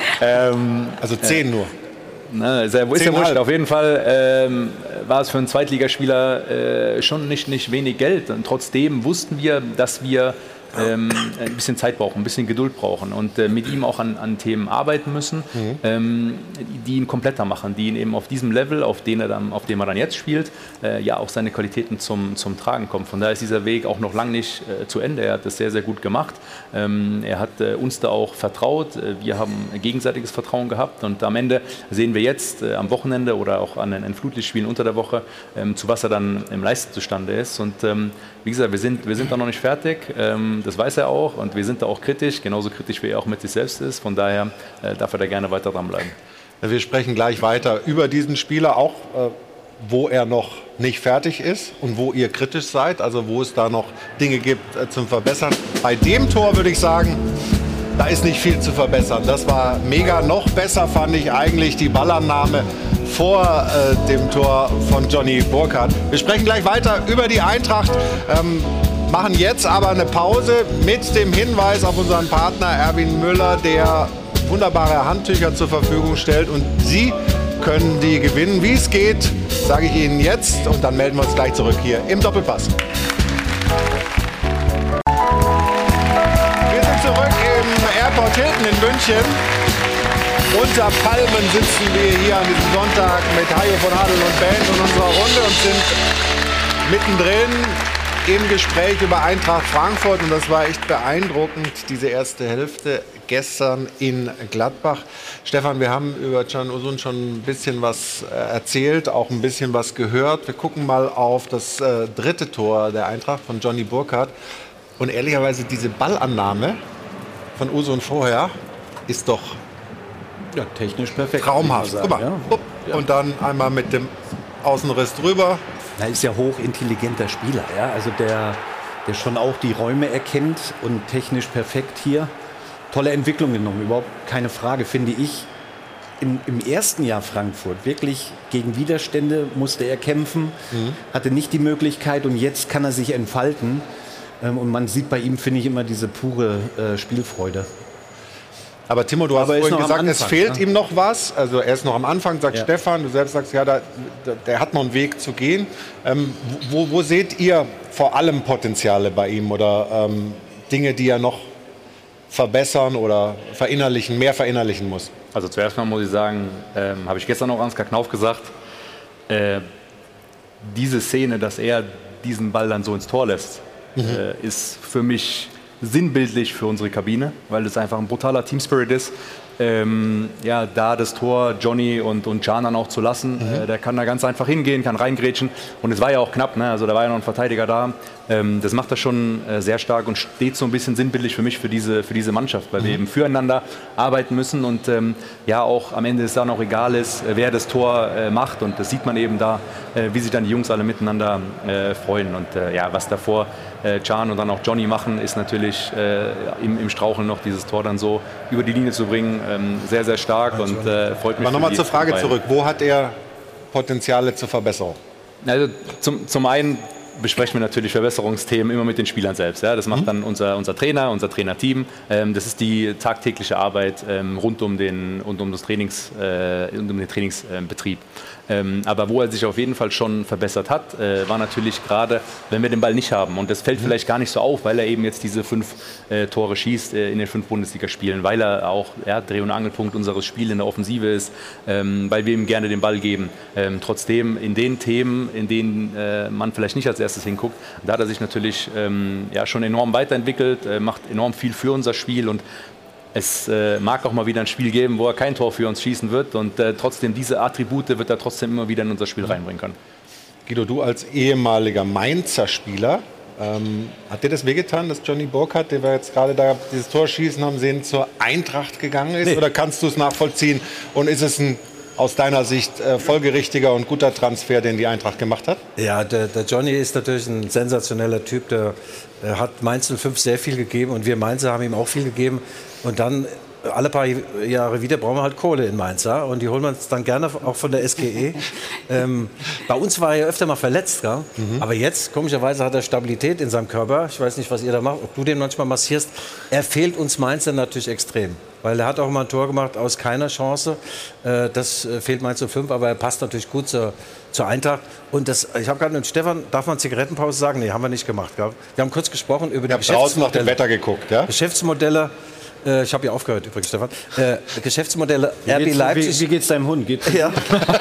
ähm, also zehn äh, nur. Na, ist ja, ist ja wurscht. Auf jeden Fall ähm, war es für einen Zweitligaspieler äh, schon nicht, nicht wenig Geld und trotzdem wussten wir, dass wir Ähm, ein bisschen Zeit brauchen, ein bisschen Geduld brauchen und äh, mit ihm auch an, an Themen arbeiten müssen, mhm. ähm, die ihn kompletter machen, die ihn eben auf diesem Level, auf, den er dann, auf dem er dann jetzt spielt, äh, ja auch seine Qualitäten zum, zum Tragen kommen. Von daher ist dieser Weg auch noch lange nicht äh, zu Ende. Er hat das sehr, sehr gut gemacht. Ähm, er hat äh, uns da auch vertraut. Wir haben gegenseitiges Vertrauen gehabt und am Ende sehen wir jetzt äh, am Wochenende oder auch an den Flutlichtspielen unter der Woche, ähm, zu was er dann im Leisten zustande ist. Und ähm, wie gesagt, wir sind, wir sind da noch nicht fertig. Ähm, Das weiß er auch und wir sind da auch kritisch, genauso kritisch wie er auch mit sich selbst ist. Von daher äh, darf er da gerne weiter dranbleiben. Wir sprechen gleich weiter über diesen Spieler, auch äh, wo er noch nicht fertig ist und wo ihr kritisch seid, also wo es da noch Dinge gibt äh, zum Verbessern. Bei dem Tor würde ich sagen, da ist nicht viel zu verbessern. Das war mega. Noch besser fand ich eigentlich die Ballannahme vor äh, dem Tor von Johnny Burkhardt. Wir sprechen gleich weiter über die Eintracht. Ähm, Machen jetzt aber eine Pause mit dem Hinweis auf unseren Partner Erwin Müller, der wunderbare Handtücher zur Verfügung stellt. Und Sie können die gewinnen. Wie es geht, sage ich Ihnen jetzt. Und dann melden wir uns gleich zurück hier im Doppelpass. Wir sind zurück im Airport Hilton in München. Unter Palmen sitzen wir hier an diesem Sonntag mit Hajo von Adel und Band und unserer Runde und sind mittendrin im Gespräch über Eintracht Frankfurt und das war echt beeindruckend, diese erste Hälfte gestern in Gladbach. Stefan, wir haben über Can Uzun schon ein bisschen was erzählt, auch ein bisschen was gehört. Wir gucken mal auf das äh, dritte Tor der Eintracht von Johnny Burkhardt und ehrlicherweise diese Ballannahme von Uzun vorher ist doch ja, technisch perfekt. Traumhaft. Guck mal. Ja. Und dann einmal mit dem Außenriss drüber. Er ist ja hochintelligenter Spieler. Ja? Also der, der schon auch die Räume erkennt und technisch perfekt hier. Tolle Entwicklung genommen, überhaupt keine Frage, finde ich. Im, im ersten Jahr Frankfurt wirklich gegen Widerstände musste er kämpfen, mhm. hatte nicht die Möglichkeit und jetzt kann er sich entfalten. Ähm, und man sieht bei ihm, finde ich, immer diese pure äh, Spielfreude. Aber Timo, du hast vorhin gesagt, Anfang, es fehlt ja. ihm noch was. Also er ist noch am Anfang, sagt ja. Stefan. Du selbst sagst, ja, da, da, der hat noch einen Weg zu gehen. Ähm, wo, wo seht ihr vor allem Potenziale bei ihm oder ähm, Dinge, die er noch verbessern oder verinnerlichen, mehr verinnerlichen muss? Also zuerst mal muss ich sagen, ähm, habe ich gestern auch Ansgar Knauf gesagt, äh, diese Szene, dass er diesen Ball dann so ins Tor lässt, mhm. äh, ist für mich sinnbildlich für unsere Kabine, weil es einfach ein brutaler Teamspirit ist. Ähm, ja, da das Tor Johnny und, und Can dann auch zu lassen, mhm. äh, der kann da ganz einfach hingehen, kann reingrätschen und es war ja auch knapp, ne? Also da war ja noch ein Verteidiger da. Ähm, das macht das schon äh, sehr stark und steht so ein bisschen sinnbildlich für mich, für diese, für diese Mannschaft, weil mhm. wir eben füreinander arbeiten müssen und ähm, ja auch am Ende es dann auch egal ist, äh, wer das Tor äh, macht und das sieht man eben da, äh, wie sich dann die Jungs alle miteinander äh, freuen und äh, ja, was davor äh, Can und dann auch Johnny machen, ist natürlich äh, im, im Straucheln noch dieses Tor dann so über die Linie zu bringen, ähm, sehr, sehr stark und äh, freut mich. Aber nochmal zur Frage zurück, wo hat er Potenziale zur Verbesserung? Also zum, zum einen besprechen wir natürlich Verbesserungsthemen immer mit den Spielern selbst. Ja? Das macht dann unser, unser Trainer, unser Trainerteam. Ähm, das ist die tagtägliche Arbeit ähm, rund um den, rund um das Trainings, äh, rund um den Trainingsbetrieb. Ähm, aber wo er sich auf jeden Fall schon verbessert hat, äh, war natürlich gerade, wenn wir den Ball nicht haben. Und das fällt mhm. vielleicht gar nicht so auf, weil er eben jetzt diese fünf äh, Tore schießt äh, in den fünf Bundesligaspielen, weil er auch ja, Dreh- und Angelpunkt unseres Spiels in der Offensive ist, ähm, weil wir ihm gerne den Ball geben. Ähm, trotzdem in den Themen, in denen äh, man vielleicht nicht als erstes hinguckt, da hat er sich natürlich ähm, ja, schon enorm weiterentwickelt, äh, macht enorm viel für unser Spiel und es äh, mag auch mal wieder ein Spiel geben, wo er kein Tor für uns schießen wird und äh, trotzdem diese Attribute wird er trotzdem immer wieder in unser Spiel reinbringen können. Guido, du als ehemaliger Mainzer Spieler, ähm, hat dir das wehgetan, dass Johnny Burkhardt, der wir jetzt gerade da dieses Tor schießen haben sehen, zur Eintracht gegangen ist? Nee. Oder kannst du es nachvollziehen und ist es ein aus deiner Sicht äh, folgerichtiger und guter Transfer, den die Eintracht gemacht hat? Ja, der, der Johnny ist natürlich ein sensationeller Typ. Der, der hat Mainz null fünf sehr viel gegeben und wir Mainzer haben ihm auch viel gegeben. Und dann alle paar Jahre wieder brauchen wir halt Kohle in Mainz. Ja? Und die holen wir uns dann gerne auch von der S G E. ähm, bei uns war er ja öfter mal verletzt. Ja? Mhm. Aber jetzt, komischerweise, hat er Stabilität in seinem Körper. Ich weiß nicht, was ihr da macht, ob du den manchmal massierst. Er fehlt uns Mainzer natürlich extrem. Weil er hat auch mal ein Tor gemacht aus keiner Chance. Äh, das äh, fehlt Mainz null fünf, aber er passt natürlich gut zur, zur Eintracht. Und das, ich habe gerade mit Stefan, darf man Zigarettenpause sagen? Nee, haben wir nicht gemacht. Glaub. Wir haben kurz gesprochen über die Geschäftsmodelle. draußen nach dem Wetter geguckt, ja? Geschäftsmodelle. Äh, ich habe ja aufgehört übrigens, Stefan. Äh, Geschäftsmodelle R B Leipzig. Wie, wie geht's deinem Hund? Geht's ja. ja.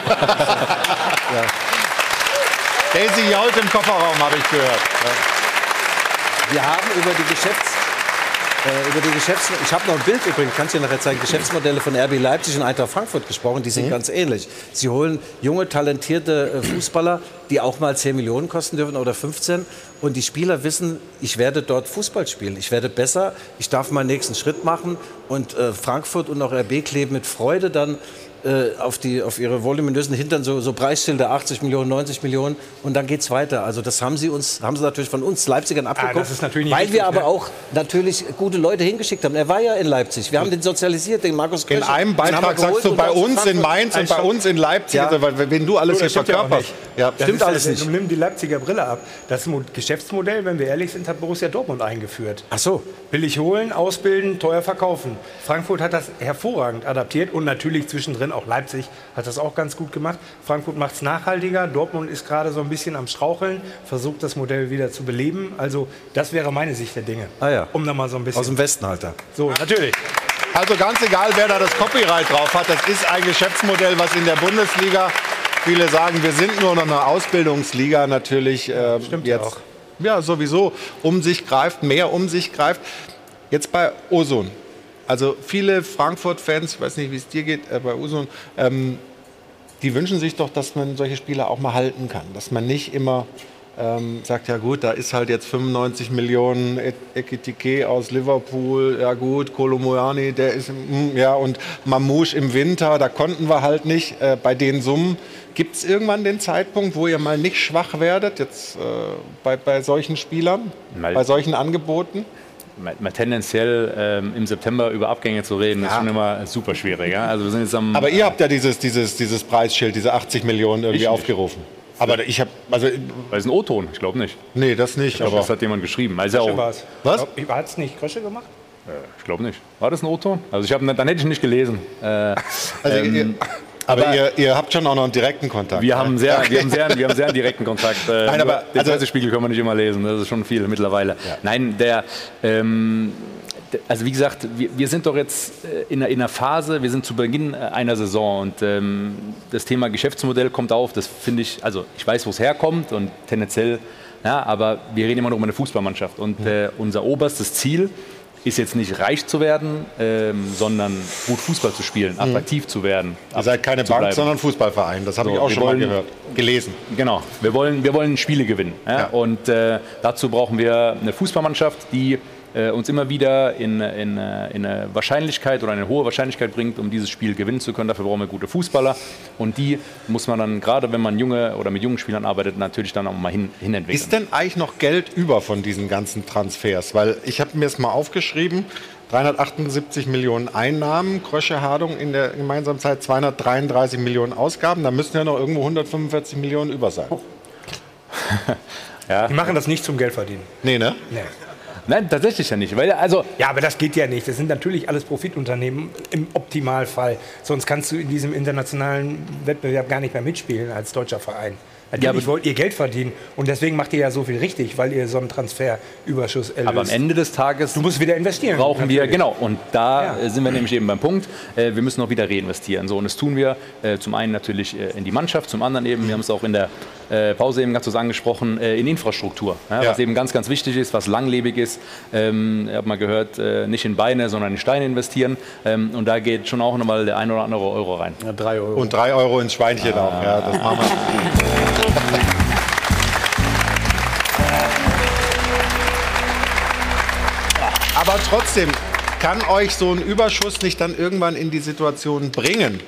Daisy jault im Kofferraum, habe ich gehört. Ja. Wir haben über die Geschäfts... Äh, über die Geschäfts ich habe noch ein Bild übrigens, kann ich dir nachher zeigen, Geschäftsmodelle von R B Leipzig und Eintracht Frankfurt gesprochen, die sind mhm. ganz ähnlich. Sie holen junge, talentierte äh, Fußballer, die auch mal zehn Millionen kosten dürfen oder fünfzehn. Und die Spieler wissen, ich werde dort Fußball spielen, ich werde besser, ich darf meinen nächsten Schritt machen. Und äh, Frankfurt und auch R B kleben mit Freude dann äh, auf, die, auf ihre voluminösen Hintern so, so Preisschilder, achtzig Millionen, neunzig Millionen. Und dann geht's weiter. Also das haben sie uns, haben sie natürlich von uns Leipzigern abgeguckt, ah, das ist natürlich nicht weil richtig, wir aber ne? auch natürlich gute Leute hingeschickt haben. Er war ja in Leipzig. Wir haben den sozialisiert, den Markus Krösche. In einem Beitrag sagst du bei uns in Mainz und bei uns in Leipzig, ja. also, wenn du alles hier verkörperst. Ja, ja, stimmt alles nicht. Nimm die Leipziger Brille ab. Das Geschäftsmodell, wenn wir ehrlich sind, hat Borussia Dortmund eingeführt. Ach so. Billig holen, ausbilden, teuer verkaufen. Frankfurt hat das hervorragend adaptiert und natürlich zwischendrin auch Leipzig hat das auch ganz gut gemacht. Frankfurt macht es nachhaltiger. Dortmund ist gerade so ein bisschen am Straucheln, versucht das Modell wieder zu beleben. Also das wäre meine Sicht der Dinge. Ah ja. Um da mal so ein bisschen. Aus dem Westen halt. So, natürlich. Also ganz egal, wer da das Copyright drauf hat, das ist ein Geschäftsmodell, was in der Bundesliga, viele sagen, wir sind nur noch eine Ausbildungsliga, natürlich äh, Stimmt jetzt auch. Ja, sowieso um sich greift, mehr um sich greift. Jetzt bei Ozun. Also viele Frankfurt-Fans, ich weiß nicht, wie es dir geht, äh, bei Ozun, ähm, die wünschen sich doch, dass man solche Spieler auch mal halten kann. Dass man nicht immer ähm, sagt, ja gut, da ist halt jetzt fünfundneunzig Millionen Ekitike aus Liverpool, ja gut, Kolo Muani, der ist, mm, ja, und Mamouche im Winter, da konnten wir halt nicht äh, bei den Summen. Gibt es irgendwann den Zeitpunkt, wo ihr mal nicht schwach werdet, jetzt äh, bei, bei solchen Spielern, mal, bei solchen Angeboten? Mal, mal tendenziell ähm, im September über Abgänge zu reden, ja. ist schon immer super schwierig. Ja? Also wir sind jetzt am, Aber ihr habt ja dieses, dieses, dieses Preisschild, diese achtzig Millionen irgendwie aufgerufen. Aber ich habe, also... Weil es ein O-Ton, ich glaube nicht. Nee, das nicht. Ich glaub, aber das hat jemand geschrieben. Also Krösche auch, war's. Was? Hat es nicht Krösche gemacht? Äh, ich glaube nicht. War das ein O-Ton? Also ich hab, dann hätte ich nicht gelesen. Äh, also ähm, ihr, aber aber ihr, ihr habt schon auch noch einen direkten Kontakt. Wir haben sehr, wir haben sehr, wir haben sehr einen direkten Kontakt. Äh, Nein, aber den also, Pressespiegel können wir nicht immer lesen. Das ist schon viel mittlerweile. Ja. Nein, der... Ähm, Also wie gesagt, wir, wir sind doch jetzt in einer, in einer Phase, wir sind zu Beginn einer Saison und ähm, das Thema Geschäftsmodell kommt auf, das finde ich, also ich weiß, wo es herkommt und tendenziell, ja, aber wir reden immer noch um eine Fußballmannschaft und äh, unser oberstes Ziel ist jetzt nicht reich zu werden, ähm, sondern gut Fußball zu spielen, attraktiv mhm. zu werden. Ihr seid keine Bank, bleiben. sondern Fußballverein, das habe so, ich auch schon wollen, mal gehört, gelesen. Genau, wir wollen, wir wollen Spiele gewinnen ja? Ja. und äh, dazu brauchen wir eine Fußballmannschaft, die äh, uns immer wieder in, in, in eine Wahrscheinlichkeit oder eine hohe Wahrscheinlichkeit bringt, um dieses Spiel gewinnen zu können. Dafür brauchen wir gute Fußballer und die muss man dann, gerade wenn man junge oder mit jungen Spielern arbeitet, natürlich dann auch mal hin, hinentwickeln. Ist denn eigentlich noch Geld über von diesen ganzen Transfers? Weil ich habe mir es mal aufgeschrieben, dreihundertachtundsiebzig Millionen Einnahmen, Krösche Hardung in der gemeinsamen Zeit zweihundertdreiunddreißig Millionen Ausgaben, da müssen ja noch irgendwo hundertfünfundvierzig Millionen über sein. Oh. ja. Die machen das nicht zum Geld verdienen. Nee, ne? Nee. Nein, tatsächlich ja nicht. Weil, also ja, aber das geht ja nicht. Das sind natürlich alles Profitunternehmen im Optimalfall. Sonst kannst du in diesem internationalen Wettbewerb gar nicht mehr mitspielen als deutscher Verein. Natürlich ja, wollt ihr Geld verdienen und deswegen macht ihr ja so viel richtig, weil ihr so einen Transferüberschuss erlöst. Aber am Ende des Tages du musst wieder investieren. Brauchen natürlich. wir genau und da ja. sind wir nämlich eben beim Punkt. Äh, wir müssen auch wieder reinvestieren. So und das tun wir äh, zum einen natürlich äh, in die Mannschaft, zum anderen eben, wir haben es auch in der äh, Pause eben ganz kurz angesprochen, äh, in Infrastruktur, ja, ja. was eben ganz ganz wichtig ist, was langlebig ist. Ähm, ich habe mal gehört, äh, nicht in Beine, sondern in Steine investieren ähm, und da geht schon auch nochmal der ein oder andere Euro rein. Ja, drei Euro. Und drei Euro ins Schweinchen ah. auch. Ja, das machen wir. Aber trotzdem, kann euch so ein Überschuss nicht dann irgendwann in die Situation bringen,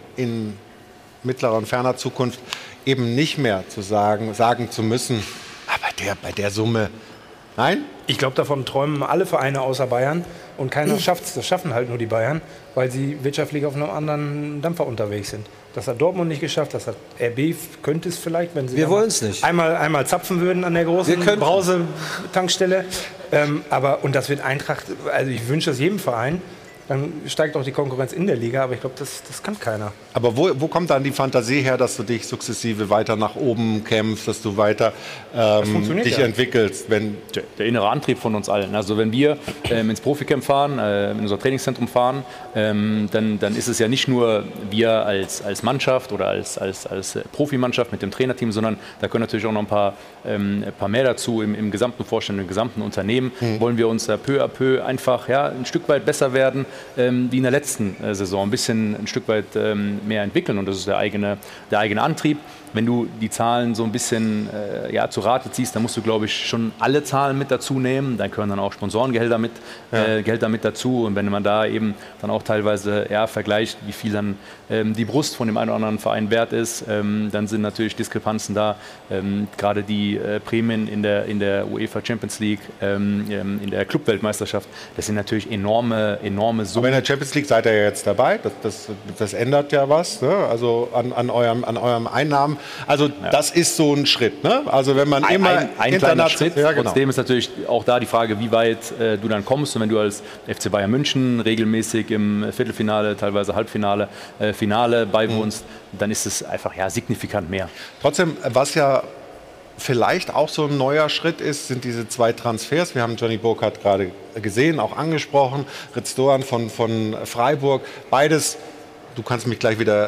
in mittlerer und ferner Zukunft eben nicht mehr zu sagen, sagen zu müssen, aber der, bei der Summe, nein? Ich glaube, davon träumen alle Vereine außer Bayern und keiner schafft es. Das schaffen halt nur die Bayern, weil sie wirtschaftlich auf einem anderen Dampfer unterwegs sind. Das hat Dortmund nicht geschafft, das hat R B, könnte es vielleicht, wenn sie Wir wollen es nicht. Einmal, einmal zapfen würden an der großen Brause-Tankstelle. Ähm, aber, und das wird Eintracht, also ich wünsche es jedem Verein, dann steigt auch die Konkurrenz in der Liga, aber ich glaube, das, das kann keiner. Aber wo, wo kommt dann die Fantasie her, dass du dich sukzessive weiter nach oben kämpfst, dass du weiter ähm, dich ja. entwickelst? Wenn der, der innere Antrieb von uns allen. Also wenn wir ähm, ins Proficamp fahren, äh, in unser Trainingszentrum fahren, ähm, dann, dann ist es ja nicht nur wir als, als Mannschaft oder als, als, als Profimannschaft mit dem Trainerteam, sondern da können natürlich auch noch ein paar, ähm, ein paar mehr dazu im, im gesamten Vorstand, im gesamten Unternehmen. Mhm. Wollen wir uns da peu à peu einfach ja, ein Stück weit besser werden, Ähm, wie in der letzten äh, Saison, ein bisschen ein Stück weit ähm, mehr entwickeln und das ist der eigene, der eigene Antrieb. Wenn du die Zahlen so ein bisschen äh, ja, zu Rate ziehst, dann musst du, glaube ich, schon alle Zahlen mit dazu nehmen. Dann gehören dann auch Sponsorengehälter mit, ja. äh, Gelder mit dazu. Und wenn man da eben dann auch teilweise ja, vergleicht, wie viel dann ähm, die Brust von dem einen oder anderen Verein wert ist, ähm, dann sind natürlich Diskrepanzen da. Ähm, gerade die äh, Prämien in der, in der UEFA Champions League, ähm, in der Clubweltmeisterschaft, das sind natürlich enorme, enorme Summen. Aber in der Champions League seid ihr ja jetzt dabei. Das, das, das ändert ja was, ne? Also an, an, eurem, an eurem Einnahmen. Also ja. das ist so ein Schritt, ne? Also wenn man ein, immer ein, ein kleiner Schritt. Ja, genau. Trotzdem ist natürlich auch da die Frage, wie weit äh, du dann kommst. Und wenn du als F C Bayern München regelmäßig im Viertelfinale, teilweise Halbfinale, äh, Finale beiwohnst, mhm. dann ist es einfach ja signifikant mehr. Trotzdem, was ja vielleicht auch so ein neuer Schritt ist, sind diese zwei Transfers. Wir haben Johnny Burkhardt gerade gesehen, auch angesprochen. Ritz Doan von, von Freiburg. Beides, du kannst mich gleich wieder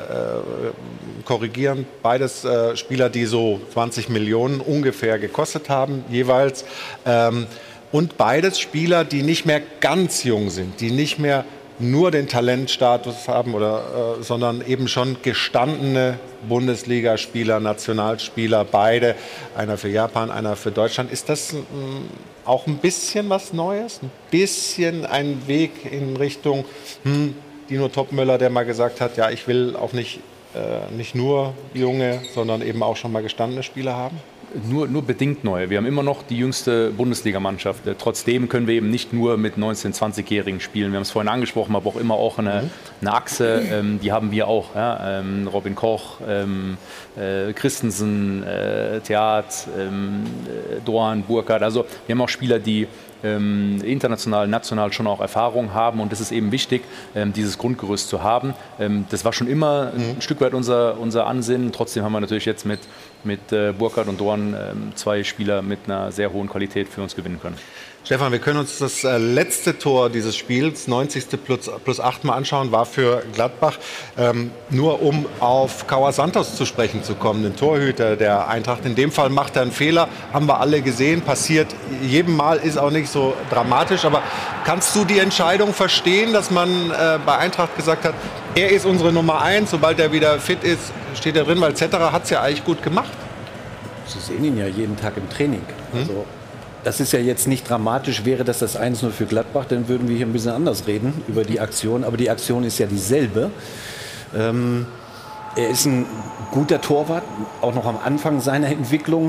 äh, korrigieren, beides äh, Spieler, die so zwanzig Millionen ungefähr gekostet haben, jeweils. Ähm, und beides Spieler, die nicht mehr ganz jung sind, die nicht mehr nur den Talentstatus haben, oder, äh, sondern eben schon gestandene Bundesligaspieler, Nationalspieler, beide, einer für Japan, einer für Deutschland. Ist das mh, auch ein bisschen was Neues? Ein bisschen ein Weg in Richtung hm, Dino Topmöller, der mal gesagt hat, ja, ich will auch nicht, äh, nicht nur junge, sondern eben auch schon mal gestandene Spieler haben? Nur, nur bedingt neu. Wir haben immer noch die jüngste Bundesligamannschaft. Trotzdem können wir eben nicht nur mit neunzehn-, zwanzigjährigen spielen. Wir haben es vorhin angesprochen, aber auch immer auch eine, mhm. eine Achse, ähm, die haben wir auch. Ja? Ähm, Robin Koch, ähm, äh, Christensen, äh, Theat, ähm, äh, Doan, Burkhardt. Also wir haben auch Spieler, die ähm, international, national schon auch Erfahrung haben, und es ist eben wichtig, ähm, dieses Grundgerüst zu haben. Ähm, das war schon immer ein mhm. Stück weit unser, unser Ansinnen. Trotzdem haben wir natürlich jetzt mit mit äh, Burkhardt und Dorn ähm, zwei Spieler mit einer sehr hohen Qualität für uns gewinnen können. Stefan, wir können uns das äh, letzte Tor dieses Spiels, neunzigste plus, plus acht, mal anschauen, war für Gladbach. Ähm, nur um auf Kawa Santos zu sprechen zu kommen, den Torhüter der Eintracht. In dem Fall macht er einen Fehler, haben wir alle gesehen, passiert jedem Mal, ist auch nicht so dramatisch. Aber kannst du die Entscheidung verstehen, dass man äh, bei Eintracht gesagt hat, er ist unsere Nummer eins, sobald er wieder fit ist, steht er drin, weil Zetterer hat es ja eigentlich gut gemacht. Sie sehen ihn ja jeden Tag im Training. Also, das ist ja jetzt nicht dramatisch. Wäre das das eins null für Gladbach, dann würden wir hier ein bisschen anders reden über die Aktion. Aber die Aktion ist ja dieselbe. Ähm, er ist ein guter Torwart, auch noch am Anfang seiner Entwicklung.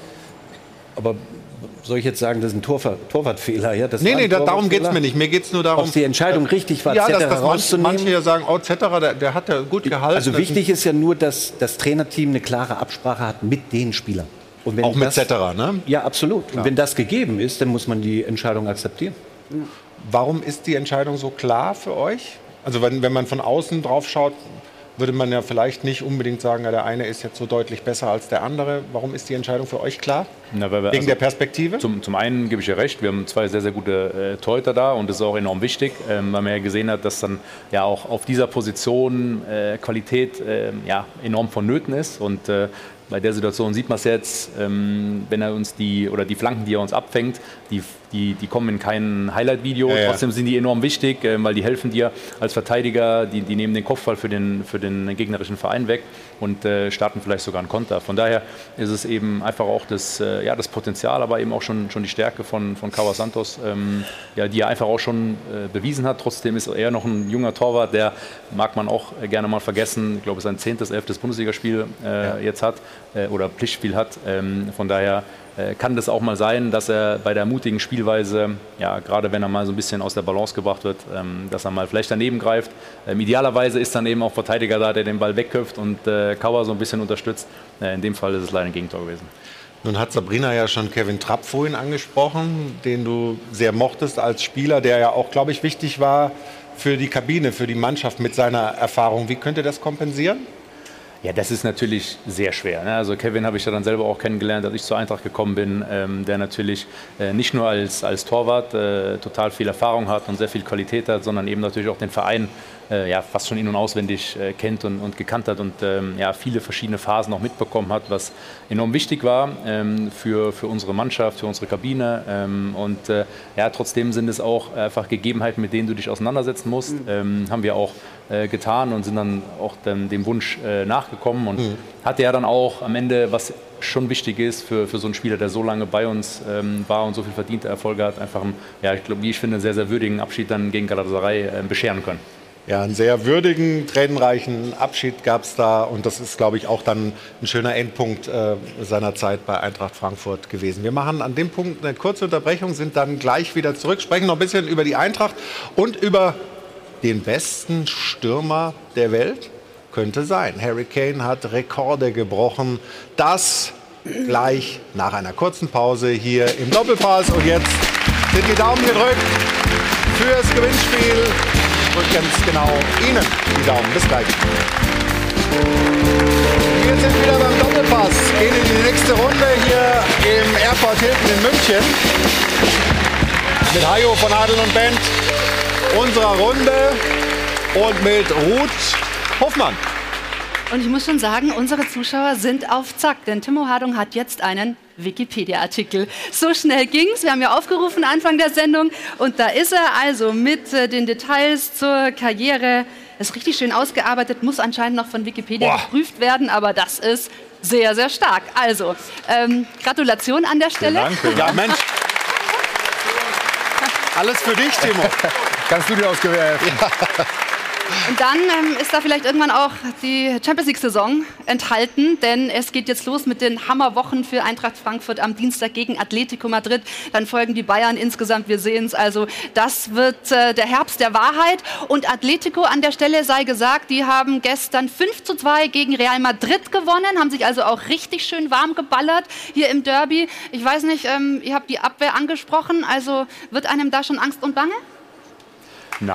Aber soll ich jetzt sagen, das ist ein Torver Torwartfehler? Ja, das nee, nee, darum geht es mir nicht. Mir geht es nur darum, ob die Entscheidung richtig war, ja, Zetterer dass, dass rauszunehmen. Manche ja sagen, oh, Zetterer, der, der hat ja gut gehalten. Also wichtig ist ja nur, dass das Trainerteam eine klare Absprache hat mit den Spielern. Und wenn auch mit das, Zetterer, ne? Ja, absolut. Klar. Und wenn das gegeben ist, dann muss man die Entscheidung akzeptieren. Ja. Warum ist die Entscheidung so klar für euch? Also wenn, wenn man von außen drauf schaut, würde man ja vielleicht nicht unbedingt sagen, ja, der eine ist jetzt so deutlich besser als der andere. Warum ist die Entscheidung für euch klar? Na, weil wir, Wegen also der Perspektive? Zum, zum einen gebe ich dir recht, wir haben zwei sehr, sehr gute äh, Torhüter da, und das ist auch enorm wichtig, ähm, weil man ja gesehen hat, dass dann ja auch auf dieser Position äh, Qualität äh, ja, enorm vonnöten ist. Und äh, bei der Situation sieht man es jetzt, ähm, wenn er uns die, oder die Flanken, die er uns abfängt, die, die, die kommen in kein Highlight-Video. Ja, ja. Trotzdem sind die enorm wichtig, äh, weil die helfen dir als Verteidiger, die, die nehmen den Kopfball für den, für den gegnerischen Verein weg und äh, starten vielleicht sogar einen Konter. Von daher ist es eben einfach auch das, äh, ja, das Potenzial, aber eben auch schon, schon die Stärke von, von Kawa Santos, ähm, ja, die er einfach auch schon äh, bewiesen hat. Trotzdem ist er noch ein junger Torwart, der, mag man auch äh, gerne mal vergessen, ich glaube, sein zehntes, elftes Bundesligaspiel äh, ja. jetzt hat äh, oder Pflichtspiel hat. Ähm, von daher äh, kann das auch mal sein, dass er bei der mutigen Spielweise, ja, gerade wenn er mal so ein bisschen aus der Balance gebracht wird, ähm, dass er mal vielleicht daneben greift. Ähm, idealerweise ist dann eben auch Verteidiger da, der den Ball wegköpft und äh, Kawa so ein bisschen unterstützt. Äh, in dem Fall ist es leider ein Gegentor gewesen. Nun hat Sabrina ja schon Kevin Trapp vorhin angesprochen, den du sehr mochtest als Spieler, der ja auch, glaube ich, wichtig war für die Kabine, für die Mannschaft mit seiner Erfahrung. Wie könnte das kompensieren? Ja, das ist natürlich sehr schwer. Ne? Also Kevin habe ich ja dann selber auch kennengelernt, als ich zur Eintracht gekommen bin, ähm, der natürlich äh, nicht nur als, als Torwart äh, total viel Erfahrung hat und sehr viel Qualität hat, sondern eben natürlich auch den Verein äh, ja, fast schon in- und auswendig äh, kennt und, und gekannt hat und ähm, ja, viele verschiedene Phasen auch mitbekommen hat, was enorm wichtig war ähm, für, für unsere Mannschaft, für unsere Kabine. Ähm, und äh, ja, trotzdem sind es auch einfach Gegebenheiten, mit denen du dich auseinandersetzen musst. Mhm. Ähm, haben wir auch äh, getan und sind dann auch dann dem Wunsch äh, nachgekommen und mhm. hatte ja dann auch am Ende, was schon wichtig ist für, für so einen Spieler, der so lange bei uns ähm, war und so viel verdiente Erfolge hat, einfach einen, ja, ich glaube, wie ich finde, sehr, sehr würdigen Abschied dann gegen Galatasaray äh, bescheren können. Ja, einen sehr würdigen, tränenreichen Abschied gab es da, und das ist, glaube ich, auch dann ein schöner Endpunkt äh, seiner Zeit bei Eintracht Frankfurt gewesen. Wir machen an dem Punkt eine kurze Unterbrechung, sind dann gleich wieder zurück, sprechen noch ein bisschen über die Eintracht und über den besten Stürmer der Welt. Könnte sein. Harry Kane hat Rekorde gebrochen. Das gleich nach einer kurzen Pause hier im Doppelpass. Und jetzt sind die Daumen gedrückt fürs Gewinnspiel. Drückt ganz genau Ihnen die Daumen. Bis gleich. Wir sind wieder beim Doppelpass. Gehen in die nächste Runde hier im Airport Hilton in München. Mit Hajo von Adel und Bent unserer Runde und mit Ruth Hofmann. Und ich muss schon sagen, unsere Zuschauer sind auf Zack, denn Timo Hardung hat jetzt einen Wikipedia-Artikel. So schnell ging's. Wir haben ja aufgerufen Anfang der Sendung und da ist er also mit äh, den Details zur Karriere. Ist richtig schön ausgearbeitet, muss anscheinend noch von Wikipedia Boah. geprüft werden, aber das ist sehr, sehr stark. Also, ähm, Gratulation an der Stelle. Danke. Ja, Mensch. Alles für dich, Timo. Kannst du dir ausgewählt. Ja. Und dann ähm, ist da vielleicht irgendwann auch die Champions-League-Saison enthalten, denn es geht jetzt los mit den Hammerwochen für Eintracht Frankfurt am Dienstag gegen Atletico Madrid. Dann folgen die Bayern insgesamt, wir sehen es. Also das wird äh, der Herbst der Wahrheit. Und Atletico an der Stelle sei gesagt, die haben gestern fünf zu zwei gegen Real Madrid gewonnen, haben sich also auch richtig schön warm geballert hier im Derby. Ich weiß nicht, ähm, ihr habt die Abwehr angesprochen, also wird einem da schon Angst und Bange? Na.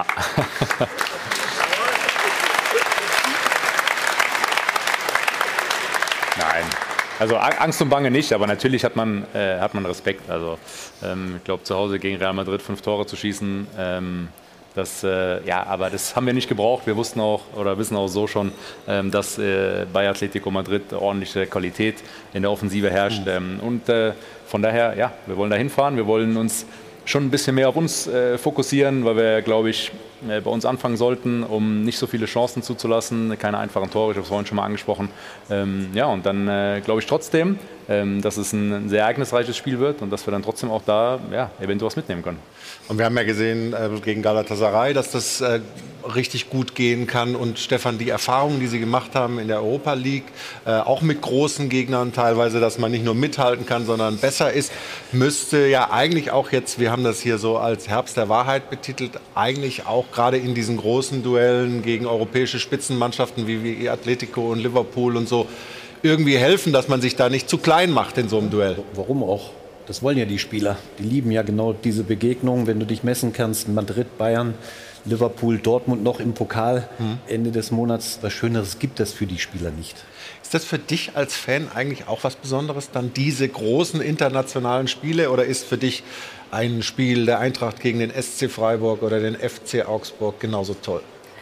Nein, also Angst und Bange nicht, aber natürlich hat man, äh, hat man Respekt. Also ähm, ich glaube, zu Hause gegen Real Madrid fünf Tore zu schießen, ähm, das, äh, ja, aber das haben wir nicht gebraucht. Wir wussten auch oder wissen auch so schon, ähm, dass äh, bei Atletico Madrid ordentliche Qualität in der Offensive herrscht. Ähm, und äh, von daher, ja, wir wollen da hinfahren, wir wollen uns schon ein bisschen mehr auf uns äh, fokussieren, weil wir, glaube ich, äh, bei uns anfangen sollten, um nicht so viele Chancen zuzulassen, keine einfachen Tore, ich habe es vorhin schon mal angesprochen. Ähm, ja, und dann äh, glaube ich trotzdem, ähm, dass es ein, ein sehr ereignisreiches Spiel wird und dass wir dann trotzdem auch da ja, eventuell was mitnehmen können. Und wir haben ja gesehen äh, gegen Galatasaray, dass das äh, richtig gut gehen kann. Und Stefan, die Erfahrungen, die Sie gemacht haben in der Europa League, äh, auch mit großen Gegnern teilweise, dass man nicht nur mithalten kann, sondern besser ist, müsste ja eigentlich auch jetzt, wir haben das hier so als Herbst der Wahrheit betitelt, eigentlich auch gerade in diesen großen Duellen gegen europäische Spitzenmannschaften wie, wie Atletico und Liverpool und so, irgendwie helfen, dass man sich da nicht zu klein macht in so einem Duell. Warum auch? Das wollen ja die Spieler. Die lieben ja genau diese Begegnungen, wenn du dich messen kannst. Madrid, Bayern, Liverpool, Dortmund noch im Pokal hm. Ende des Monats. Was Schöneres gibt es für die Spieler nicht. Ist das für dich als Fan eigentlich auch was Besonderes, dann diese großen internationalen Spiele? Oder ist für dich ein Spiel der Eintracht gegen den S C Freiburg oder den F C Augsburg genauso toll?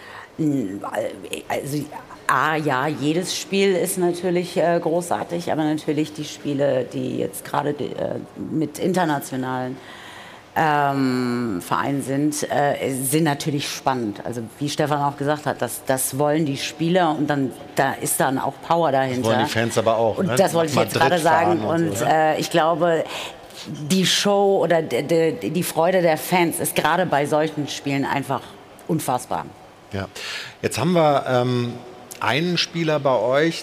Also A, ja, jedes Spiel ist natürlich äh, großartig, aber natürlich die Spiele, die jetzt gerade äh, mit internationalen ähm, Vereinen sind, äh, sind natürlich spannend. Also wie Stefan auch gesagt hat, das, das wollen die Spieler und dann da ist dann auch Power dahinter. Das wollen die Fans aber auch. Und ne? das wollte ich jetzt gerade sagen. Und, und so, äh, ich glaube, die Show oder die, die, die Freude der Fans ist gerade bei solchen Spielen einfach unfassbar. Ja, jetzt haben wir ähm, einen Spieler bei euch,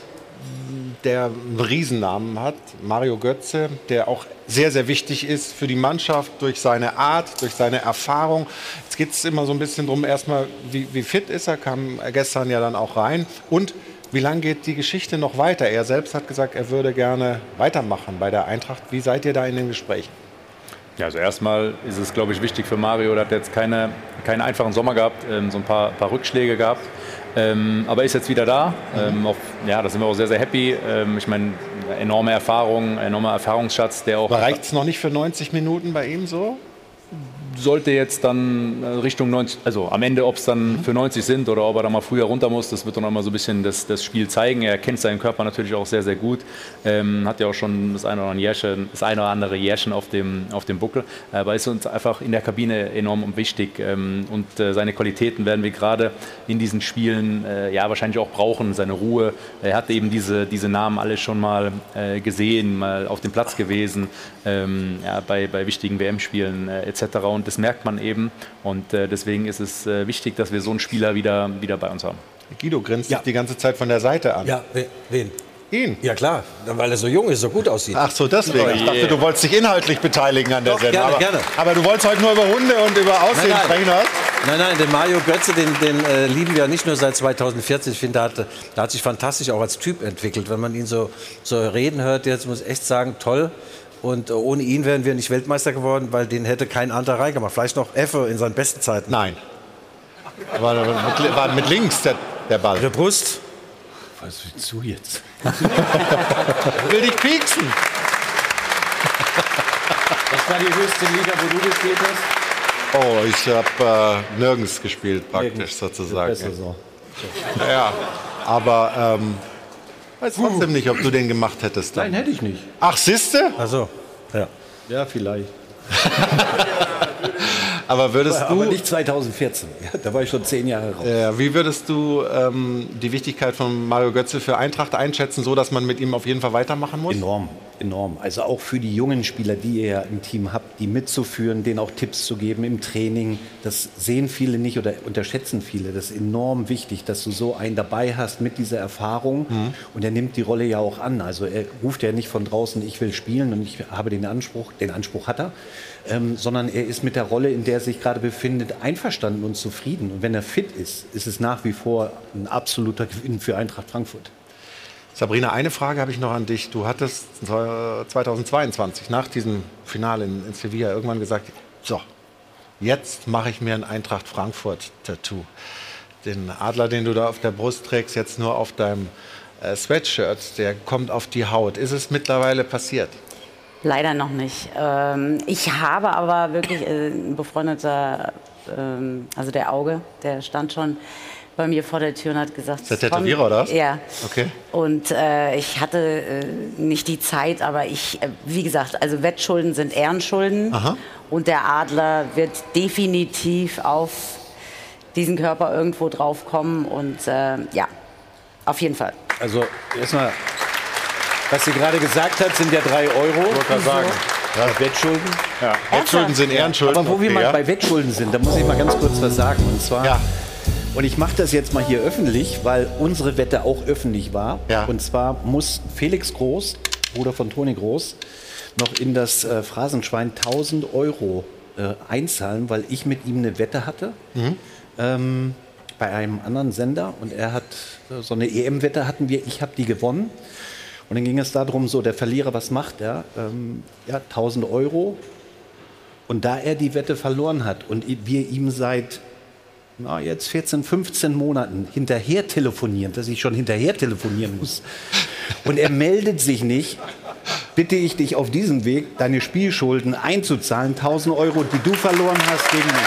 der einen Riesennamen hat, Mario Götze, der auch sehr, sehr wichtig ist für die Mannschaft durch seine Art, durch seine Erfahrung. Jetzt geht es immer so ein bisschen darum, erstmal, wie, wie fit ist er, kam gestern ja dann auch rein. Und wie lange geht die Geschichte noch weiter? Er selbst hat gesagt, er würde gerne weitermachen bei der Eintracht. Wie seid ihr da in den Gesprächen? Ja, also erstmal ist es, glaube ich, wichtig für Mario, der hat jetzt keine, keinen einfachen Sommer gehabt, ähm, so ein paar, paar Rückschläge gehabt, ähm, aber ist jetzt wieder da. Ähm, auf, ja, da sind wir auch sehr, sehr happy. Ähm, ich meine, enorme Erfahrung, enormer Erfahrungsschatz, der auch... Aber reicht es noch nicht für neunzig Minuten bei ihm so? Sollte jetzt dann Richtung neunzig, also am Ende, ob es dann für neunzig sind oder ob er dann mal früher runter muss, das wird dann auch mal so ein bisschen das, das Spiel zeigen. Er kennt seinen Körper natürlich auch sehr, sehr gut. Ähm, hat ja auch schon das eine oder andere Jährchen, das eine oder andere Jährchen auf dem, auf dem Buckel. Aber ist uns einfach in der Kabine enorm und wichtig. Ähm, und äh, seine Qualitäten werden wir gerade in diesen Spielen äh, ja wahrscheinlich auch brauchen. Seine Ruhe. Er hat eben diese, diese Namen alle schon mal äh, gesehen, mal auf dem Platz gewesen, ähm, ja, bei, bei wichtigen W M-Spielen äh, et cetera. Und das merkt man eben und äh, deswegen ist es äh, wichtig, dass wir so einen Spieler wieder, wieder bei uns haben. Guido grinst ja. die ganze Zeit von der Seite an. Ja, wen? Ihn? Ja klar, weil er so jung ist, so gut aussieht. Ach so, deswegen. Ich dachte, du wolltest dich inhaltlich beteiligen an der Doch, Sendung. Gerne, aber, gerne. aber du wolltest heute nur über Hunde und über Aussehen nein, nein. sprechen, hast? Nein, nein, den Mario Götze, den, den äh, lieben wir nicht nur seit zweitausendvierzehn. Ich finde, der hat, der hat sich fantastisch auch als Typ entwickelt. Wenn man ihn so, so reden hört, jetzt muss ich echt sagen, toll. Und ohne ihn wären wir nicht Weltmeister geworden, weil den hätte kein anderer reingemacht. Vielleicht noch Effe in seinen besten Zeiten. Nein. War mit, war mit links der, der Ball. Der Brust. Was willst du jetzt? Will dich pieksen. Was war die höchste Liga, wo du gespielt hast? Oh, ich habe äh, nirgends gespielt, praktisch nirgends. sozusagen. Besser so. Ja, aber... Ähm, weiß trotzdem nicht, ob du den gemacht hättest. Dann. Nein, hätte ich nicht. Ach, siehste? Ach so, ja. Ja, vielleicht. Aber würdest aber, du... Aber nicht zweitausendvierzehn, ja, da war ich schon zehn Jahre raus. Äh, wie würdest du ähm, die Wichtigkeit von Mario Götze für Eintracht einschätzen, so dass man mit ihm auf jeden Fall weitermachen muss? Enorm, enorm. Also auch für die jungen Spieler, die ihr ja im Team habt, die mitzuführen, denen auch Tipps zu geben im Training. Das sehen viele nicht oder unterschätzen viele. Das ist enorm wichtig, dass du so einen dabei hast mit dieser Erfahrung. Mhm. Und er nimmt die Rolle ja auch an. Also er ruft ja nicht von draußen, ich will spielen und ich habe den Anspruch, den Anspruch hat er. Ähm, sondern er ist mit der Rolle, in der er sich gerade befindet, einverstanden und zufrieden. Und wenn er fit ist, ist es nach wie vor ein absoluter Gewinn für Eintracht Frankfurt. Sabrina, eine Frage habe ich noch an dich. Du hattest zweitausendzweiundzwanzig nach diesem Finale in, in Sevilla irgendwann gesagt, so, jetzt mache ich mir ein Eintracht Frankfurt-Tattoo. Den Adler, den du da auf der Brust trägst, jetzt nur auf deinem äh, Sweatshirt, der kommt auf die Haut. Ist es mittlerweile passiert? Leider noch nicht. Ähm, ich habe aber wirklich äh, ein befreundeter, ähm, also der Auge, der stand schon bei mir vor der Tür und hat gesagt... Ist der Tätowierer oder was? Ja. Okay. Und äh, ich hatte äh, nicht die Zeit, aber ich, äh, wie gesagt, also Wettschulden sind Ehrenschulden. Aha. Und der Adler wird definitiv auf diesen Körper irgendwo drauf kommen und äh, ja, auf jeden Fall. Also erstmal... Was sie gerade gesagt hat, sind ja drei Euro. Ich wollte gerade sagen. Ja, Wettschulden. Ja. Wettschulden sind Ehrenschulden. Aber wo wir okay, mal ja. bei Wettschulden sind, da muss ich mal ganz kurz was sagen. Und zwar, ja. und ich mache das jetzt mal hier öffentlich, weil unsere Wette auch öffentlich war. Ja. Und zwar muss Felix Groß, Bruder von Toni Groß, noch in das äh, Phrasenschwein tausend Euro äh, einzahlen, weil ich mit ihm eine Wette hatte. Mhm. Ähm, bei einem anderen Sender. Und er hat, äh, so eine E M-Wette hatten wir, ich habe die gewonnen. Und dann ging es darum, so der Verlierer, was macht er? Ähm, ja, tausend Euro. Und da er die Wette verloren hat und wir ihm seit na, jetzt vierzehn, fünfzehn Monaten hinterher telefonieren, dass ich schon hinterher telefonieren muss, und er meldet sich nicht, bitte ich dich auf diesem Weg, deine Spielschulden einzuzahlen, tausend Euro, die du verloren hast, gegen mich.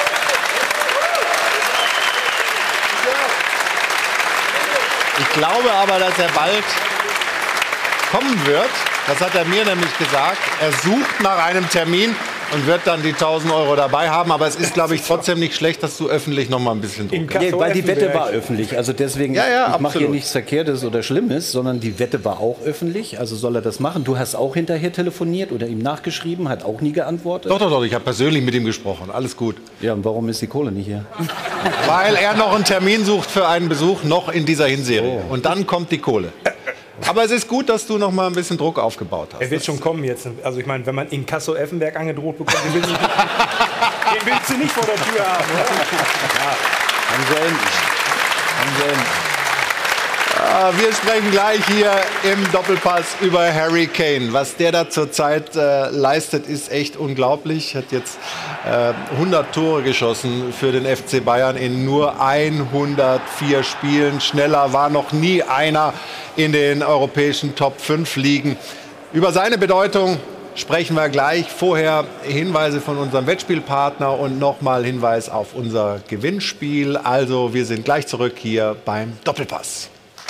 Ich glaube aber, dass er bald kommen wird. Das hat er mir nämlich gesagt. Er sucht nach einem Termin und wird dann die tausend Euro dabei haben. Aber es ist, glaube ich, trotzdem nicht schlecht, dass du öffentlich noch mal ein bisschen Druck hast. Ja, weil die Wette war öffentlich. Also deswegen, ja, ja, ich mache hier nichts Verkehrtes oder Schlimmes, sondern die Wette war auch öffentlich. Also soll er das machen. Du hast auch hinterher telefoniert oder ihm nachgeschrieben, hat auch nie geantwortet. Doch, doch, doch. Ich habe persönlich mit ihm gesprochen. Alles gut. Ja, und warum ist die Kohle nicht hier? Weil er noch einen Termin sucht für einen Besuch noch in dieser Hinserie. Oh. Und dann kommt die Kohle. Aber es ist gut, dass du noch mal ein bisschen Druck aufgebaut hast. Er wird schon kommen jetzt. Also ich meine, wenn man Inkasso Effenberg angedroht bekommt, den willst du, den willst du nicht vor der Tür haben, oder? Ja, haben sie endlich. Haben sie endlich. Ah, wir sprechen gleich hier im Doppelpass über Harry Kane. Was der da zurzeit äh, leistet, ist echt unglaublich. Hat jetzt äh, hundert Tore geschossen für den F C Bayern in nur hundertvier Spielen. Schneller war noch nie einer in den europäischen Top fünf Ligen. Über seine Bedeutung sprechen wir gleich. Vorher Hinweise von unserem Wettspielpartner und nochmal Hinweis auf unser Gewinnspiel. Also wir sind gleich zurück hier beim Doppelpass.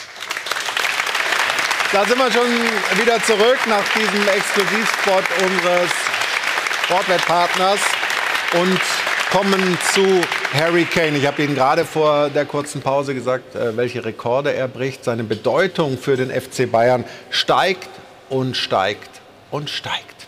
Da sind wir schon wieder zurück nach diesem Exklusivspot unseres Sportwettpartners und kommen zu Harry Kane. Ich habe Ihnen gerade vor der kurzen Pause gesagt, welche Rekorde er bricht. Seine Bedeutung für den F C Bayern steigt und steigt und steigt.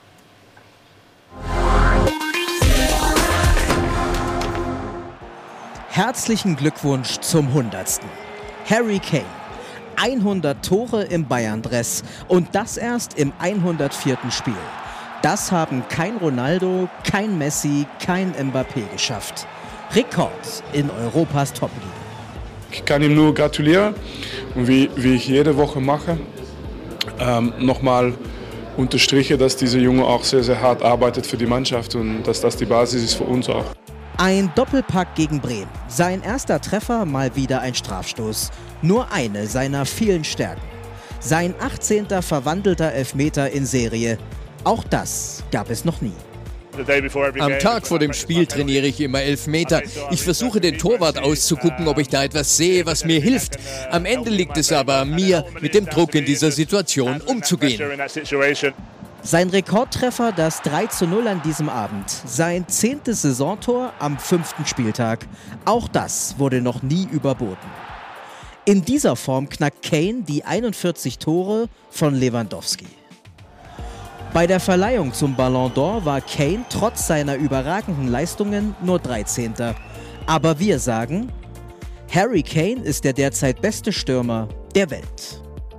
Herzlichen Glückwunsch zum hundertsten Harry Kane. hundert Tore im Bayern-Dress und das erst im hundertvierten Spiel. Das haben kein Ronaldo, kein Messi, kein Mbappé geschafft. Rekord in Europas Top-Liga. Ich kann ihm nur gratulieren und wie, wie ich jede Woche mache, ähm, nochmal unterstriche, dass dieser Junge auch sehr, sehr hart arbeitet für die Mannschaft und dass das die Basis ist für uns auch. Ein Doppelpack gegen Bremen. Sein erster Treffer, mal wieder ein Strafstoß. Nur eine seiner vielen Stärken. Sein achtzehnter verwandelter Elfmeter in Serie. Auch das gab es noch nie. Am Tag vor dem Spiel trainiere ich immer elf Meter. Ich versuche den Torwart auszugucken, ob ich da etwas sehe, was mir hilft. Am Ende liegt es aber an mir, mit dem Druck in dieser Situation umzugehen. Sein Rekordtreffer, das drei zu null an diesem Abend. Sein zehntes Saisontor am fünften Spieltag. Auch das wurde noch nie überboten. In dieser Form knackt Kane die einundvierzig Tore von Lewandowski. Bei der Verleihung zum Ballon d'Or war Kane trotz seiner überragenden Leistungen nur dreizehnter Aber wir sagen, Harry Kane ist der derzeit beste Stürmer der Welt.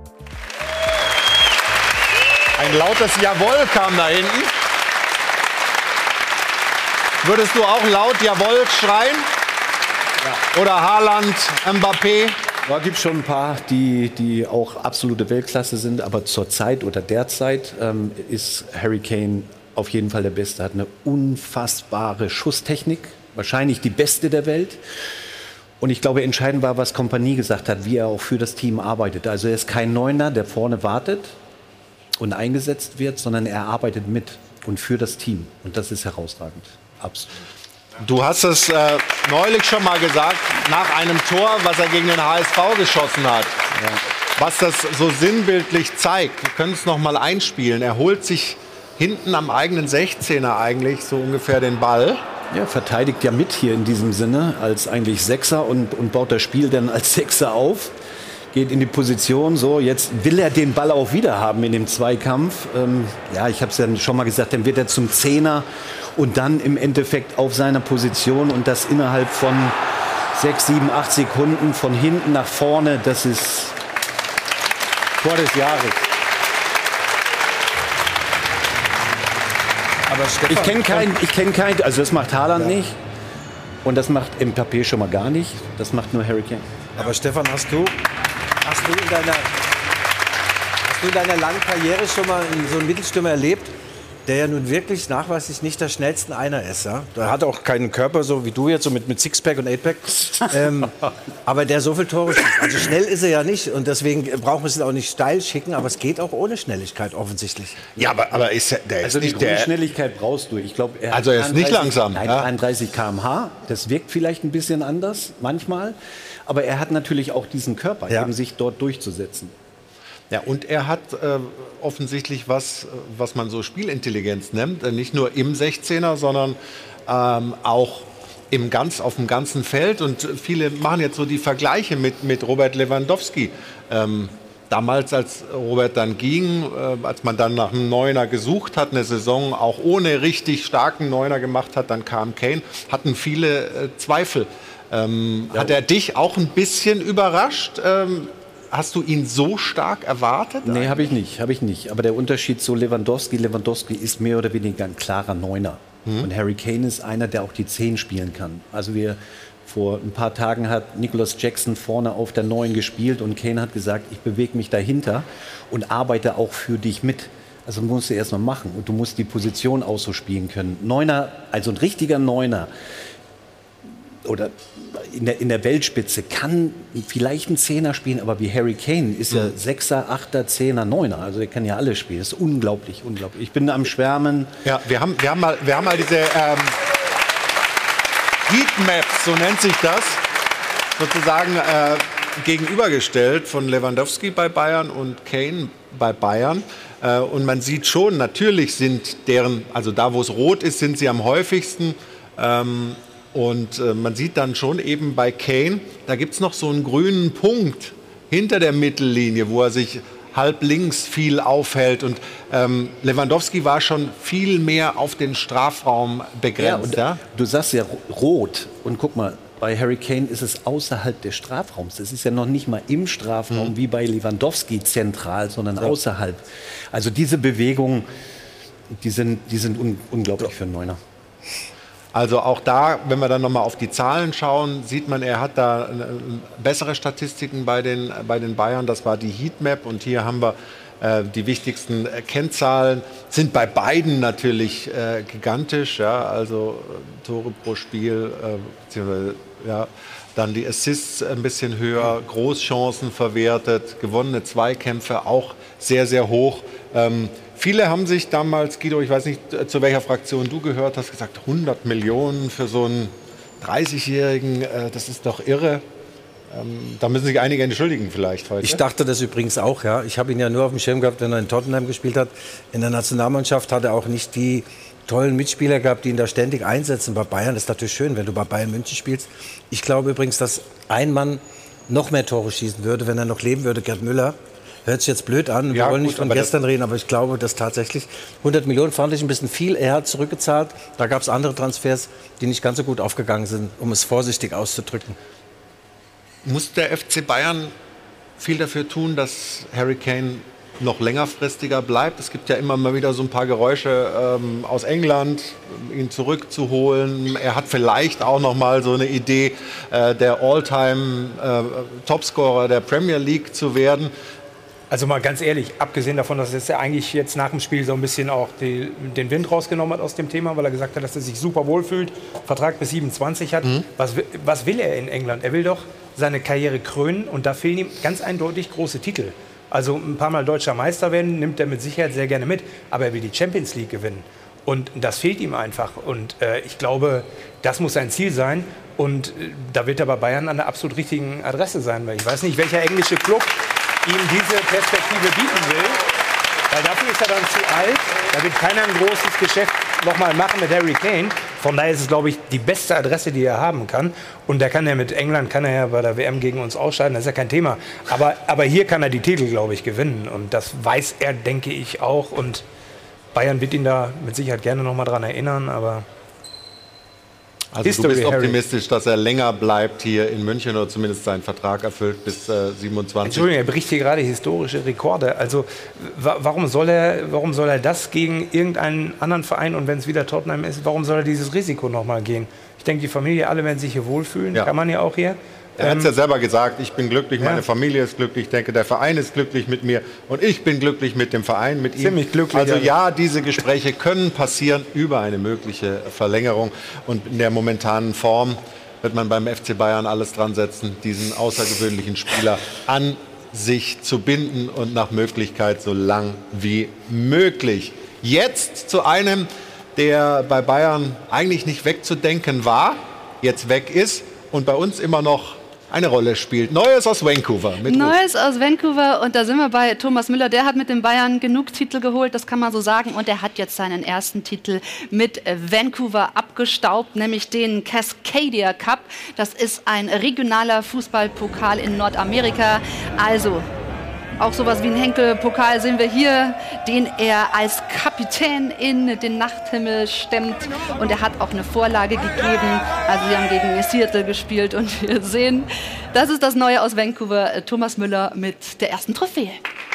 Ein lautes Jawohl kam da hinten. Würdest du auch laut Jawohl schreien? Ja. Oder Haaland, Mbappé? Da gibt es schon ein paar, die, die auch absolute Weltklasse sind. Aber zurzeit oder derzeit ähm, ist Harry Kane auf jeden Fall der Beste. Hat eine unfassbare Schusstechnik. Wahrscheinlich die beste der Welt. Und ich glaube, entscheidend war, was Kompanie gesagt hat, wie er auch für das Team arbeitet. Also er ist kein Neuner, der vorne wartet und eingesetzt wird, sondern er arbeitet mit und für das Team. Und das ist herausragend. Absolut. Du hast es äh, neulich schon mal gesagt, nach einem Tor, was er gegen den H S V geschossen hat. Ja. Was das so sinnbildlich zeigt. Wir können es noch mal einspielen. Er holt sich hinten am eigenen sechzehner eigentlich so ungefähr den Ball. Ja, verteidigt ja mit hier in diesem Sinne als eigentlich Sechser und, und baut das Spiel dann als Sechser auf. Geht in die Position, so, jetzt will er den Ball auch wieder haben in dem Zweikampf. Ähm, ja, ich habe es ja schon mal gesagt, dann wird er zum Zehner und dann im Endeffekt auf seiner Position und das innerhalb von sechs, sieben, acht Sekunden von hinten nach vorne, das ist Tor des Jahres. Aber Stefan, ich kenne keinen, ich kenne keinen, also das macht Haaland ja. nicht und das macht Mbappé schon mal gar nicht, das macht nur Harry Kane. Aber Stefan, hast du, hast du in deiner, hast du in deiner langen Karriere schon mal so einen Mittelstürmer erlebt, der ja nun wirklich nachweislich nicht der schnellste Einer ist? Ja? Der hat auch keinen Körper, so wie du jetzt, so mit, mit Sixpack und Eightpack. ähm, aber der so viele Tore schießt. Also schnell ist er ja nicht und deswegen brauchen wir es auch nicht steil schicken, aber es geht auch ohne Schnelligkeit offensichtlich. Ja, aber, aber ist der, der also ist nicht die der... Schnelligkeit brauchst du. Ich glaube, er also er ist nicht langsam. Nein, ja? einunddreißig Kilometer pro Stunde. Das wirkt vielleicht ein bisschen anders manchmal, aber er hat natürlich auch diesen Körper, ja. eben sich dort durchzusetzen. Ja, und er hat äh, offensichtlich was, was man so Spielintelligenz nennt. Äh, nicht nur im sechzehner, sondern ähm, auch im ganz, auf dem ganzen Feld. Und viele machen jetzt so die Vergleiche mit, mit Robert Lewandowski. Ähm, damals, als Robert dann ging, äh, als man dann nach einem Neuner gesucht hat, eine Saison auch ohne richtig starken Neuner gemacht hat, dann kam Kane, hatten viele äh, Zweifel. Ähm, ja. Hat er dich auch ein bisschen überrascht? Ähm, Hast du ihn so stark erwartet? Nee, habe ich nicht, habe ich nicht. Aber der Unterschied zu Lewandowski, Lewandowski ist mehr oder weniger ein klarer Neuner. Mhm. Und Harry Kane ist einer, der auch die Zehn spielen kann. Also wir, vor ein paar Tagen hat Nicholas Jackson vorne auf der Neun gespielt und Kane hat gesagt, ich bewege mich dahinter und arbeite auch für dich mit. Also musst du erst mal machen und du musst die Position auch so spielen können. Neuner, also ein richtiger Neuner, oder in der, in der Weltspitze kann vielleicht ein Zehner spielen, aber wie Harry Kane ist ja Sechser, Achter, Zehner, Neuner. Also der kann ja alle spielen. Das ist unglaublich, unglaublich. Ich bin am Schwärmen. Ja, wir haben, wir haben, mal, wir haben mal diese ähm, Heatmaps, so nennt sich das, sozusagen äh, gegenübergestellt von Lewandowski bei Bayern und Kane bei Bayern. Äh, und man sieht schon, natürlich sind deren, also da wo es rot ist, sind sie am häufigsten. Ähm, Und äh, man sieht dann schon eben bei Kane, da gibt es noch so einen grünen Punkt hinter der Mittellinie, wo er sich halb links viel aufhält. Und ähm, Lewandowski war schon viel mehr auf den Strafraum begrenzt. Ja, und, ja? Du sagst ja rot. Und guck mal, bei Harry Kane ist es außerhalb des Strafraums. Das ist ja noch nicht mal im Strafraum mhm. wie bei Lewandowski zentral, sondern ja. außerhalb. Also diese Bewegungen, die sind, die sind un unglaublich ja. für einen Neuner. Also auch da, wenn wir dann nochmal auf die Zahlen schauen, sieht man, er hat da bessere Statistiken bei den, bei den Bayern. Das war die Heatmap und hier haben wir Äh, die wichtigsten äh, Kennzahlen sind bei beiden natürlich äh, gigantisch. Ja? Also äh, Tore pro Spiel, äh, beziehungsweise ja, dann die Assists ein bisschen höher, Großchancen verwertet, gewonnene Zweikämpfe auch sehr, sehr hoch. Ähm, viele haben sich damals, Guido, ich weiß nicht, zu welcher Fraktion du gehört hast, gesagt, hundert Millionen für so einen dreißigjährigen, äh, das ist doch irre. Ähm, da müssen sich einige entschuldigen vielleicht heute. Ich dachte das übrigens auch, ja. Ich habe ihn ja nur auf dem Schirm gehabt, wenn er in Tottenham gespielt hat. In der Nationalmannschaft hat er auch nicht die tollen Mitspieler gehabt, die ihn da ständig einsetzen. Bei Bayern ist natürlich schön, wenn du bei Bayern München spielst. Ich glaube übrigens, dass ein Mann noch mehr Tore schießen würde, wenn er noch leben würde, Gerd Müller. Hört sich jetzt blöd an, wir ja, wollen gut, nicht von gestern reden, aber ich glaube, dass tatsächlich hundert Millionen fand ich ein bisschen viel. Er hat zurückgezahlt, da gab es andere Transfers, die nicht ganz so gut aufgegangen sind, um es vorsichtig auszudrücken. Muss der F C Bayern viel dafür tun, dass Harry Kane noch längerfristiger bleibt? Es gibt ja immer mal wieder so ein paar Geräusche ähm, aus England, ihn zurückzuholen. Er hat vielleicht auch noch mal so eine Idee, äh, der All-Time-Topscorer äh, der Premier League zu werden. Also mal ganz ehrlich, abgesehen davon, dass er eigentlich jetzt nach dem Spiel so ein bisschen auch die, den Wind rausgenommen hat aus dem Thema, weil er gesagt hat, dass er sich super wohl fühlt, Vertrag bis siebenundzwanzig hat. Mhm. Was, was will er in England? Er will doch seine Karriere krönen und da fehlen ihm ganz eindeutig große Titel. Also ein paar Mal deutscher Meister werden, nimmt er mit Sicherheit sehr gerne mit, aber er will die Champions League gewinnen. Und das fehlt ihm einfach. Und äh, ich glaube, das muss sein Ziel sein. Und äh, da wird er bei Bayern an der absolut richtigen Adresse sein, weil ich weiß nicht, welcher englische Club ihm diese Perspektive bieten will, weil dafür ist er dann zu alt, da wird keiner ein großes Geschäft nochmal machen mit Harry Kane. Von daher ist es, glaube ich, die beste Adresse, die er haben kann. Und da kann er mit England, kann er ja bei der W M gegen uns ausscheiden, das ist ja kein Thema. Aber, aber hier kann er die Titel, glaube ich, gewinnen. Und das weiß er, denke ich, auch. Und Bayern wird ihn da mit Sicherheit gerne nochmal dran erinnern, aber... Also History, du bist optimistisch, Harry, dass er länger bleibt hier in München oder zumindest seinen Vertrag erfüllt bis äh, siebenundzwanzig. Entschuldigung, er bricht hier gerade historische Rekorde. Also wa warum soll er, warum soll er das gegen irgendeinen anderen Verein und wenn es wieder Tottenham ist, warum soll er dieses Risiko noch mal gehen? Ich denke, die Familie, alle werden sich hier wohlfühlen, ja. Kann man ja auch hier. Er hat es ja selber gesagt, ich bin glücklich, meine ja. Familie ist glücklich, ich denke, der Verein ist glücklich mit mir und ich bin glücklich mit dem Verein, mit ihm. Ziemlich glücklich. Also ja, diese Gespräche können passieren über eine mögliche Verlängerung und in der momentanen Form wird man beim F C Bayern alles dran setzen, diesen außergewöhnlichen Spieler an sich zu binden und nach Möglichkeit so lang wie möglich. Jetzt zu einem, der bei Bayern eigentlich nicht wegzudenken war, jetzt weg ist und bei uns immer noch eine Rolle spielt. Neues aus Vancouver. Mit Neues aus Vancouver und da sind wir bei Thomas Müller. Der hat mit den Bayern genug Titel geholt, das kann man so sagen. Und er hat jetzt seinen ersten Titel mit Vancouver abgestaubt, nämlich den Cascadia Cup. Das ist ein regionaler Fußballpokal in Nordamerika. Also auch sowas wie ein Henkel-Pokal sehen wir hier, den er als Kapitän in den Nachthimmel stemmt. Und er hat auch eine Vorlage gegeben. Also sie haben gegen Seattle gespielt und wir sehen, das ist das Neue aus Vancouver. Thomas Müller mit der ersten Trophäe.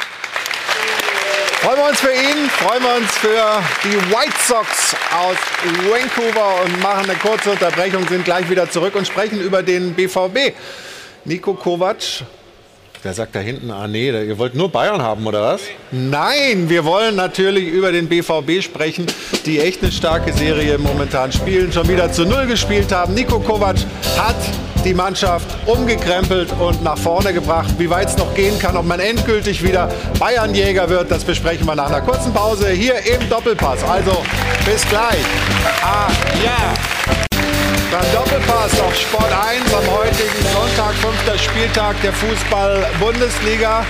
Freuen wir uns für ihn, freuen wir uns für die White Sox aus Vancouver und machen eine kurze Unterbrechung, sind gleich wieder zurück und sprechen über den B V B. Niko Kovac. Der sagt da hinten, ah nee, ihr wollt nur Bayern haben, oder was? Nein, wir wollen natürlich über den B V B sprechen, die echt eine starke Serie momentan spielen, schon wieder zu Null gespielt haben. Niko Kovac hat die Mannschaft umgekrempelt und nach vorne gebracht. Wie weit es noch gehen kann, ob man endgültig wieder Bayernjäger wird, das besprechen wir nach einer kurzen Pause hier im Doppelpass. Also bis gleich. Ah ja. Beim Doppelpass auf Sport eins am heutigen Sonntag, fünfter Spieltag der Fußball-Bundesliga.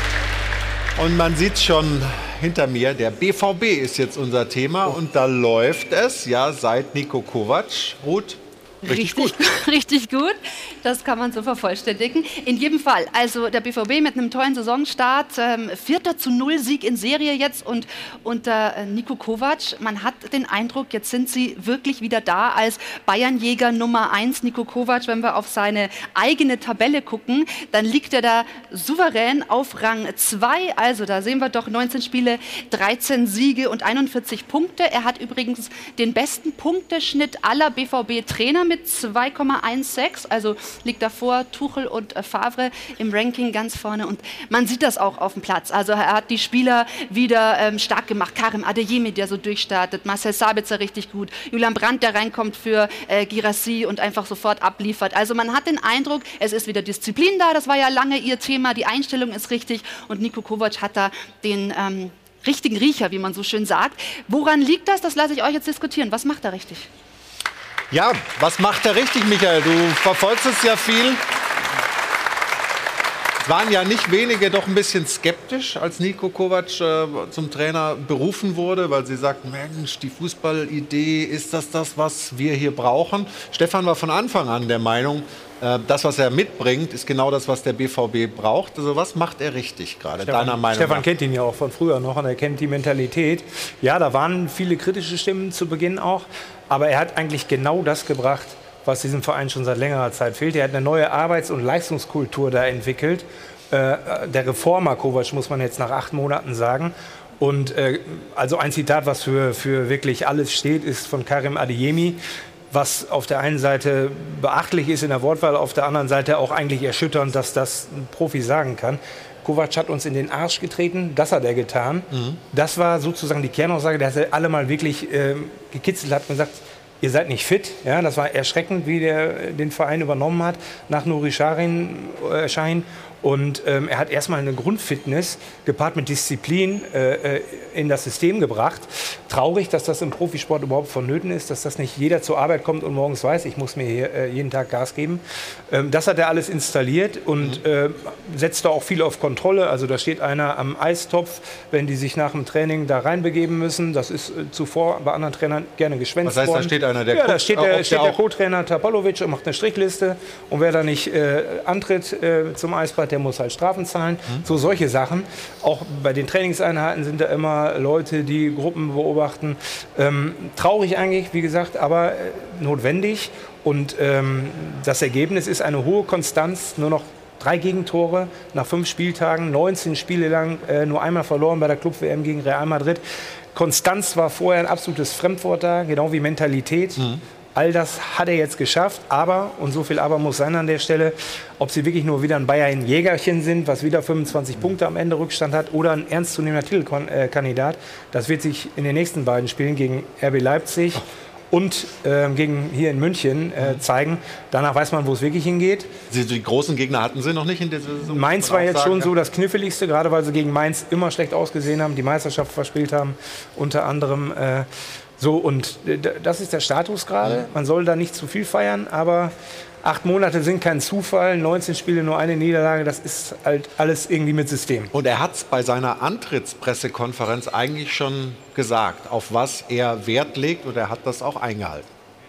Und man sieht schon hinter mir, der B V B ist jetzt unser Thema. Und da läuft es, ja, seit Niko Kovac. Ruth, richtig, richtig gut. Richtig gut, das kann man so vervollständigen. In jedem Fall, also der B V B mit einem tollen Saisonstart, ähm, vierter zu null Sieg in Serie jetzt und unter äh, Niko Kovac. Man hat den Eindruck, jetzt sind sie wirklich wieder da als Bayernjäger Nummer eins. Niko Kovac, wenn wir auf seine eigene Tabelle gucken, dann liegt er da souverän auf Rang zwei. Also da sehen wir doch neunzehn Spiele, dreizehn Siege und einundvierzig Punkte. Er hat übrigens den besten Punkteschnitt aller B V B-Trainer mit zwei Komma sechzehn, also liegt davor Tuchel und äh, Favre im Ranking ganz vorne. Und man sieht das auch auf dem Platz. Also er hat die Spieler wieder ähm, stark gemacht. Karim Adeyemi, der so durchstartet, Marcel Sabitzer richtig gut, Julian Brandt, der reinkommt für äh, Guirassy und einfach sofort abliefert. Also man hat den Eindruck, es ist wieder Disziplin da, das war ja lange ihr Thema, die Einstellung ist richtig und Niko Kovac hat da den ähm, richtigen Riecher, wie man so schön sagt. Woran liegt das? Das lasse ich euch jetzt diskutieren. Was macht er richtig? Ja, was macht er richtig, Michael? Du verfolgst es ja viel. Es waren ja nicht wenige doch ein bisschen skeptisch, als Niko Kovac äh, zum Trainer berufen wurde, weil sie sagten, Mensch, die Fußballidee, ist das das, was wir hier brauchen? Stefan war von Anfang an der Meinung, äh, das, was er mitbringt, ist genau das, was der B V B braucht. Also was macht er richtig gerade, deiner Meinung Stefan nach? kennt ihn ja auch von früher noch und er kennt die Mentalität. Ja, da waren viele kritische Stimmen zu Beginn auch, aber er hat eigentlich genau das gebracht, was diesem Verein schon seit längerer Zeit fehlt. Er hat eine neue Arbeits- und Leistungskultur da entwickelt. Äh, der Reformer Kovac, muss man jetzt nach acht Monaten sagen. Und äh, also ein Zitat, was für, für wirklich alles steht, ist von Karim Adeyemi, was auf der einen Seite beachtlich ist in der Wortwahl, auf der anderen Seite auch eigentlich erschütternd, dass das ein Profi sagen kann. Kovac hat uns in den Arsch getreten, das hat er getan. Mhm. Das war sozusagen die Kernaussage, dass er alle mal wirklich äh, gekitzelt hat und gesagt, ihr seid nicht fit. Ja, das war erschreckend, wie der den Verein übernommen hat nach Nuri Sahin. Äh, Sahin. Und ähm, er hat erstmal eine Grundfitness gepaart mit Disziplin äh, in das System gebracht. Traurig, dass das im Profisport überhaupt vonnöten ist, dass das nicht jeder zur Arbeit kommt und morgens weiß, ich muss mir hier äh, jeden Tag Gas geben. Ähm, das hat er alles installiert und äh, setzt da auch viel auf Kontrolle. Also da steht einer am Eistopf, wenn die sich nach dem Training da reinbegeben müssen. Das ist äh, zuvor bei anderen Trainern gerne geschwänzt worden. Was heißt, da steht einer, der Ja, da steht der, der, steht der Co-Trainer Tapalovic und macht eine Strichliste. Und wer da nicht äh, antritt äh, zum Eisbad, der muss halt Strafen zahlen. Mhm. So solche Sachen. Auch bei den Trainingseinheiten sind da immer Leute, die Gruppen beobachten. Ähm, traurig eigentlich, wie gesagt, aber äh, notwendig. Und ähm, das Ergebnis ist eine hohe Konstanz. Nur noch drei Gegentore nach fünf Spieltagen, neunzehn Spiele lang, äh, nur einmal verloren bei der Club-W M gegen Real Madrid. Konstanz war vorher ein absolutes Fremdwort da, genau wie Mentalität. Mhm. All das hat er jetzt geschafft, aber, und so viel aber muss sein an der Stelle, ob sie wirklich nur wieder ein Bayern-Jägerchen sind, was wieder fünfundzwanzig Punkte am Ende Rückstand hat, oder ein ernstzunehmender Titelkandidat, das wird sich in den nächsten beiden Spielen gegen R B Leipzig und äh, gegen hier in München äh, zeigen. Danach weiß man, wo es wirklich hingeht. Die, die großen Gegner hatten sie noch nicht in der Saison. Mainz war jetzt schon so das Kniffligste, gerade weil sie gegen Mainz immer schlecht ausgesehen haben, die Meisterschaft verspielt haben, unter anderem. Äh, So, und das ist der Status gerade. Man soll da nicht zu viel feiern, aber acht Monate sind kein Zufall, neunzehn Spiele, nur eine Niederlage, das ist halt alles irgendwie mit System. Und er hat es bei seiner Antrittspressekonferenz eigentlich schon gesagt, auf was er Wert legt, und er hat das auch eingehalten.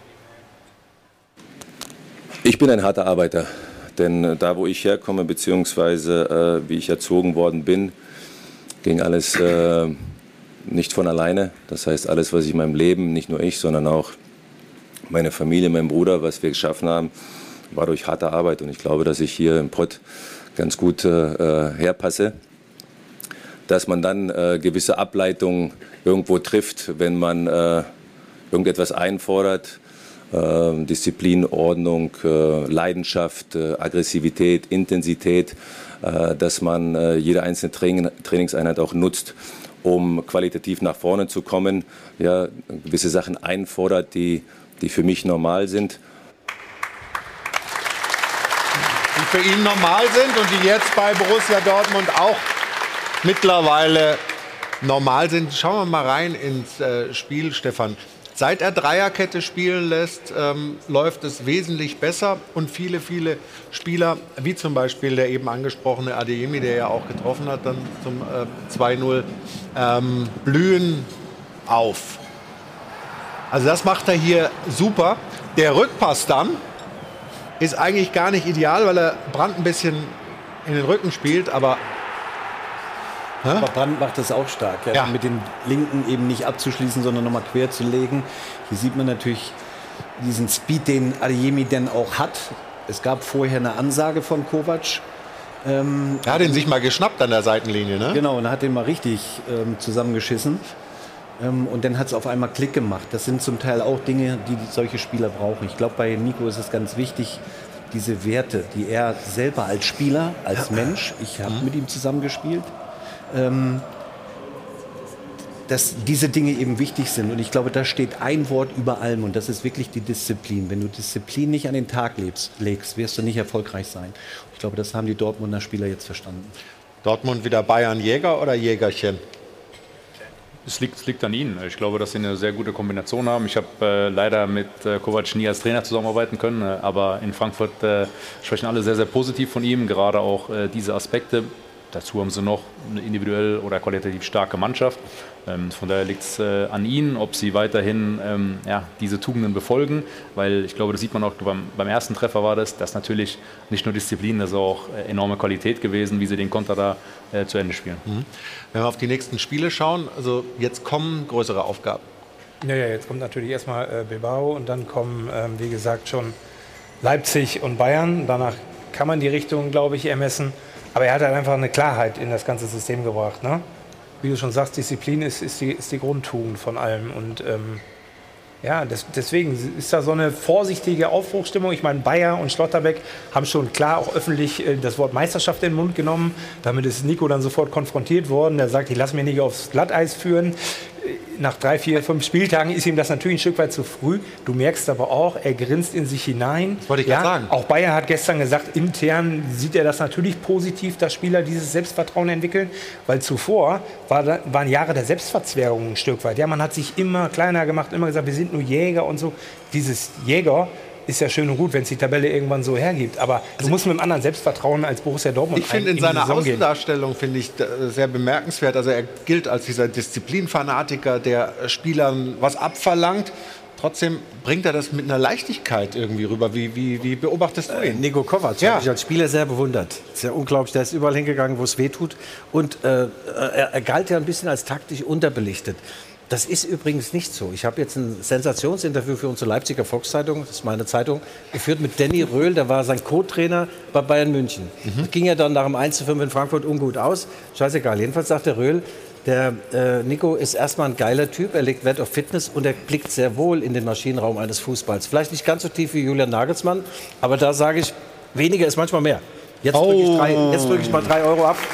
Ich bin ein harter Arbeiter, denn da, wo ich herkomme, beziehungsweise äh, wie ich erzogen worden bin, ging alles Äh, nicht von alleine. Das heißt, alles, was ich in meinem Leben, nicht nur ich, sondern auch meine Familie, mein Bruder, was wir geschaffen haben, war durch harte Arbeit. Und ich glaube, dass ich hier im Pott ganz gut äh, herpasse. Dass man dann äh, gewisse Ableitungen irgendwo trifft, wenn man äh, irgendetwas einfordert. Äh, Disziplin, Ordnung, äh, Leidenschaft, äh, Aggressivität, Intensität. Äh, dass man äh, jede einzelne Training, Trainingseinheit auch nutzt, um qualitativ nach vorne zu kommen, ja, gewisse Sachen einfordert, die, die für mich normal sind. Die für ihn normal sind und die jetzt bei Borussia Dortmund auch mittlerweile normal sind. Schauen wir mal rein ins äh, Spiel, Stefan. Seit er Dreierkette spielen lässt, ähm, läuft es wesentlich besser. Und viele, viele Spieler, wie zum Beispiel der eben angesprochene Adeyemi, der ja auch getroffen hat, dann zum äh, zwei null, ähm, blühen auf. Also das macht er hier super. Der Rückpass dann ist eigentlich gar nicht ideal, weil er Brandt ein bisschen in den Rücken spielt, aber Aber Brandt macht das auch stark, ja? Ja. Mit den Linken eben nicht abzuschließen, sondern nochmal quer zu legen. Hier sieht man natürlich diesen Speed, den Adeyemi denn auch hat. Es gab vorher eine Ansage von Kovac. Ähm, er hat ihn sich mal geschnappt an der Seitenlinie, ne? Genau, und hat den mal richtig ähm, zusammengeschissen. Ähm, und dann hat es auf einmal Klick gemacht. Das sind zum Teil auch Dinge, die solche Spieler brauchen. Ich glaube, bei Nico ist es ganz wichtig, diese Werte, die er selber als Spieler, als Mensch, ich habe mit ihm zusammengespielt, ähm, dass diese Dinge eben wichtig sind. Und ich glaube, da steht ein Wort über allem und das ist wirklich die Disziplin. Wenn du Disziplin nicht an den Tag lebst, legst, wirst du nicht erfolgreich sein. Ich glaube, das haben die Dortmunder Spieler jetzt verstanden. Dortmund wieder Bayern-Jäger oder Jägerchen? Es liegt, es liegt an ihnen. Ich glaube, dass sie eine sehr gute Kombination haben. Ich habe äh, leider mit äh, Kovac nie als Trainer zusammenarbeiten können, äh, aber in Frankfurt äh, sprechen alle sehr, sehr positiv von ihm, gerade auch äh, diese Aspekte. Dazu haben sie noch eine individuell oder qualitativ starke Mannschaft. Ähm, von daher liegt es äh, an ihnen, ob sie weiterhin ähm, ja, diese Tugenden befolgen. Weil ich glaube, das sieht man auch beim, beim ersten Treffer war das, das natürlich nicht nur Disziplin, das ist auch äh, enorme Qualität gewesen, wie sie den Konter da äh, zu Ende spielen. Mhm. Wenn wir auf die nächsten Spiele schauen, also jetzt kommen größere Aufgaben. Ja, ja, jetzt kommt natürlich erstmal äh, Bilbao und dann kommen, ähm, wie gesagt, schon Leipzig und Bayern. Danach kann man die Richtung, glaube ich, ermessen. Aber er hat halt einfach eine Klarheit in das ganze System gebracht. Ne? Wie du schon sagst, Disziplin ist, ist, die, ist die Grundtugend von allem. Und ähm, ja, das, deswegen ist da so eine vorsichtige Aufbruchsstimmung. Ich meine, Bayer und Schlotterbeck haben schon klar auch öffentlich äh, das Wort Meisterschaft in den Mund genommen. Damit ist Nico dann sofort konfrontiert worden. Der sagt, ich lasse mich nicht aufs Glatteis führen. Nach drei, vier, fünf Spieltagen ist ihm das natürlich ein Stück weit zu früh. Du merkst aber auch, er grinst in sich hinein. Das wollte ich ja, gerade sagen. Auch Bayer hat gestern gesagt, intern sieht er das natürlich positiv, dass Spieler dieses Selbstvertrauen entwickeln. Weil zuvor war da, waren Jahre der Selbstverzwergung ein Stück weit. Ja, man hat sich immer kleiner gemacht, immer gesagt, wir sind nur Jäger und so. Dieses Jäger ist ja schön und gut, wenn es die Tabelle irgendwann so hergibt. Aber du musst mit einem anderen Selbstvertrauen als Borussia Dortmund Ich finde in seiner Außendarstellung finde ich sehr bemerkenswert. Also er gilt als dieser Disziplinfanatiker, der Spielern was abverlangt. Trotzdem bringt er das mit einer Leichtigkeit irgendwie rüber. Wie, wie, wie beobachtest du ihn? Äh, Nico Kovac ja. habe ich als Spieler sehr bewundert. Ist ja unglaublich, der ist überall hingegangen, wo es weh tut. Und äh, er, er galt ja ein bisschen als taktisch unterbelichtet. Das ist übrigens nicht so. Ich habe jetzt ein Sensationsinterview für unsere Leipziger Volkszeitung, das ist meine Zeitung, geführt mit Danny Röhl, der war sein Co-Trainer bei Bayern München. Mhm. Das ging ja dann nach dem eins zu fünf in Frankfurt ungut aus. Scheißegal. Jedenfalls sagt der Röhl, der äh, Nico ist erstmal ein geiler Typ, er legt Wert auf Fitness und er blickt sehr wohl in den Maschinenraum eines Fußballs. Vielleicht nicht ganz so tief wie Julian Nagelsmann, aber da sage ich, weniger ist manchmal mehr. Jetzt drücke ich, drei, jetzt drück ich mal drei Euro ab.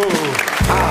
Oh. Ah.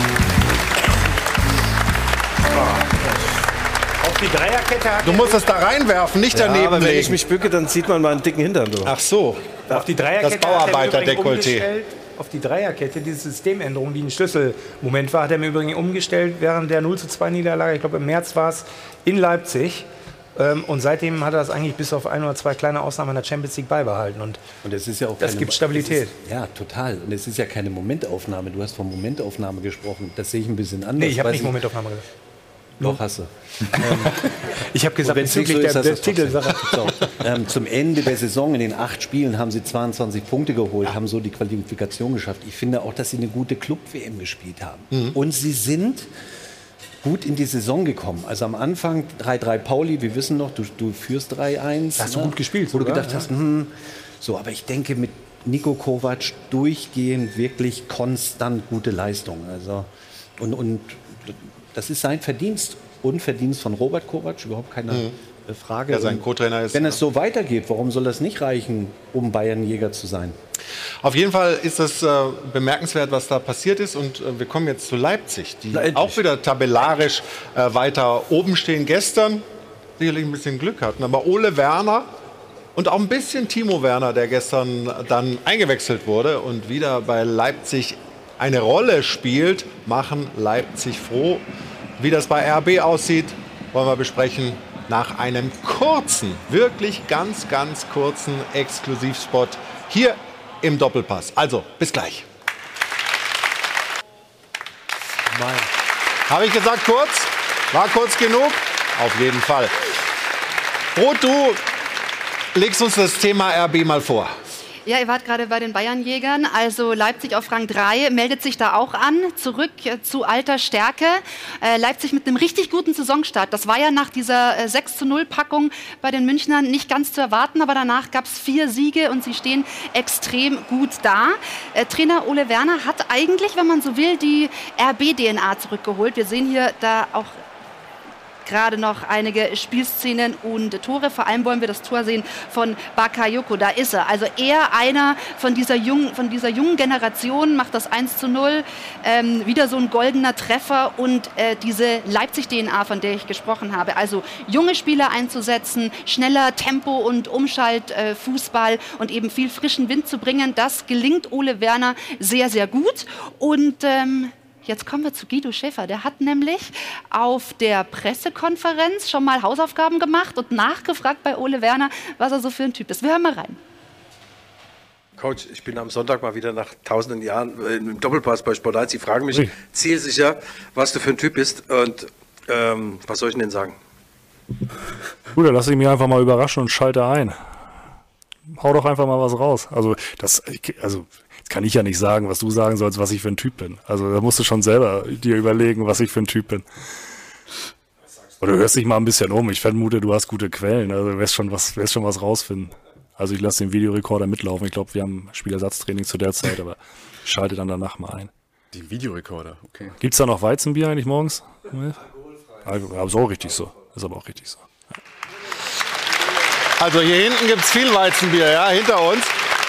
Die Dreierkette hat du musst es da reinwerfen, nicht ja, daneben aber wenn legen. ich mich bücke, dann sieht man mal einen dicken Hintern. Du. Ach so, auf die Dreierkette das Bauarbeiter-Dekolleté. Auf die Dreierkette, diese Systemänderung, die ein Schlüsselmoment war, hat er im Übrigen umgestellt während der null zu zwei Niederlage, ich glaube im März war es, in Leipzig. Und seitdem hat er das eigentlich bis auf ein oder zwei kleine Ausnahmen in der Champions League beibehalten. Und, und es ist ja auch das keine, gibt Stabilität. Ist, ja, total. Und es ist ja keine Momentaufnahme. Du hast von Momentaufnahme gesprochen. Das sehe ich ein bisschen anders. Nee, ich habe nicht Momentaufnahme gesagt. Doch, hast du. Ich habe gesagt, bezüglich so der, ist, der Titelsache. So, ähm, zum Ende der Saison, in den acht Spielen, haben sie zweiundzwanzig Punkte geholt, haben so die Qualifikation geschafft. Ich finde auch, dass sie eine gute Club-W M gespielt haben. Mhm. Und sie sind gut in die Saison gekommen. Also am Anfang drei drei Pauli, wir wissen noch, du, du führst drei eins. Hast du gut gespielt. Wo du gedacht ja. hast, hm, so, aber ich denke mit Nico Kovac durchgehend wirklich konstant gute Leistung. Also, und, und das ist sein Verdienst und Verdienst von Robert Kovac, überhaupt keine mhm. Frage. Ja, sein Co-Trainer ist. Wenn es so weitergeht, warum soll das nicht reichen, um Bayernjäger zu sein? Auf jeden Fall ist es äh, bemerkenswert, was da passiert ist. Und äh, wir kommen jetzt zu Leipzig, die Leipzig. auch wieder tabellarisch äh, weiter oben stehen. Gestern sicherlich ein bisschen Glück hatten, aber Ole Werner und auch ein bisschen Timo Werner, der gestern dann eingewechselt wurde und wieder bei Leipzig eine Rolle spielt, machen Leipzig froh. Wie das bei R B aussieht, wollen wir besprechen nach einem kurzen, wirklich ganz, ganz kurzen Exklusivspot hier im Doppelpass. Also, bis gleich. Habe ich gesagt kurz? War kurz genug? Auf jeden Fall. Roth, du legst uns das Thema R B mal vor. Ja, ihr wart gerade bei den Bayernjägern, also Leipzig auf Rang drei, meldet sich da auch an, zurück äh, zu alter Stärke. Äh, Leipzig mit einem richtig guten Saisonstart. Das war ja nach dieser äh, sechs zu null Packung bei den Münchnern nicht ganz zu erwarten, aber danach gab es vier Siege und sie stehen extrem gut da. Äh, Trainer Ole Werner hat eigentlich, wenn man so will, die R B-D N A zurückgeholt. Wir sehen hier da auch gerade noch einige Spielszenen und Tore. Vor allem wollen wir das Tor sehen von Bakayoko. Da ist er. Also er einer von dieser jungen, von dieser jungen Generation, macht das eins zu null. Ähm, wieder so ein goldener Treffer und äh, diese Leipzig-D N A, von der ich gesprochen habe. Also junge Spieler einzusetzen, schneller Tempo- und Umschaltfußball äh, und eben viel frischen Wind zu bringen. Das gelingt Ole Werner sehr, sehr gut. Und ähm, jetzt kommen wir zu Guido Schäfer. Der hat nämlich auf der Pressekonferenz schon mal Hausaufgaben gemacht und nachgefragt bei Ole Werner, was er so für ein Typ ist. Wir hören mal rein. Coach, ich bin am Sonntag mal wieder nach tausenden Jahren im Doppelpass bei Sport eins. Sie fragen mich Ui. zielsicher, was du für ein Typ bist. Und ähm, was soll ich denn sagen? Gut, dann lasse ich mich einfach mal überraschen und schalte ein. Hau doch einfach mal was raus. Also, das, also jetzt kann ich ja nicht sagen, was du sagen sollst, was ich für ein Typ bin. Also da musst du schon selber dir überlegen, was ich für ein Typ bin. Oder du hörst dich mal ein bisschen um. Ich vermute, du hast gute Quellen. Also du wirst schon was, wirst schon was rausfinden. Also ich lasse den Videorekorder mitlaufen. Ich glaube, wir haben Spielersatztraining zu der Zeit, aber ich schalte dann danach mal ein. Den Videorekorder, okay. Gibt es da noch Weizenbier eigentlich morgens? Ja, ist auch richtig so. Ist aber auch richtig so. Ja. Also hier hinten gibt es viel Weizenbier, ja, hinter uns.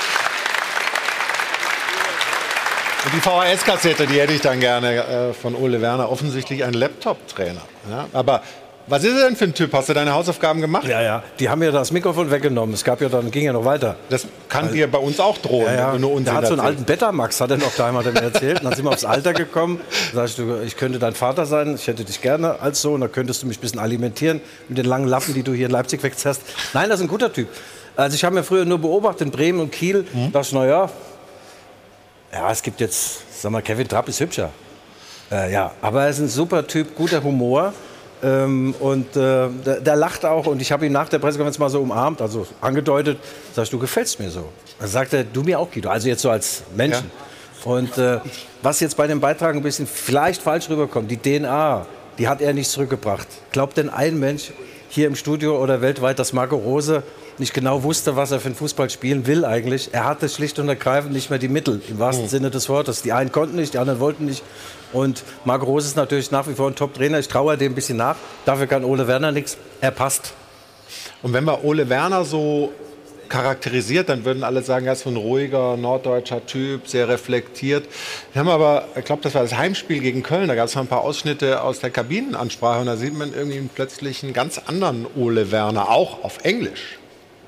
Und die V H S-Kassette, die hätte ich dann gerne äh, von Ole Werner. Offensichtlich ein Laptop-Trainer. Ja? Aber was ist er denn für ein Typ? Hast du deine Hausaufgaben gemacht? Ja, ja. Die haben mir das Mikrofon weggenommen. Es gab ja dann, ging ja noch weiter. Das kann also, dir bei uns auch drohen, ja, ja. wenn du nur Der hat so einen alten Betamax, hat er noch da einmal mir erzählt. Und dann sind wir aufs Alter gekommen. Da sag ich, du, ich könnte dein Vater sein, ich hätte dich gerne als Sohn. Da könntest du mich ein bisschen alimentieren mit den langen Lappen, die du hier in Leipzig wegzerrst. Nein, das ist ein guter Typ. Also ich habe mir früher nur beobachtet in Bremen und Kiel. Mhm. Da dachte ich, naja, ja, es gibt jetzt, sag mal, Kevin Trapp ist hübscher. Äh, ja, aber er ist ein super Typ, guter Humor. Ähm, und äh, der, der lacht auch. Und ich habe ihn nach der Pressekonferenz mal so umarmt, also angedeutet. Sag ich, du gefällst mir so. Dann sagt er, du mir auch, Guido. Also jetzt so als Menschen. Ja. Und äh, was jetzt bei dem Beitrag ein bisschen vielleicht falsch rüberkommt, die D N A, die hat er nicht zurückgebracht. Glaubt denn ein Mensch hier im Studio oder weltweit, dass Marco Rose nicht genau wusste, was er für einen Fußball spielen will eigentlich? Er hatte schlicht und ergreifend nicht mehr die Mittel, im wahrsten mhm. Sinne des Wortes. Die einen konnten nicht, die anderen wollten nicht. Und Marco Rose ist natürlich nach wie vor ein Top-Trainer. Ich traue dem ein bisschen nach. Dafür kann Ole Werner nichts. Er passt. Und wenn man Ole Werner so charakterisiert, dann würden alle sagen, er ist so ein ruhiger, norddeutscher Typ, sehr reflektiert. Wir haben aber, ich glaube, das war das Heimspiel gegen Köln, da gab es noch ein paar Ausschnitte aus der Kabinenansprache und da sieht man irgendwie plötzlich einen ganz anderen Ole Werner, auch auf Englisch.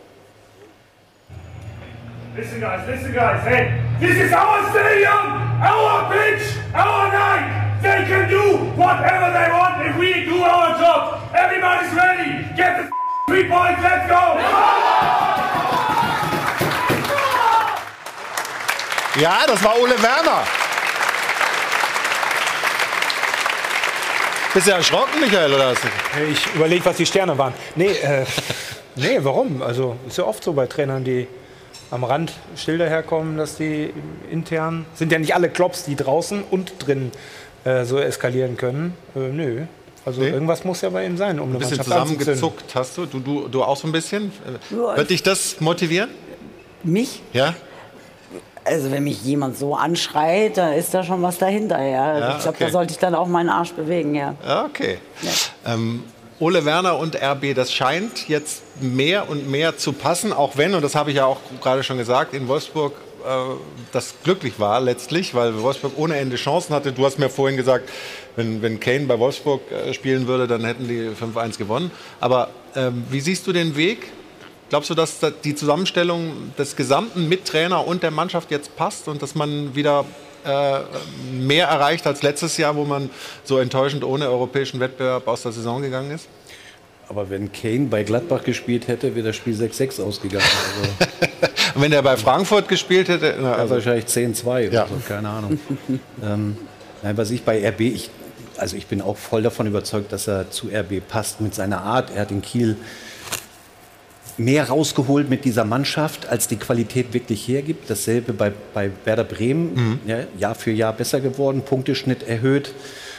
Listen guys, listen guys, hey, this is our stadium, our pitch, our night. They can do whatever they want if we do our job. Everybody's ready. Get the three points, let's go. Ja, das war Ole Werner. Bist du erschrocken, Michael, oder was? Ich überlege, was die Sterne waren. Nee, äh, nee, warum? Also ist ja oft so bei Trainern, die am Rand Schilder herkommen, dass die intern, sind ja nicht alle Klops, die draußen und drin äh, so eskalieren können. Äh, nö. Also nee. Irgendwas muss ja bei ihm sein, um eine Mannschaft anzuzünden. Ein bisschen zusammengezuckt hast du? Du, du? du auch so ein bisschen? Ja, wird dich das motivieren? Mich? Ja. Also wenn mich jemand so anschreit, da ist da schon was dahinter. Ja. Ja, ich glaube, okay. da sollte ich dann auch meinen Arsch bewegen. Ja. Ja, okay. Ja. Ähm, Ole Werner und R B, das scheint jetzt mehr und mehr zu passen, auch wenn, und das habe ich ja auch gerade schon gesagt, in Wolfsburg äh, das glücklich war letztlich, weil Wolfsburg ohne Ende Chancen hatte. Du hast mir vorhin gesagt, wenn, wenn Kane bei Wolfsburg äh, spielen würde, dann hätten die fünf eins gewonnen. Aber ähm, wie siehst du den Weg? Glaubst du, dass die Zusammenstellung des gesamten Mittrainer und der Mannschaft jetzt passt und dass man wieder äh, mehr erreicht als letztes Jahr, wo man so enttäuschend ohne europäischen Wettbewerb aus der Saison gegangen ist? Aber wenn Kane bei Gladbach gespielt hätte, wäre das Spiel sechs sechs ausgegangen. Also und wenn er bei Frankfurt gespielt hätte? Na, also wahrscheinlich zehn zwei oder ja. so, keine Ahnung. ähm, nein, was ich bei R B, ich, also ich bin auch voll davon überzeugt, dass er zu R B passt mit seiner Art. Er hat in Kiel mehr rausgeholt mit dieser Mannschaft, als die Qualität wirklich hergibt. Dasselbe bei, bei Werder Bremen, mhm. ja, Jahr für Jahr besser geworden, Punkteschnitt erhöht.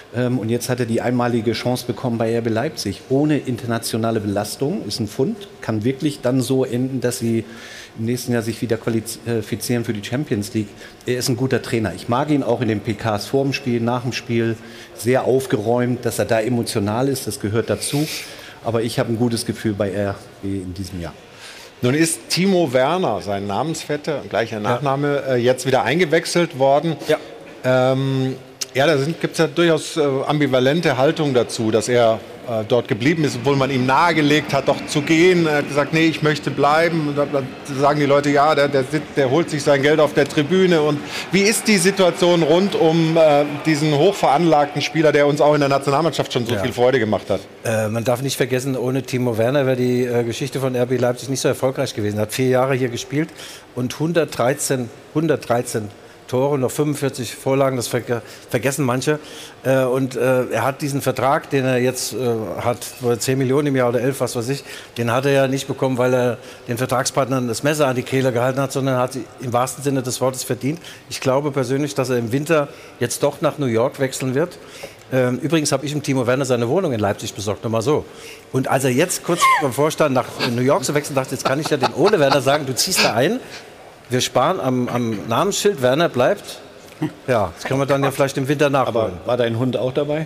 Ähm, und jetzt hat er die einmalige Chance bekommen bei R B Leipzig. Ohne internationale Belastung, ist ein Pfund, kann wirklich dann so enden, dass sie im nächsten Jahr sich wieder qualifizieren für die Champions League. Er ist ein guter Trainer. Ich mag ihn auch in den P Ks vor dem Spiel, nach dem Spiel. Sehr aufgeräumt, dass er da emotional ist, das gehört dazu. Aber ich habe ein gutes Gefühl bei R B in diesem Jahr. Nun ist Timo Werner, sein Namensvetter, gleicher Nachname, ja. äh, jetzt wieder eingewechselt worden. Ja, ähm, ja da gibt es ja durchaus äh, ambivalente Haltungen dazu, dass er äh, dort geblieben ist, obwohl man ihm nahegelegt hat, doch zu gehen. Er hat gesagt, nee, ich möchte bleiben. Und dann sagen die Leute, ja, der, der, der holt sich sein Geld auf der Tribüne. Und wie ist die Situation rund um äh, diesen hochveranlagten Spieler, der uns auch in der Nationalmannschaft schon so ja. viel Freude gemacht hat? Äh, man darf nicht vergessen, ohne Timo Werner wäre die äh, Geschichte von R B Leipzig nicht so erfolgreich gewesen. Er hat vier Jahre hier gespielt und hundertdreizehn, hundertdreizehn Tore, noch fünfundvierzig Vorlagen, das ver vergessen manche. Äh, und äh, er hat diesen Vertrag, den er jetzt äh, hat, zehn Millionen im Jahr oder elf, was weiß ich, den hat er ja nicht bekommen, weil er den Vertragspartnern das Messer an die Kehle gehalten hat, sondern hat sie im wahrsten Sinne des Wortes verdient. Ich glaube persönlich, dass er im Winter jetzt doch nach New York wechseln wird. Ähm, übrigens habe ich dem Timo Werner seine Wohnung in Leipzig besorgt, nur mal so. Und als er jetzt kurz bevor stand, nach New York zu wechseln, dachte ich, jetzt kann ich ja den Ole Werner sagen, du ziehst da ein. Wir sparen am, am Namensschild, Werner bleibt. Ja, das können wir dann ja vielleicht im Winter nachholen. Aber war dein Hund auch dabei?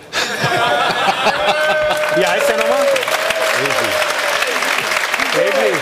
Wie heißt der nochmal? Baby.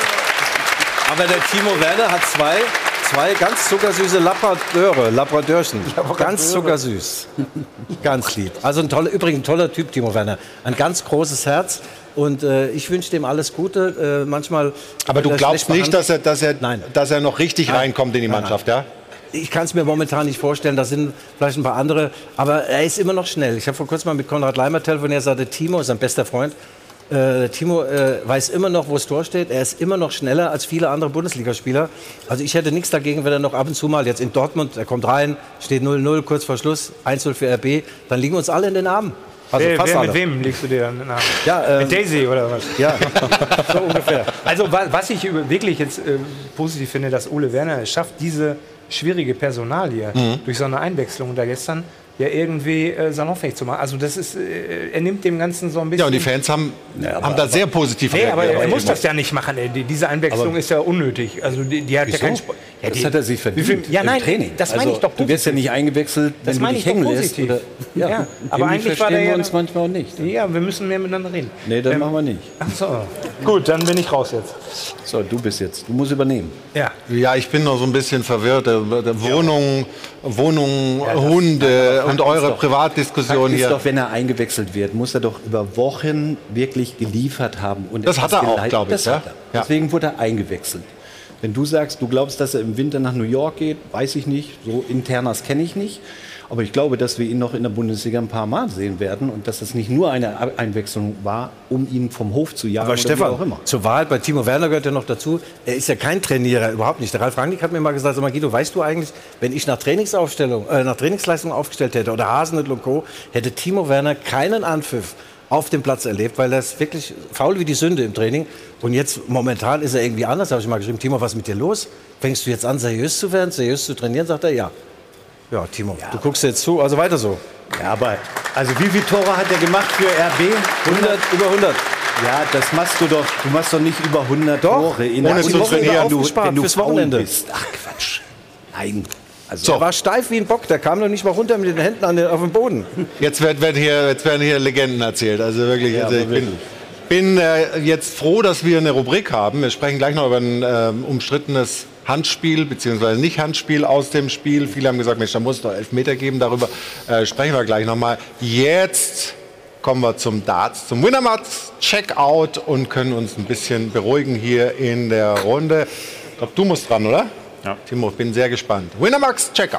Aber der Timo Werner hat zwei, zwei ganz zuckersüße Labradeure, Labradörchen. Ganz zuckersüß. Ganz lieb. Also ein toller, übrigens ein toller Typ, Timo Werner. Ein ganz großes Herz. Und äh, ich wünsche dem alles Gute. Äh, manchmal. Aber du glaubst nicht, dass er, dass, er, Nein. dass er noch richtig Nein. reinkommt in die Mannschaft, Nein, nein. ja? Ich kann es mir momentan nicht vorstellen. Da sind vielleicht ein paar andere. Aber er ist immer noch schnell. Ich habe vor kurzem mal mit Konrad Leimer telefoniert. Er sagte, Timo ist sein bester Freund. Äh, Timo äh, weiß immer noch, wo das Tor steht. Er ist immer noch schneller als viele andere Bundesligaspieler. Also ich hätte nichts dagegen, wenn er noch ab und zu mal jetzt in Dortmund, er kommt rein, steht null null, kurz vor Schluss, eins null für R B. Dann liegen wir uns alle in den Armen. Also wer, fast wer, alle. Mit wem liegst du dir dann nach? Ja, ähm, mit Daisy oder was? Ja, so ungefähr. Also was ich wirklich jetzt äh, positiv finde, dass Ole Werner es schafft, diese schwierige Personalie mhm. durch so eine Einwechslung da gestern ja irgendwie äh, salonfähig zu machen. Also das ist, äh, er nimmt dem Ganzen so ein bisschen... Ja, und die Fans haben, ja, haben da sehr positiv nee, reagiert. aber er muss das ja nicht machen. Die, diese Einwechslung aber ist ja unnötig. Also die, die hat wieso? ja keinen Sport. Ja, das hat er sich verdient viel, ja, nein, im Training. Das meine also, ich doch positiv. Du wirst ja nicht eingewechselt, wenn das du dich hängen lässt. Oder, ja, ja, aber eigentlich war verstehen der wir ja, uns manchmal auch nicht. Ja, wir müssen mehr miteinander reden. Nee, das ähm, machen wir nicht. Ach so. Gut, dann bin ich raus jetzt. So, du bist jetzt. Du musst übernehmen. Ja, ja, ich bin noch so ein bisschen verwirrt. Wohnungen, Wohnungen, ja, Hunde und eure Privatdiskussion hier. Doch, wenn er eingewechselt wird, muss er doch über Wochen wirklich geliefert haben. Und das hat er auch, glaube ich. Das hat er. Ja. Deswegen wurde er eingewechselt. Wenn du sagst, du glaubst, dass er im Winter nach New York geht, weiß ich nicht. So internas kenne ich nicht. Aber ich glaube, dass wir ihn noch in der Bundesliga ein paar Mal sehen werden und dass das nicht nur eine Einwechslung war, um ihn vom Hof zu jagen. Aber oder Stefan, wie auch immer. zur Wahrheit bei Timo Werner gehört ja noch dazu, er ist ja kein Trainierer, überhaupt nicht. Der Ralf Rangnick hat mir mal gesagt, sag mal, Guido, weißt du eigentlich, wenn ich nach Trainingsaufstellung, äh, nach Trainingsleistung aufgestellt hätte oder Hasenhüttl und Co., hätte Timo Werner keinen Anpfiff auf dem Platz erlebt, weil er ist wirklich faul wie die Sünde im Training. Und jetzt momentan ist er irgendwie anders. Da habe ich mal geschrieben, Timo, was ist mit dir los? Fängst du jetzt an, seriös zu werden, seriös zu trainieren? Sagt er, ja. Ja, Timo, ja. Du guckst jetzt zu, also weiter so. Ja, aber also wie viele Tore hat er gemacht für R B? hundert, über hundert. Ja, das machst du doch. Du machst doch nicht über hundert doch, Tore in ohne zu trainieren, du, wenn du fürs Wochenende bist. Ach Quatsch. Nein. Also so. Er war steif wie ein Bock, der kam noch nicht mal runter mit den Händen an den, auf den Boden. Jetzt werden, werden, hier, jetzt werden hier Legenden erzählt. Also wirklich, ja, also ich wirklich. bin, bin äh, jetzt froh, dass wir eine Rubrik haben. Wir sprechen gleich noch über ein äh, umstrittenes Handspiel, beziehungsweise nicht Handspiel aus dem Spiel. Viele haben gesagt, Mensch, da muss es doch Elfmeter geben. Darüber äh, sprechen wir gleich nochmal. Jetzt kommen wir zum Darts, zum Winamax Checkout und können uns ein bisschen beruhigen hier in der Runde. Ich glaube, du musst dran, oder? Ja. Timo, ich bin sehr gespannt. Winamax Checkout.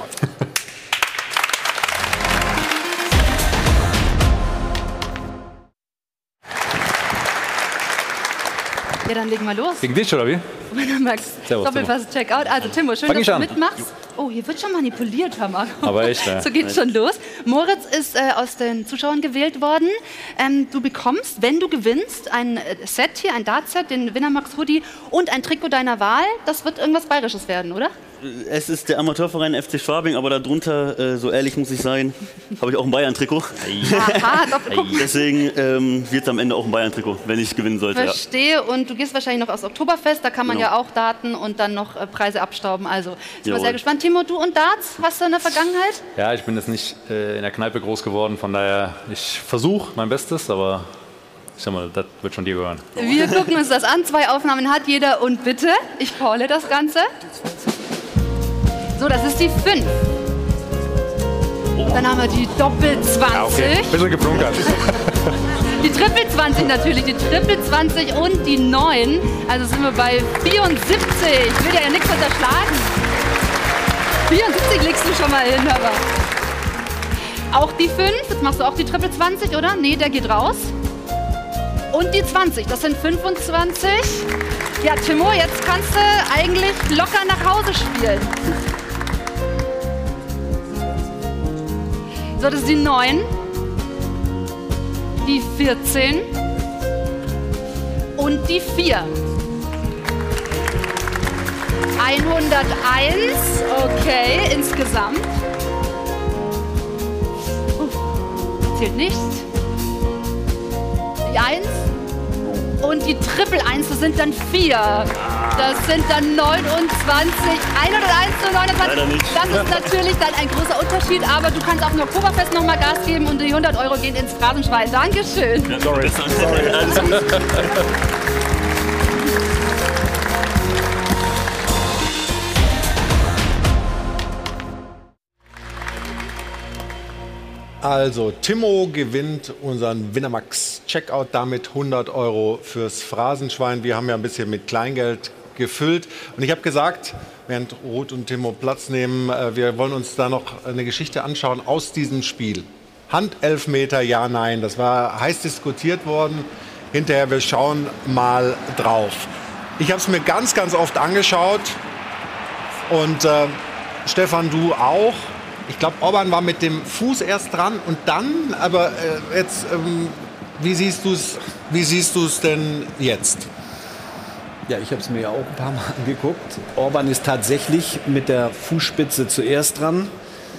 Ja, dann legen wir los. Gegen dich, oder wie? Winamax Doppelpass Checkout. Also Timo, schön, Fang dass du an. mitmachst. Oh, hier wird schon manipuliert, Herr Marco. Aber echt, ja. So geht's schon los. Moritz ist äh, aus den Zuschauern gewählt worden. Ähm, du bekommst, wenn du gewinnst, ein Set hier, ein Dart-Set, den Winamax Hoodie und ein Trikot deiner Wahl. Das wird irgendwas Bayerisches werden, oder? es ist der Amateurverein F C Schwabing, aber darunter, äh, so ehrlich muss ich sein, habe ich auch ein Bayern-Trikot. Aha, doch, Deswegen ähm, wird es am Ende auch ein Bayern-Trikot, wenn ich gewinnen sollte. Verstehe. Ja. Und du gehst wahrscheinlich noch aufs Oktoberfest, da kann man Genau. ja auch Daten und dann noch äh, Preise abstauben. Also, ich bin Jawohl. sehr gespannt. Timo, du und Darts, hast du in der Vergangenheit? Ja, ich bin jetzt nicht äh, in der Kneipe groß geworden, von daher, ich versuche mein Bestes, aber ich sag mal, das wird schon dir gehören. Wir gucken uns das an. Zwei Aufnahmen hat jeder und bitte, ich calle das Ganze. So, das ist die fünf. Dann haben wir die Doppel zwanzig. Ah, okay. Bisschen geflunkert. Die Triple zwanzig natürlich, die Triple zwanzig und die neun. Also sind wir bei vierundsiebzig. Ich will dir ja nichts unterschlagen. vierundsiebzig legst du schon mal hin, aber. Auch die fünf. Jetzt machst du auch die Triple zwanzig, oder? Nee, der geht raus. Und die zwanzig, das sind fünfundzwanzig. Ja, Timo, jetzt kannst du eigentlich locker nach Hause spielen. So, das ist die neun. Die vierzehn. Und die vier. hunderteins, okay, insgesamt. Uh, zählt nichts. Die eins. Und die Triple eins, das sind dann vier. Das sind dann neunundzwanzig. hunderteins zu neunundzwanzig. Das ist natürlich dann ein großer Unterschied, aber du kannst auf dem Oktoberfest noch mal Gas geben und die hundert Euro gehen ins Phrasenschwein. Dankeschön. Ja, sorry. sorry. Alles gut. Also, Timo gewinnt unseren Winamax-Checkout, damit hundert Euro fürs Phrasenschwein. Wir haben ja ein bisschen mit Kleingeld gefüllt. Und ich habe gesagt, während Ruth und Timo Platz nehmen, wir wollen uns da noch eine Geschichte anschauen aus diesem Spiel. Handelfmeter, ja, nein. Das war heiß diskutiert worden. Hinterher, wir schauen mal drauf. Ich habe es mir ganz, ganz oft angeschaut. Und äh, Stefan, du auch. Ich glaube, Orban war mit dem Fuß erst dran und dann, aber äh, jetzt, ähm, wie siehst du es wie siehst du es denn jetzt? Ja, ich habe es mir ja auch ein paar Mal angeguckt. Orban ist tatsächlich mit der Fußspitze zuerst dran.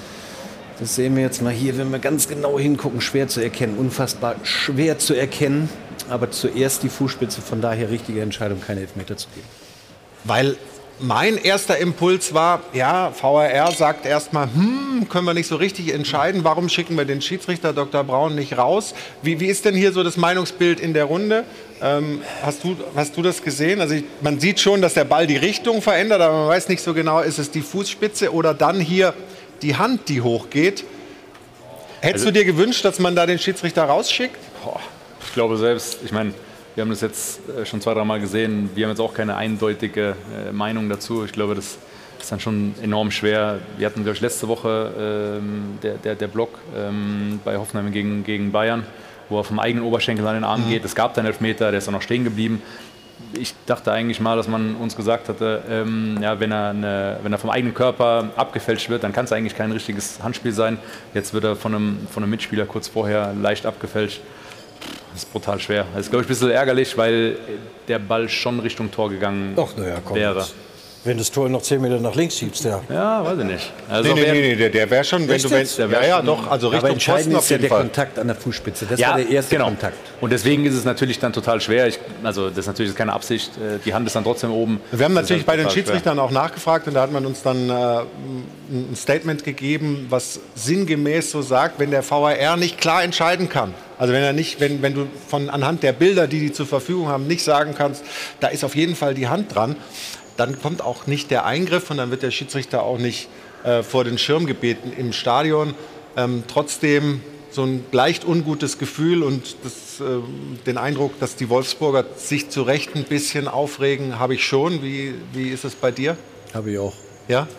Das sehen wir jetzt mal hier, wenn wir ganz genau hingucken, schwer zu erkennen, unfassbar schwer zu erkennen. Aber zuerst die Fußspitze, von daher richtige Entscheidung, keine Elfmeter zu geben. Weil mein erster Impuls war, ja, V R R sagt erstmal, hm, können wir nicht so richtig entscheiden, warum schicken wir den Schiedsrichter Doktor Braun nicht raus? Wie, wie ist denn hier so das Meinungsbild in der Runde? Ähm, hast du, hast du das gesehen? Also ich, man sieht schon, dass der Ball die Richtung verändert, aber man weiß nicht so genau, ist es die Fußspitze oder dann hier die Hand, die hochgeht. Hättest also, du dir gewünscht, dass man da den Schiedsrichter rausschickt? Boah, ich glaube selbst, ich meine, wir haben das jetzt schon zwei, drei Mal gesehen. Wir haben jetzt auch keine eindeutige äh, Meinung dazu. Ich glaube, das ist dann schon enorm schwer. Wir hatten, glaube ich, letzte Woche ähm, der, der, der Block ähm, bei Hoffenheim gegen, gegen Bayern, wo er vom eigenen Oberschenkel an den Arm mhm. geht. Es gab dann Elfmeter, der ist auch noch stehen geblieben. Ich dachte eigentlich mal, dass man uns gesagt hatte, ähm, ja, wenn, er eine, wenn er vom eigenen Körper abgefälscht wird, dann kann es eigentlich kein richtiges Handspiel sein. Jetzt wird er von einem, von einem Mitspieler kurz vorher leicht abgefälscht. Das ist brutal schwer. Das ist, glaube ich, ein bisschen ärgerlich, weil der Ball schon Richtung Tor gegangen Doch, na ja, komm, wäre. jetzt. Wenn das Tor noch zehn Meter nach links schiebst, ja. Ja, weiß ich nicht. Also nee, nee, nee, nee, der, der wäre schon, wenn du wenn, ja, ja, doch, also Richtung Aber entscheidend Pfosten auf ist ja jeden der Fall. Kontakt an der Fußspitze. Das ja, war der erste genau. Kontakt. Und deswegen ist es natürlich dann total schwer. Ich, also das ist natürlich keine Absicht. Die Hand ist dann trotzdem oben. Wir haben das natürlich bei den Schiedsrichtern schwer. auch nachgefragt und da hat man uns dann äh, ein Statement gegeben, was sinngemäß so sagt, wenn der V R R nicht klar entscheiden kann. Also wenn er nicht, wenn, wenn du von anhand der Bilder, die die zur Verfügung haben, nicht sagen kannst, da ist auf jeden Fall die Hand dran, dann kommt auch nicht der Eingriff und dann wird der Schiedsrichter auch nicht äh, vor den Schirm gebeten im Stadion. Ähm, trotzdem so ein leicht ungutes Gefühl und das, äh, den Eindruck, dass die Wolfsburger sich zu Recht ein bisschen aufregen, habe ich schon. Wie, wie ist es bei dir? Habe ich auch. Ja?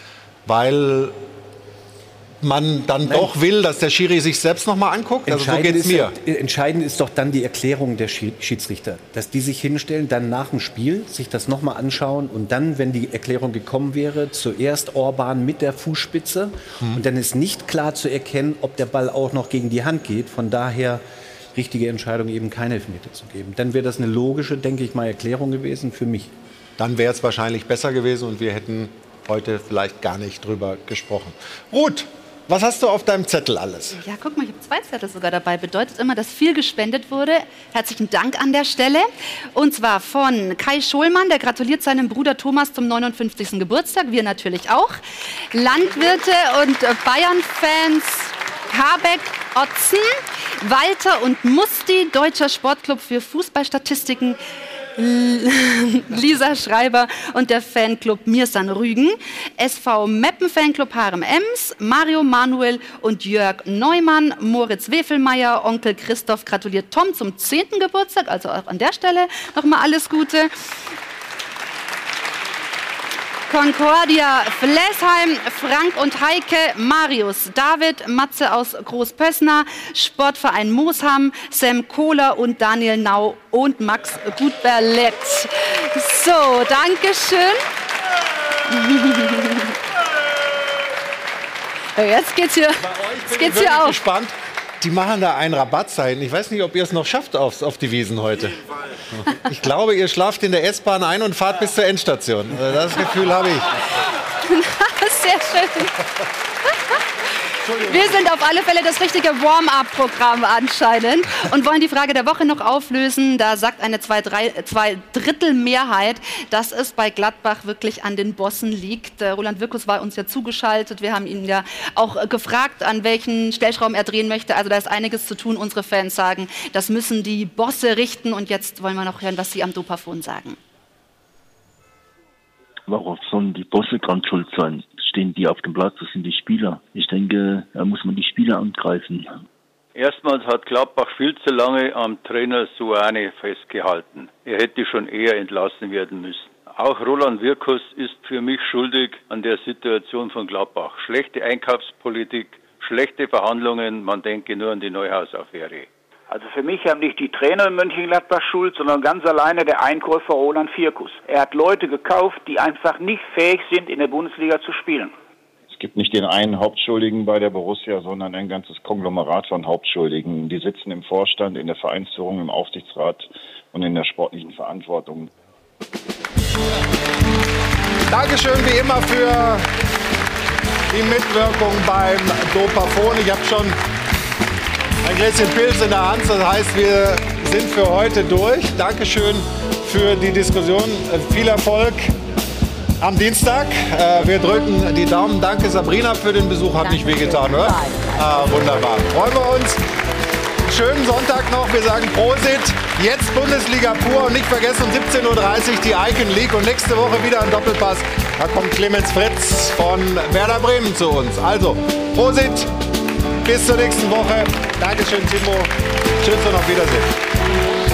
Weil man dann Nein. doch will, dass der Schiri sich selbst noch mal anguckt? Also so geht's mir. Ist, entscheidend ist doch dann die Erklärung der Schiedsrichter, dass die sich hinstellen, dann nach dem Spiel sich das noch mal anschauen und dann, wenn die Erklärung gekommen wäre, zuerst Orban mit der Fußspitze hm. und dann ist nicht klar zu erkennen, ob der Ball auch noch gegen die Hand geht. Von daher richtige Entscheidung, eben keine Elfmeter zu geben. Dann wäre das eine logische, denke ich mal, Erklärung gewesen für mich. Dann wäre es wahrscheinlich besser gewesen und wir hätten heute vielleicht gar nicht drüber gesprochen. Ruth, was hast du auf deinem Zettel alles? Ja, guck mal, ich habe zwei Zettel sogar dabei. Bedeutet immer, dass viel gespendet wurde. Herzlichen Dank an der Stelle. Und zwar von Kai Scholmann, der gratuliert seinem Bruder Thomas zum neunundfünfzigsten Geburtstag. Wir natürlich auch. Landwirte und Bayern-Fans Habeck, Otzen, Walter und Musti, Deutscher Sportclub für Fußballstatistiken, Lisa Schreiber und der Fanclub Mirsan Rügen, S V Meppen Fanclub Harem Ems, Mario Manuel und Jörg Neumann, Moritz Wefelmeier, Onkel Christoph gratuliert Tom zum zehnten Geburtstag, also auch an der Stelle nochmal alles Gute. Concordia, Flesheim, Frank und Heike, Marius, David, Matze aus Großpössner, Sportverein Moosham, Sam Kohler und Daniel Nau und Max Gutberlet. So, Dankeschön. Jetzt geht's hier, jetzt geht's hier auf. Gespannt. Die machen da einen Rabattzeichen. Ich weiß nicht, ob ihr es noch schafft auf, auf die Wiesen heute. Ich glaube, ihr schlaft in der S-Bahn ein und fahrt bis zur Endstation. Das Gefühl habe ich. Sehr schön. Wir sind auf alle Fälle das richtige Warm-up-Programm anscheinend und wollen die Frage der Woche noch auflösen. Da sagt eine Zwei-Drittel-Mehrheit, dass es bei Gladbach wirklich an den Bossen liegt. Roland Wirkus war uns ja zugeschaltet. Wir haben ihn ja auch gefragt, an welchen Stellschrauben er drehen möchte. Also da ist einiges zu tun. Unsere Fans sagen, das müssen die Bosse richten. Und jetzt wollen wir noch hören, was sie am Dopafon sagen. Warum sollen die Bosse dran schuld sein? Stehen die auf dem Platz, das sind die Spieler. Ich denke, da muss man die Spieler angreifen. Erstmals hat Gladbach viel zu lange am Trainer Suane festgehalten. Er hätte schon eher entlassen werden müssen. Auch Roland Wirkus ist für mich schuldig an der Situation von Gladbach. Schlechte Einkaufspolitik, schlechte Verhandlungen, man denke nur an die Neuhaus-Affäre. Also für mich haben nicht die Trainer in Mönchengladbach schuld, sondern ganz alleine der Einkäufer Roland Wirkus. Er hat Leute gekauft, die einfach nicht fähig sind, in der Bundesliga zu spielen. Es gibt nicht den einen Hauptschuldigen bei der Borussia, sondern ein ganzes Konglomerat von Hauptschuldigen. Die sitzen im Vorstand, in der Vereinsführung, im Aufsichtsrat und in der sportlichen Verantwortung. Dankeschön wie immer für die Mitwirkung beim Dopafon. Ich habe schon ein Gläschen Pilz in der Hand, das heißt, wir sind für heute durch. Dankeschön für die Diskussion. Viel Erfolg am Dienstag. Wir drücken die Daumen. Danke Sabrina für den Besuch. Hat nicht wehgetan, oder? Ah, wunderbar. Freuen wir uns. Schönen Sonntag noch. Wir sagen Prosit. Jetzt Bundesliga pur. Und nicht vergessen, um siebzehn Uhr dreißig die Icon League. Und nächste Woche wieder ein Doppelpass. Da kommt Clemens Fritz von Werder Bremen zu uns. Also, Prosit. Bis zur nächsten Woche. Dankeschön, Timo. Tschüss und auf Wiedersehen.